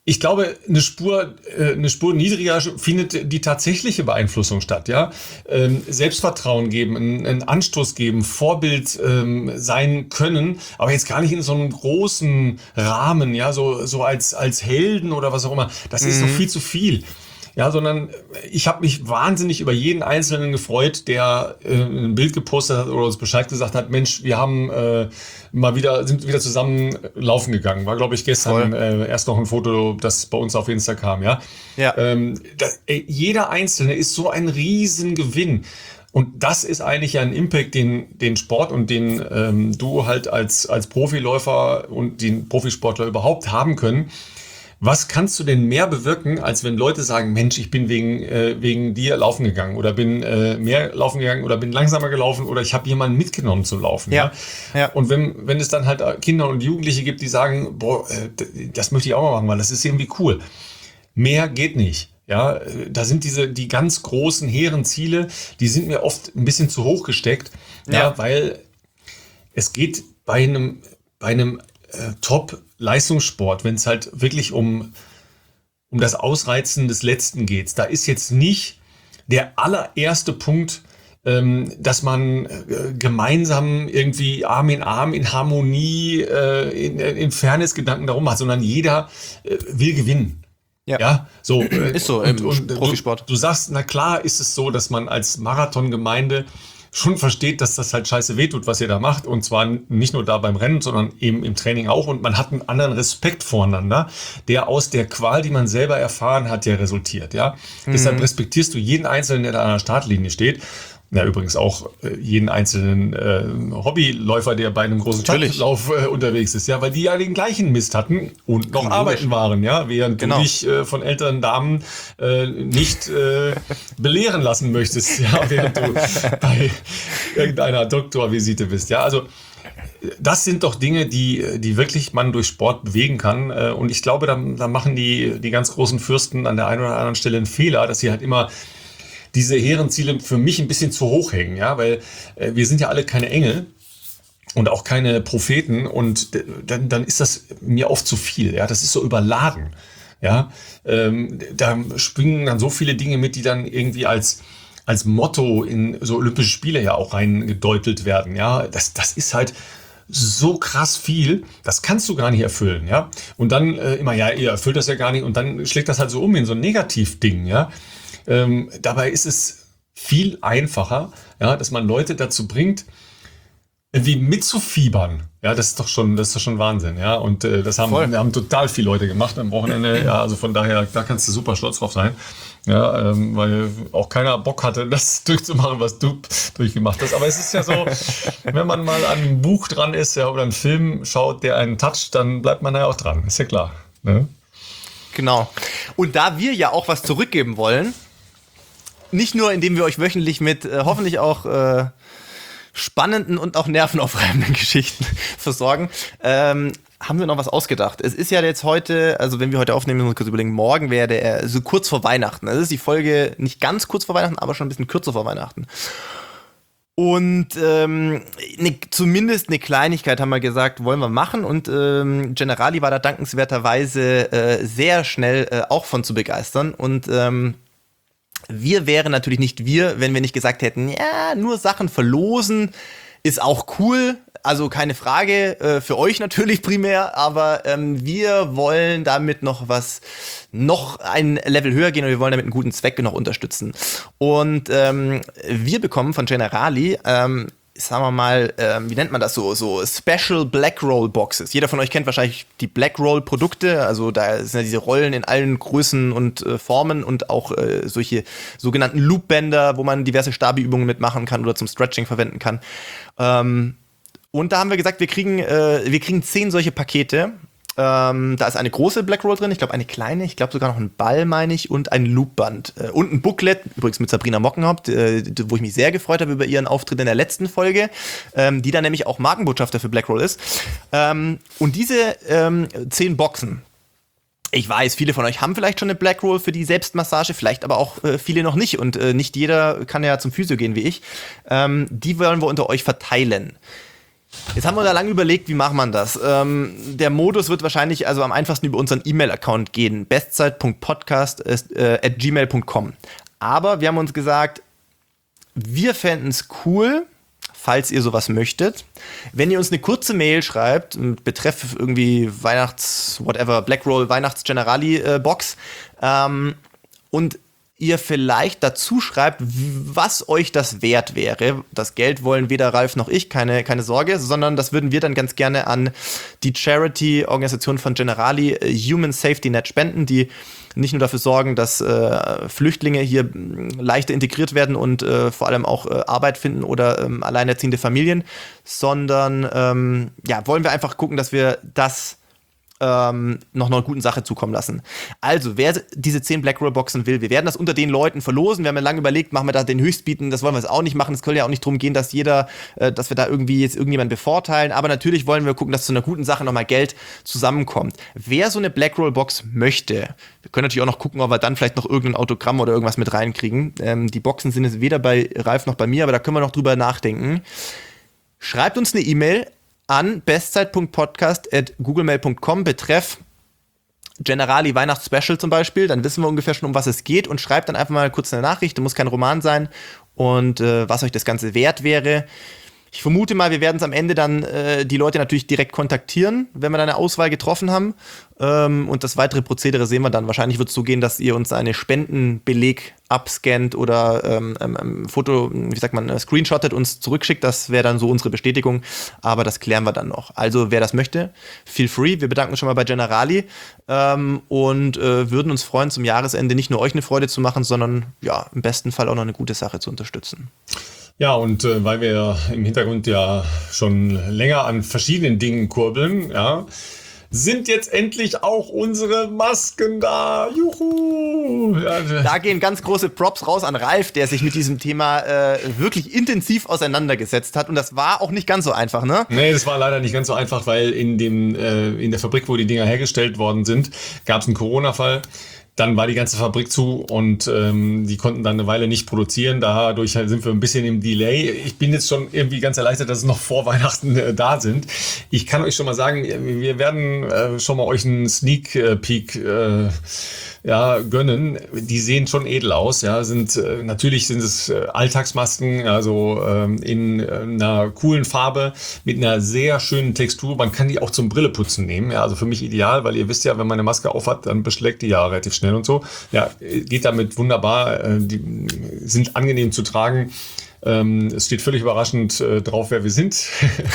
Ich glaube, eine Spur, äh, eine Spur niedriger findet die tatsächliche Beeinflussung statt, ja. Ähm, Selbstvertrauen geben, einen, einen Anstoß geben, Vorbild ähm, sein können, aber jetzt gar nicht in so einem großen Rahmen, ja, so, so als, als Helden oder was auch immer. Das ist Mhm. noch viel zu viel. Ja, sondern ich habe mich wahnsinnig über jeden Einzelnen gefreut, der äh, ein Bild gepostet hat oder uns Bescheid gesagt hat, Mensch, wir haben äh, mal wieder, sind wieder zusammen laufen gegangen. War, glaube ich, gestern äh, erst noch ein Foto, das bei uns auf Insta kam, ja. Ja. Ähm, das, ey, jeder Einzelne ist so ein Riesengewinn. Und das ist eigentlich ja ein Impact, den, den Sport und den ähm, du halt als, als Profiläufer und den Profisportler überhaupt haben können. Was kannst du denn mehr bewirken, als wenn Leute sagen, Mensch, ich bin wegen, äh, wegen dir laufen gegangen oder bin äh, mehr laufen gegangen oder bin langsamer gelaufen oder ich habe jemanden mitgenommen zum Laufen. Ja. Ja? Ja. Und wenn, wenn es dann halt Kinder und Jugendliche gibt, die sagen, boah, äh, das möchte ich auch mal machen, weil das ist irgendwie cool. Mehr geht nicht. Ja, da sind diese, die ganz großen, hehren Ziele, die sind mir oft ein bisschen zu hoch gesteckt. Ja, Ja. weil es geht bei einem, bei einem äh, Top-Leistungssport, wenn es halt wirklich um, um das Ausreizen des Letzten geht. Da ist jetzt nicht der allererste Punkt, ähm, dass man äh, gemeinsam irgendwie Arm in Arm, in Harmonie, äh, in, in Fairness-Gedanken darum macht, sondern jeder äh, will gewinnen. Ja. Ja, so. äh, Ist so und, im und Profisport. Du, du sagst, na klar ist es so, dass man als Marathongemeinde schon versteht, dass das halt scheiße wehtut, was ihr da macht. Und zwar nicht nur da beim Rennen, sondern eben im Training auch. Und man hat einen anderen Respekt voreinander, der aus der Qual, die man selber erfahren hat, ja resultiert. Ja, mhm. Deshalb respektierst du jeden Einzelnen, der da an der Startlinie steht. Ja, übrigens auch äh, jeden einzelnen äh, Hobbyläufer, der bei einem großen Natürlich. Stadtlauf äh, unterwegs ist, ja, weil die ja den gleichen Mist hatten und noch Logisch. arbeiten waren, ja, während Genau. du dich äh, von älteren Damen äh, nicht äh, belehren lassen möchtest, ja, während du bei irgendeiner Doktorvisite bist, ja, also das sind doch Dinge, die, die wirklich man durch Sport bewegen kann. Und ich glaube, da, da machen die, die ganz großen Fürsten an der einen oder anderen Stelle einen Fehler, dass sie halt immer diese hehren Ziele für mich ein bisschen zu hoch hängen, ja, weil äh, wir sind ja alle keine Engel und auch keine Propheten und d- dann, dann ist das mir oft zu viel, ja, das ist so überladen, ja, ähm, da springen dann so viele Dinge mit, die dann irgendwie als als Motto in so Olympische Spiele ja auch reingedeutelt werden, ja, das das ist halt so krass viel, das kannst du gar nicht erfüllen, ja, und dann äh, immer, ja, ihr erfüllt das ja gar nicht und dann schlägt das halt so um in so ein Negativding, ja. Ähm, dabei ist es viel einfacher, ja, dass man Leute dazu bringt, irgendwie mitzufiebern. Ja, das ist doch schon, das ist doch schon Wahnsinn, ja. Und äh, das haben, Voll. haben total viele Leute gemacht am Wochenende. Ja, also von daher, da kannst du super stolz drauf sein. Ja, ähm, weil auch keiner Bock hatte, das durchzumachen, was du durchgemacht hast. Aber es ist ja so, wenn man mal an einem Buch dran ist, ja, oder einen Film schaut, der einen toucht, dann bleibt man da ja auch dran. Ist ja klar. Ne? Genau. Und da wir ja auch was zurückgeben wollen, nicht nur indem wir euch wöchentlich mit äh, hoffentlich auch äh, spannenden und auch nervenaufreibenden Geschichten versorgen, ähm, haben wir noch was ausgedacht. Es ist ja jetzt heute, also wenn wir heute aufnehmen, müssen wir uns kurz überlegen, morgen wäre der so kurz vor Weihnachten. Das ist die Folge nicht ganz kurz vor Weihnachten, aber schon ein bisschen kürzer vor Weihnachten. Und ähm, ne, zumindest eine Kleinigkeit haben wir gesagt, wollen wir machen. Und ähm, Generali war da dankenswerterweise äh, sehr schnell äh, auch von zu begeistern. Und ähm, wir wären natürlich nicht wir, wenn wir nicht gesagt hätten, ja, nur Sachen verlosen ist auch cool. Also keine Frage, äh, für euch natürlich primär, aber ähm, wir wollen damit noch was, noch ein Level höher gehen und wir wollen damit einen guten Zweck noch unterstützen. Und ähm, wir bekommen von Generali, ähm, sagen wir mal, ähm, wie nennt man das so, so Special Black Roll Boxes. Jeder von euch kennt wahrscheinlich die Black Roll Produkte, also da sind ja diese Rollen in allen Größen und äh, Formen und auch äh, solche sogenannten Loopbänder, wo man diverse Stabi-Übungen mitmachen kann oder zum Stretching verwenden kann. Ähm, Und da haben wir gesagt, wir kriegen, äh, wir kriegen zehn solche Pakete. Ähm, da ist eine große Black Roll drin, ich glaube eine kleine, ich glaube sogar noch ein Ball, meine ich, und ein Loopband. Äh, und ein Booklet, übrigens mit Sabrina Mockenhaupt, äh, wo ich mich sehr gefreut habe über ihren Auftritt in der letzten Folge, ähm, die dann nämlich auch Markenbotschafter für Black Roll ist. Ähm, und diese ähm, zehn Boxen, ich weiß, viele von euch haben vielleicht schon eine Black Roll für die Selbstmassage, vielleicht aber auch äh, viele noch nicht. Und äh, nicht jeder kann ja zum Physio gehen wie ich. Ähm, die wollen wir unter euch verteilen. Jetzt haben wir da lange überlegt, wie macht man das? Ähm, der Modus wird wahrscheinlich also am einfachsten über unseren E-Mail-Account gehen, bestzeit punkt podcast at gmail punkt com. Aber wir haben uns gesagt, wir fänden es cool, falls ihr sowas möchtet, wenn ihr uns eine kurze Mail schreibt, betreff irgendwie Weihnachts-, whatever, Blackroll, Weihnachts-Generali-Box, ähm, und ihr vielleicht dazu schreibt, was euch das wert wäre. Das Geld wollen weder Ralf noch ich, keine, keine Sorge, sondern das würden wir dann ganz gerne an die Charity-Organisation von Generali, Human Safety Net, spenden, die nicht nur dafür sorgen, dass äh, Flüchtlinge hier leichter integriert werden und äh, vor allem auch äh, Arbeit finden oder ähm, alleinerziehende Familien, sondern ähm, ja, wollen wir einfach gucken, dass wir das ähm, noch einer guten Sache zukommen lassen. Also, wer diese zehn Blackroll-Boxen will, wir werden das unter den Leuten verlosen. Wir haben ja lange überlegt, machen wir da den Höchstbieten, das wollen wir jetzt auch nicht machen. Es soll ja auch nicht darum gehen, dass jeder, äh, dass wir da irgendwie jetzt irgendjemanden bevorteilen, aber natürlich wollen wir gucken, dass zu einer guten Sache nochmal Geld zusammenkommt. Wer so eine Blackroll-Box möchte, wir können natürlich auch noch gucken, ob wir dann vielleicht noch irgendein Autogramm oder irgendwas mit reinkriegen. Ähm, die Boxen sind jetzt weder bei Ralf noch bei mir, aber da können wir noch drüber nachdenken. Schreibt uns eine E-Mail an bestzeit punkt podcast at googlemail punkt com, betreff Generali Weihnachtsspecial zum Beispiel, dann wissen wir ungefähr schon, um was es geht, und schreibt dann einfach mal kurz eine Nachricht, muss kein Roman sein, und äh, was euch das Ganze wert wäre. Ich vermute mal, wir werden es am Ende dann äh, die Leute natürlich direkt kontaktieren, wenn wir dann eine Auswahl getroffen haben. Ähm, und das weitere Prozedere sehen wir dann. Wahrscheinlich wird es so gehen, dass ihr uns einen Spendenbeleg abscannt oder ähm, ähm, Foto, wie sagt man, screenshottet, uns zurückschickt. Das wäre dann so unsere Bestätigung. Aber das klären wir dann noch. Also wer das möchte, feel free. Wir bedanken uns schon mal bei Generali ähm, und äh, würden uns freuen, zum Jahresende nicht nur euch eine Freude zu machen, sondern ja, im besten Fall auch noch eine gute Sache zu unterstützen. Ja, und äh, weil wir im Hintergrund ja schon länger an verschiedenen Dingen kurbeln, ja, sind jetzt endlich auch unsere Masken da. Juhu! Ja, da gehen ganz große Props raus an Ralf, der sich mit diesem Thema äh, wirklich intensiv auseinandergesetzt hat. Und das war auch nicht ganz so einfach, ne? Nee, das war leider nicht ganz so einfach, weil in dem äh, in der Fabrik, wo die Dinger hergestellt worden sind, gab es einen Corona-Fall. Dann war die ganze Fabrik zu und ähm, die konnten dann eine Weile nicht produzieren. Dadurch sind wir ein bisschen im Delay. Ich bin jetzt schon irgendwie ganz erleichtert, dass es noch vor Weihnachten äh, da sind. Ich kann euch schon mal sagen, wir werden äh, schon mal euch einen Sneak Peek äh, ja, gönnen. Die sehen schon edel aus. Ja, sind äh, natürlich sind es äh, Alltagsmasken, also äh, in äh, einer coolen Farbe mit einer sehr schönen Textur. Man kann die auch zum Brilleputzen nehmen. Ja, also für mich ideal, weil ihr wisst ja, wenn man eine Maske aufhat, dann beschlägt die ja relativ schnell und so. Ja, geht damit wunderbar. Äh, die sind angenehm zu tragen. Ähm, es steht völlig überraschend äh, drauf, wer wir sind.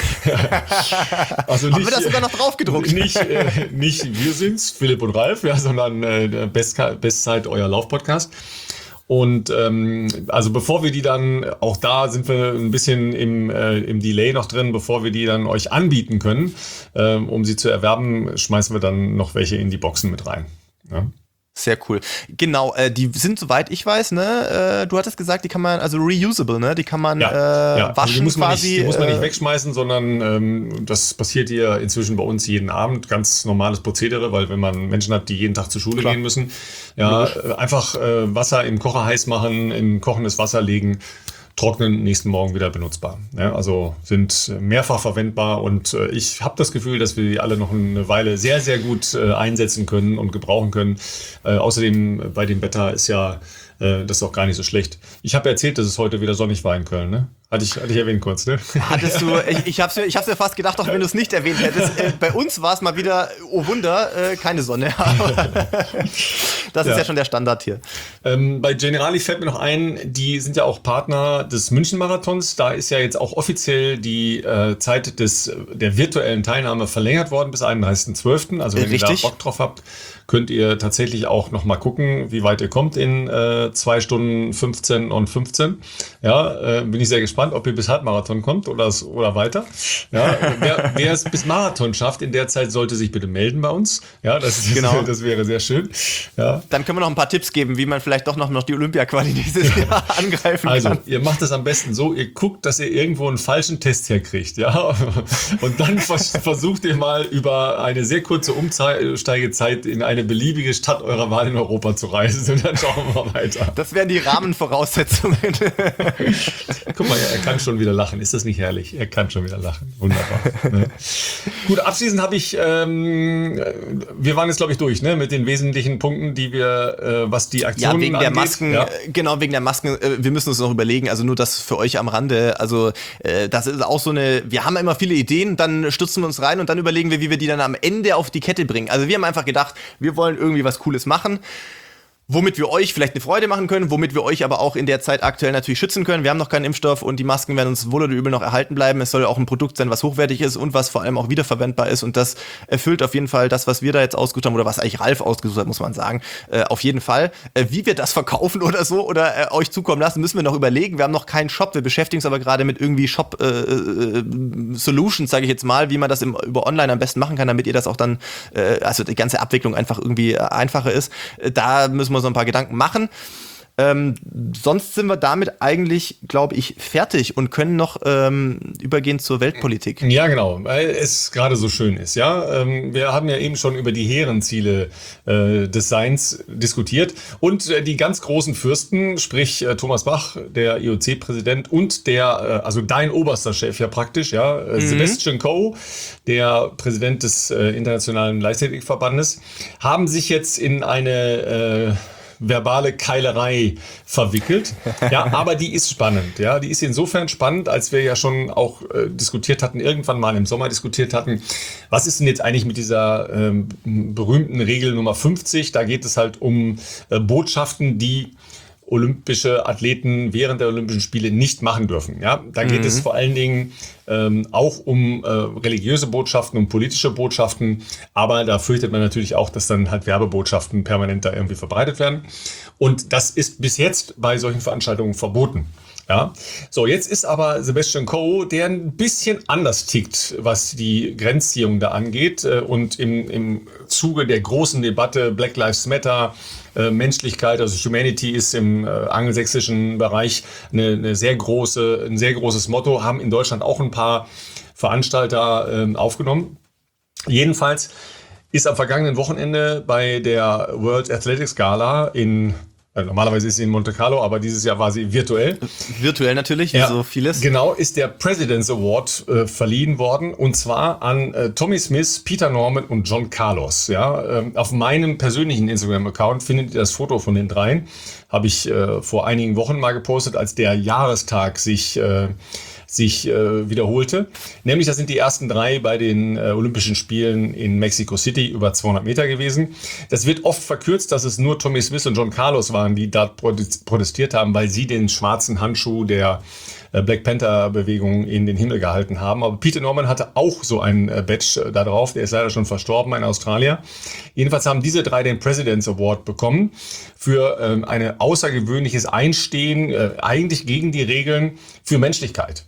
Also nicht, haben wir das sogar noch drauf gedruckt? Nicht, äh, nicht wir sind's, Philipp und Ralf, ja, sondern äh, Best, Bestzeit, euer Laufpodcast. Und ähm, also bevor wir die dann, auch da sind wir ein bisschen im, äh, im Delay noch drin, bevor wir die dann euch anbieten können, äh, um sie zu erwerben, schmeißen wir dann noch welche in die Boxen mit rein. Ja. Sehr cool. Genau, äh, die sind, soweit ich weiß, ne, äh, du hattest gesagt, die kann man, also reusable, ne, die kann man ja, äh, ja. waschen die muss man quasi. Nicht, die muss man äh, nicht wegschmeißen, sondern ähm, das passiert hier inzwischen bei uns jeden Abend. Ganz normales Prozedere, weil wenn man Menschen hat, die jeden Tag zur Schule Klar. gehen müssen, ja, äh, einfach äh, Wasser im Kocher heiß machen, in kochendes Wasser legen, trocknen, nächsten Morgen wieder benutzbar. Ja, also sind mehrfach verwendbar und äh, ich habe das Gefühl, dass wir die alle noch eine Weile sehr, sehr gut äh, einsetzen können und gebrauchen können. Äh, außerdem bei dem Wetter ist ja äh, das auch gar nicht so schlecht. Ich habe erzählt, dass es heute wieder sonnig war in Köln, ne? Hatte ich, hatte ich erwähnt kurz, ne? Hattest du, ich, ich hab's, ich hab's mir fast gedacht, auch wenn du es nicht erwähnt hättest. Äh, bei uns war es mal wieder, oh Wunder, äh, keine Sonne. Das ist ja. ja schon der Standard hier. Ähm, bei Generali fällt mir noch ein, die sind ja auch Partner des München-Marathons. Da ist ja jetzt auch offiziell die äh, Zeit des, der virtuellen Teilnahme verlängert worden bis einunddreißigsten zwölften Also wenn Richtig. ihr da Bock drauf habt, könnt ihr tatsächlich auch noch mal gucken, wie weit ihr kommt in äh, zwei Stunden fünfzehn und fünfzehn. Ja, äh, bin ich sehr gespannt, ob ihr bis Halbmarathon kommt oder, oder weiter. Ja, wer, wer es bis Marathon schafft in der Zeit, sollte sich bitte melden bei uns. Ja, das, ist, genau. das wäre sehr schön. Ja. Dann können wir noch ein paar Tipps geben, wie man vielleicht doch noch, noch die Olympia-Quali dieses Jahr angreifen also, kann. Also, ihr macht es am besten so, ihr guckt, dass ihr irgendwo einen falschen Test herkriegt. Ja? Und dann vers- versucht ihr mal über eine sehr kurze Umsteigezeit in eine eine beliebige Stadt eurer Wahl in Europa zu reisen und dann schauen wir mal weiter. Das wären die Rahmenvoraussetzungen. Guck mal, er kann schon wieder lachen. Ist das nicht herrlich? Er kann schon wieder lachen. Wunderbar. Ne? Gut, abschließend habe ich, ähm, wir waren jetzt glaube ich durch, ne, mit den wesentlichen Punkten, die wir, äh, was die Aktionen Ja, wegen angeht. der Masken, Ja. genau, wegen der Masken, äh, wir müssen uns noch überlegen, also nur das für euch am Rande, also äh, das ist auch so eine, wir haben immer viele Ideen, dann stürzen wir uns rein und dann überlegen wir, wie wir die dann am Ende auf die Kette bringen. Also wir haben einfach gedacht, wir wollen irgendwie was Cooles machen, womit wir euch vielleicht eine Freude machen können, womit wir euch aber auch in der Zeit aktuell natürlich schützen können. Wir haben noch keinen Impfstoff und die Masken werden uns wohl oder übel noch erhalten bleiben. Es soll auch ein Produkt sein, was hochwertig ist und was vor allem auch wiederverwendbar ist. Und das erfüllt auf jeden Fall das, was wir da jetzt ausgesucht haben oder was eigentlich Ralf ausgesucht hat, muss man sagen. Äh, auf jeden Fall. Äh, wie wir das verkaufen oder so oder äh, euch zukommen lassen, müssen wir noch überlegen. Wir haben noch keinen Shop. Wir beschäftigen uns aber gerade mit irgendwie Shop-Solutions, äh, sage ich jetzt mal, wie man das im, über Online am besten machen kann, damit ihr das auch dann, äh, also die ganze Abwicklung einfach irgendwie äh, einfacher ist. Äh, da müssen wir so ein paar Gedanken machen. Ähm, sonst sind wir damit eigentlich, glaube ich, fertig und können noch ähm, übergehen zur Weltpolitik. Ja, genau, weil es gerade so schön ist. Ja, ähm, wir haben ja eben schon über die hehren Ziele äh, des Seins diskutiert und äh, die ganz großen Fürsten, sprich äh, Thomas Bach, der I O C-Präsident und der, äh, also dein oberster Chef ja praktisch, ja, äh, mhm. Sebastian Coe, der Präsident des äh, Internationalen Leichtathletikverbandes, haben sich jetzt in eine äh, verbale Keilerei verwickelt. Ja, aber die ist spannend. Ja, die ist insofern spannend, als wir ja schon auch äh, diskutiert hatten, irgendwann mal im Sommer diskutiert hatten, was ist denn jetzt eigentlich mit dieser ähm, berühmten Regel Nummer fünfzig? Da geht es halt um äh, Botschaften, die olympische Athleten während der Olympischen Spiele nicht machen dürfen. Ja, da geht mhm. es vor allen Dingen ähm, auch um äh, religiöse Botschaften, um politische Botschaften, aber da fürchtet man natürlich auch, dass dann halt Werbebotschaften permanent da irgendwie verbreitet werden. Und das ist bis jetzt bei solchen Veranstaltungen verboten. Ja, so jetzt ist aber Sebastian Coe, der ein bisschen anders tickt, was die Grenzziehung da angeht und im, im Zuge der großen Debatte Black Lives Matter, äh, Menschlichkeit, also Humanity ist im äh, angelsächsischen Bereich eine, eine sehr große, ein sehr großes Motto, haben in Deutschland auch ein paar Veranstalter äh, aufgenommen. Jedenfalls ist am vergangenen Wochenende bei der World Athletics Gala in normalerweise ist sie in Monte Carlo, aber dieses Jahr war sie virtuell. Virtuell natürlich, wie ja, so vieles. Genau, ist der President's Award äh, verliehen worden und zwar an äh, Tommy Smith, Peter Norman und John Carlos. Ja, ähm, auf meinem persönlichen Instagram-Account findet ihr das Foto von den dreien. Habe ich äh, vor einigen Wochen mal gepostet, als der Jahrestag sich äh, sich äh, wiederholte. Nämlich, das sind die ersten drei bei den äh, Olympischen Spielen in Mexico City über zweihundert Meter gewesen. Das wird oft verkürzt, dass es nur Tommy Smith und John Carlos waren, die da protestiert haben, weil sie den schwarzen Handschuh der äh, Black Panther-Bewegung in den Himmel gehalten haben. Aber Peter Norman hatte auch so ein äh, Badge äh, da drauf. Der ist leider schon verstorben, ein Australier. Jedenfalls haben diese drei den President's Award bekommen für ähm, ein außergewöhnliches Einstehen, äh, eigentlich gegen die Regeln für Menschlichkeit.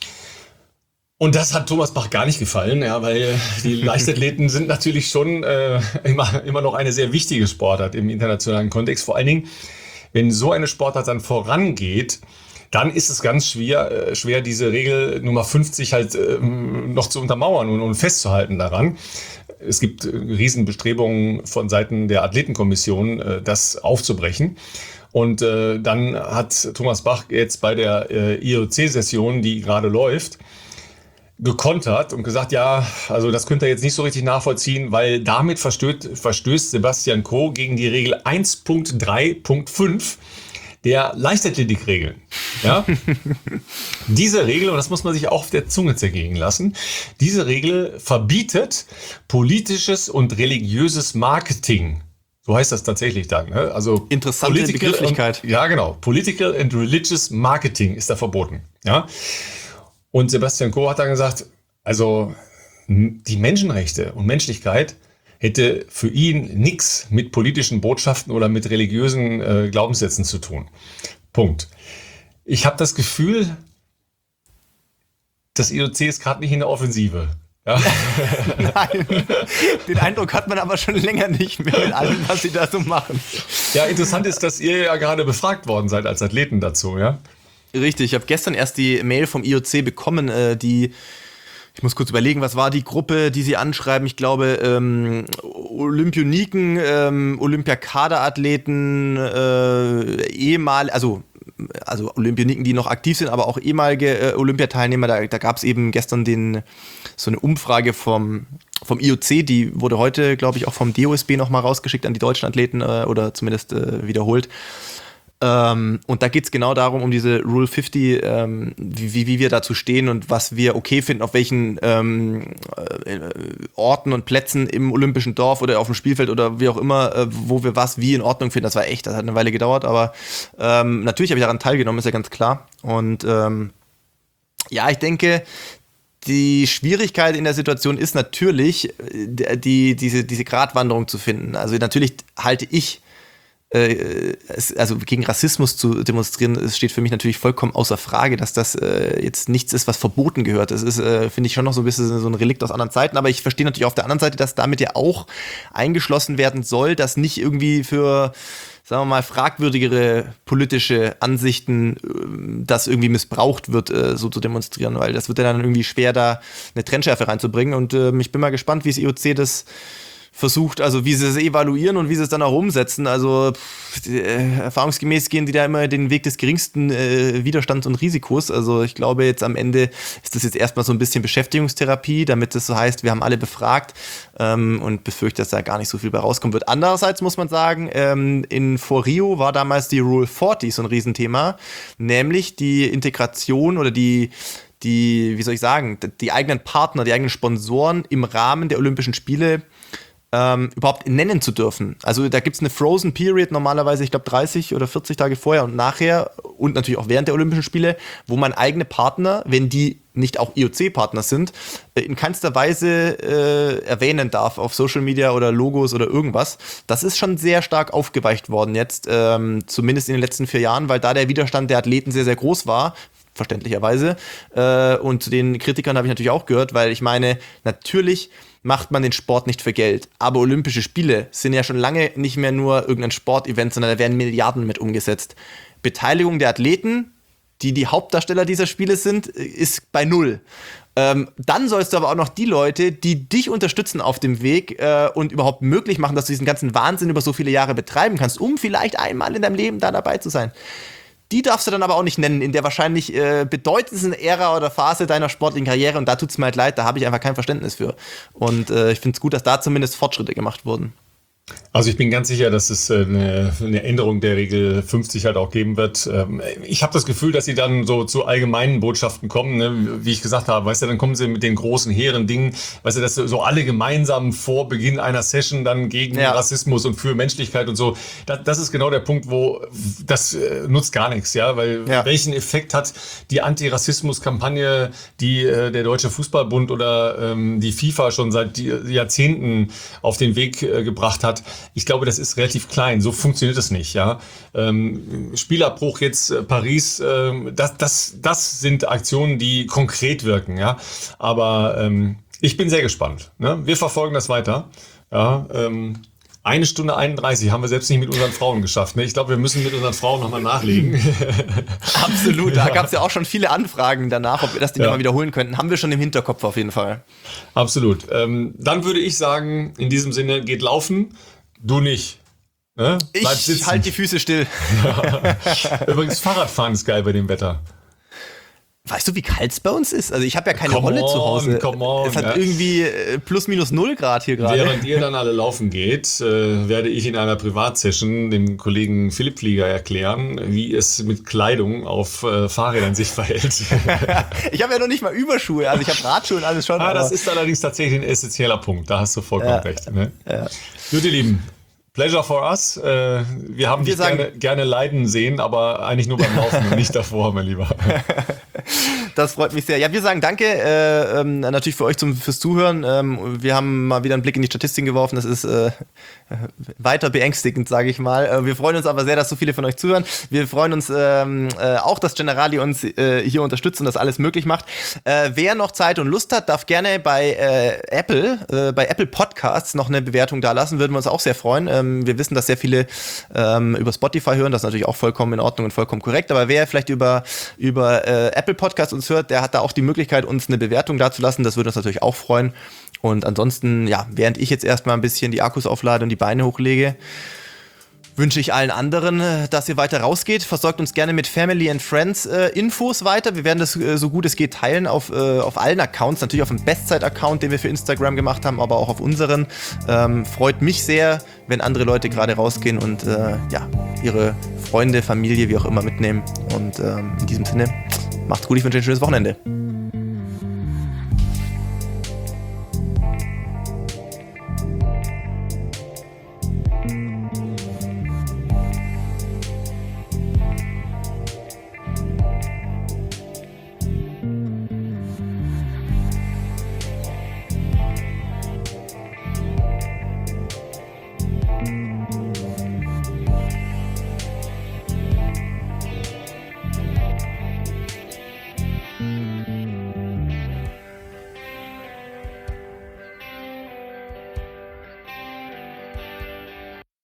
Und das hat Thomas Bach gar nicht gefallen, ja, weil die Leichtathleten sind natürlich schon äh, immer, immer noch eine sehr wichtige Sportart im internationalen Kontext. Vor allen Dingen, wenn so eine Sportart dann vorangeht, dann ist es ganz schwer, äh, schwer diese Regel Nummer fünfzig halt äh, noch zu untermauern und, und festzuhalten daran. Es gibt äh, Riesenbestrebungen von Seiten der Athletenkommission, äh, das aufzubrechen. Und äh, dann hat Thomas Bach jetzt bei der äh, I O C-Session, die gerade läuft, gekontert und gesagt, ja, also das könnt ihr jetzt nicht so richtig nachvollziehen, weil damit verstößt, verstößt Sebastian Coe gegen die Regel eins Punkt drei Punkt fünf der Leichtathletikregeln. Ja? Diese Regel, und das muss man sich auch auf der Zunge zergehen lassen, diese Regel verbietet politisches und religiöses Marketing. So heißt das tatsächlich dann. Ne? Also interessante Begrifflichkeit. Und, ja, genau. Political and Religious Marketing ist da verboten. Ja. Und Sebastian Coe hat dann gesagt, also die Menschenrechte und Menschlichkeit hätte für ihn nichts mit politischen Botschaften oder mit religiösen äh, Glaubenssätzen zu tun. Punkt. Ich habe das Gefühl, das I O C ist gerade nicht in der Offensive. Ja. Nein, den Eindruck hat man aber schon länger nicht mehr mit allem, was sie da so machen. Ja, interessant ist, dass ihr ja gerade befragt worden seid als Athleten dazu, ja? Richtig, ich habe gestern erst die Mail vom I O C bekommen, äh, die Ich muss kurz überlegen, was war die Gruppe, die sie anschreiben? Ich glaube, ähm, Olympioniken, ähm, Olympiakaderathleten, äh, ehemal, also also Olympioniken, die noch aktiv sind, aber auch ehemalige äh, Olympiateilnehmer. Da, da gab es eben gestern den, so eine Umfrage vom, vom I O C, die wurde heute, glaube ich, auch vom D O S B nochmal rausgeschickt an die deutschen Athleten äh, oder zumindest äh, wiederholt. Ähm, und da geht es genau darum, um diese Rule fünfzig, ähm, wie, wie wir dazu stehen und was wir okay finden, auf welchen ähm, äh, Orten und Plätzen im Olympischen Dorf oder auf dem Spielfeld oder wie auch immer, äh, wo wir was wie in Ordnung finden. Das war echt, das hat eine Weile gedauert, aber ähm, natürlich habe ich daran teilgenommen, ist ja ganz klar. Und ähm, ja, ich denke, die Schwierigkeit in der Situation ist natürlich, die, diese, diese Gratwanderung zu finden. Also natürlich halte ich also gegen Rassismus zu demonstrieren, es steht für mich natürlich vollkommen außer Frage, dass das äh, jetzt nichts ist, was verboten gehört. Das ist, äh, finde ich, schon noch so ein bisschen so ein Relikt aus anderen Zeiten, aber ich verstehe natürlich auf der anderen Seite, dass damit ja auch eingeschlossen werden soll, dass nicht irgendwie für, sagen wir mal, fragwürdigere politische Ansichten äh, das irgendwie missbraucht wird, äh, so zu demonstrieren, weil das wird ja dann irgendwie schwer, da eine Trennschärfe reinzubringen und äh, ich bin mal gespannt, wie das I O C das versucht, also wie sie es evaluieren und wie sie es dann auch umsetzen. Also pff, äh, erfahrungsgemäß gehen die da immer den Weg des geringsten äh, Widerstands und Risikos. Also ich glaube jetzt am Ende ist das jetzt erstmal so ein bisschen Beschäftigungstherapie, damit es so heißt, wir haben alle befragt ähm, und befürchte, dass da gar nicht so viel bei rauskommen wird. Andererseits muss man sagen, ähm, in vor Rio war damals die Rule vierzig so ein Riesenthema, nämlich die Integration oder die die, wie soll ich sagen, die eigenen Partner, die eigenen Sponsoren im Rahmen der Olympischen Spiele Ähm, überhaupt nennen zu dürfen. Also da gibt es eine Frozen Period normalerweise, ich glaube dreißig oder vierzig Tage vorher und nachher und natürlich auch während der Olympischen Spiele, wo man eigene Partner, wenn die nicht auch I O C-Partner sind, in keinster Weise äh, erwähnen darf auf Social Media oder Logos oder irgendwas. Das ist schon sehr stark aufgeweicht worden jetzt, ähm, zumindest in den letzten vier Jahren, weil da der Widerstand der Athleten sehr, sehr groß war, verständlicherweise. Äh, und zu den Kritikern habe ich natürlich auch gehört, weil ich meine, natürlich macht man den Sport nicht für Geld. Aber Olympische Spiele sind ja schon lange nicht mehr nur irgendein Sportevent, sondern da werden Milliarden mit umgesetzt. Beteiligung der Athleten, die die Hauptdarsteller dieser Spiele sind, ist bei null. Ähm, dann sollst du aber auch noch die Leute, die dich unterstützen auf dem Weg äh, und überhaupt möglich machen, dass du diesen ganzen Wahnsinn über so viele Jahre betreiben kannst, um vielleicht einmal in deinem Leben da dabei zu sein. Die darfst du dann aber auch nicht nennen, in der wahrscheinlich äh, bedeutendsten Ära oder Phase deiner sportlichen Karriere. Und da tut's mir halt leid, da habe ich einfach kein Verständnis für. Und äh, ich finde es gut, dass da zumindest Fortschritte gemacht wurden. Also ich bin ganz sicher, dass es eine, eine Änderung der Regel fünfzig halt auch geben wird. Ich habe das Gefühl, dass sie dann so zu allgemeinen Botschaften kommen, ne? Wie ich gesagt habe, weißt du, dann kommen sie mit den großen, hehren Dingen, weißt du, dass so alle gemeinsam vor Beginn einer Session dann gegen ja. Rassismus und für Menschlichkeit und so. Das, das ist genau der Punkt, wo das nutzt gar nichts, ja, weil ja. welchen Effekt hat die Antirassismus-Kampagne, die äh, der Deutsche Fußballbund oder ähm, die FIFA schon seit Jahrzehnten auf den Weg äh, gebracht hat? Ich glaube, das ist relativ klein. So funktioniert es nicht. Ja, ähm, Spielabbruch jetzt äh, Paris. Äh, das, das, das sind Aktionen, die konkret wirken. Ja, aber ähm, ich bin sehr gespannt. Ne? Wir verfolgen das weiter. Ja, ähm, eine Stunde einunddreißig haben wir selbst nicht mit unseren Frauen geschafft. Ne? Ich glaube, wir müssen mit unseren Frauen nochmal nachlegen. Absolut. Da gab es ja auch schon viele Anfragen danach, ob wir das Ding ja. mal wiederholen könnten. Haben wir schon im Hinterkopf auf jeden Fall. Absolut. Ähm, dann würde ich sagen, in diesem Sinne, geht laufen. Du nicht. Ne? Bleib ich sitzen. Halt die Füße still. Ja. Übrigens, Fahrradfahren ist geil bei dem Wetter. Weißt du, wie kalt es bei uns ist? Also ich habe ja keine come Rolle on, zu Hause. Come on, es hat ja. irgendwie plus minus null Grad hier gerade. Während ihr dann alle laufen geht, äh, werde ich in einer Privatsession dem Kollegen Philipp Flieger erklären, wie es mit Kleidung auf äh, Fahrrädern sich verhält. Ich habe ja noch nicht mal Überschuhe, also ich habe Radschuhe und alles schon. Ah, das ist allerdings tatsächlich ein essentieller Punkt, da hast du vollkommen ja. recht. Ne? Ja. Gut, ihr Lieben. Pleasure for us. Äh, wir haben wir dich sagen, gerne, gerne leiden sehen, aber eigentlich nur beim Laufen und nicht davor, mein Lieber. Das freut mich sehr. Ja, wir sagen danke äh, ähm, natürlich für euch zum, fürs Zuhören. Ähm, wir haben mal wieder einen Blick in die Statistiken geworfen. Das ist äh, weiter beängstigend, sage ich mal. Äh, wir freuen uns aber sehr, dass so viele von euch zuhören. Wir freuen uns ähm, äh, auch, dass Generali uns äh, hier unterstützt und das alles möglich macht. Äh, wer noch Zeit und Lust hat, darf gerne bei äh, Apple, äh, bei Apple Podcasts noch eine Bewertung da lassen. Würden wir uns auch sehr freuen. Ähm, wir wissen, dass sehr viele ähm, über Spotify hören. Das ist natürlich auch vollkommen in Ordnung und vollkommen korrekt. Aber wer vielleicht über, über äh, Apple Podcasts uns uns hört, der hat da auch die Möglichkeit, uns eine Bewertung dazulassen. Das würde uns natürlich auch freuen. Und ansonsten, ja, während ich jetzt erstmal ein bisschen die Akkus auflade und die Beine hochlege, wünsche ich allen anderen, dass ihr weiter rausgeht. Versorgt uns gerne mit Family and Friends äh, Infos weiter. Wir werden das äh, so gut es geht teilen auf, äh, auf allen Accounts. Natürlich auf dem Bestzeit-Account, den wir für Instagram gemacht haben, aber auch auf unseren. Ähm, freut mich sehr, wenn andere Leute gerade rausgehen und äh, ja, ihre Freunde, Familie, wie auch immer mitnehmen. Und ähm, in diesem Sinne, macht's gut. Ich wünsche euch ein schönes Wochenende.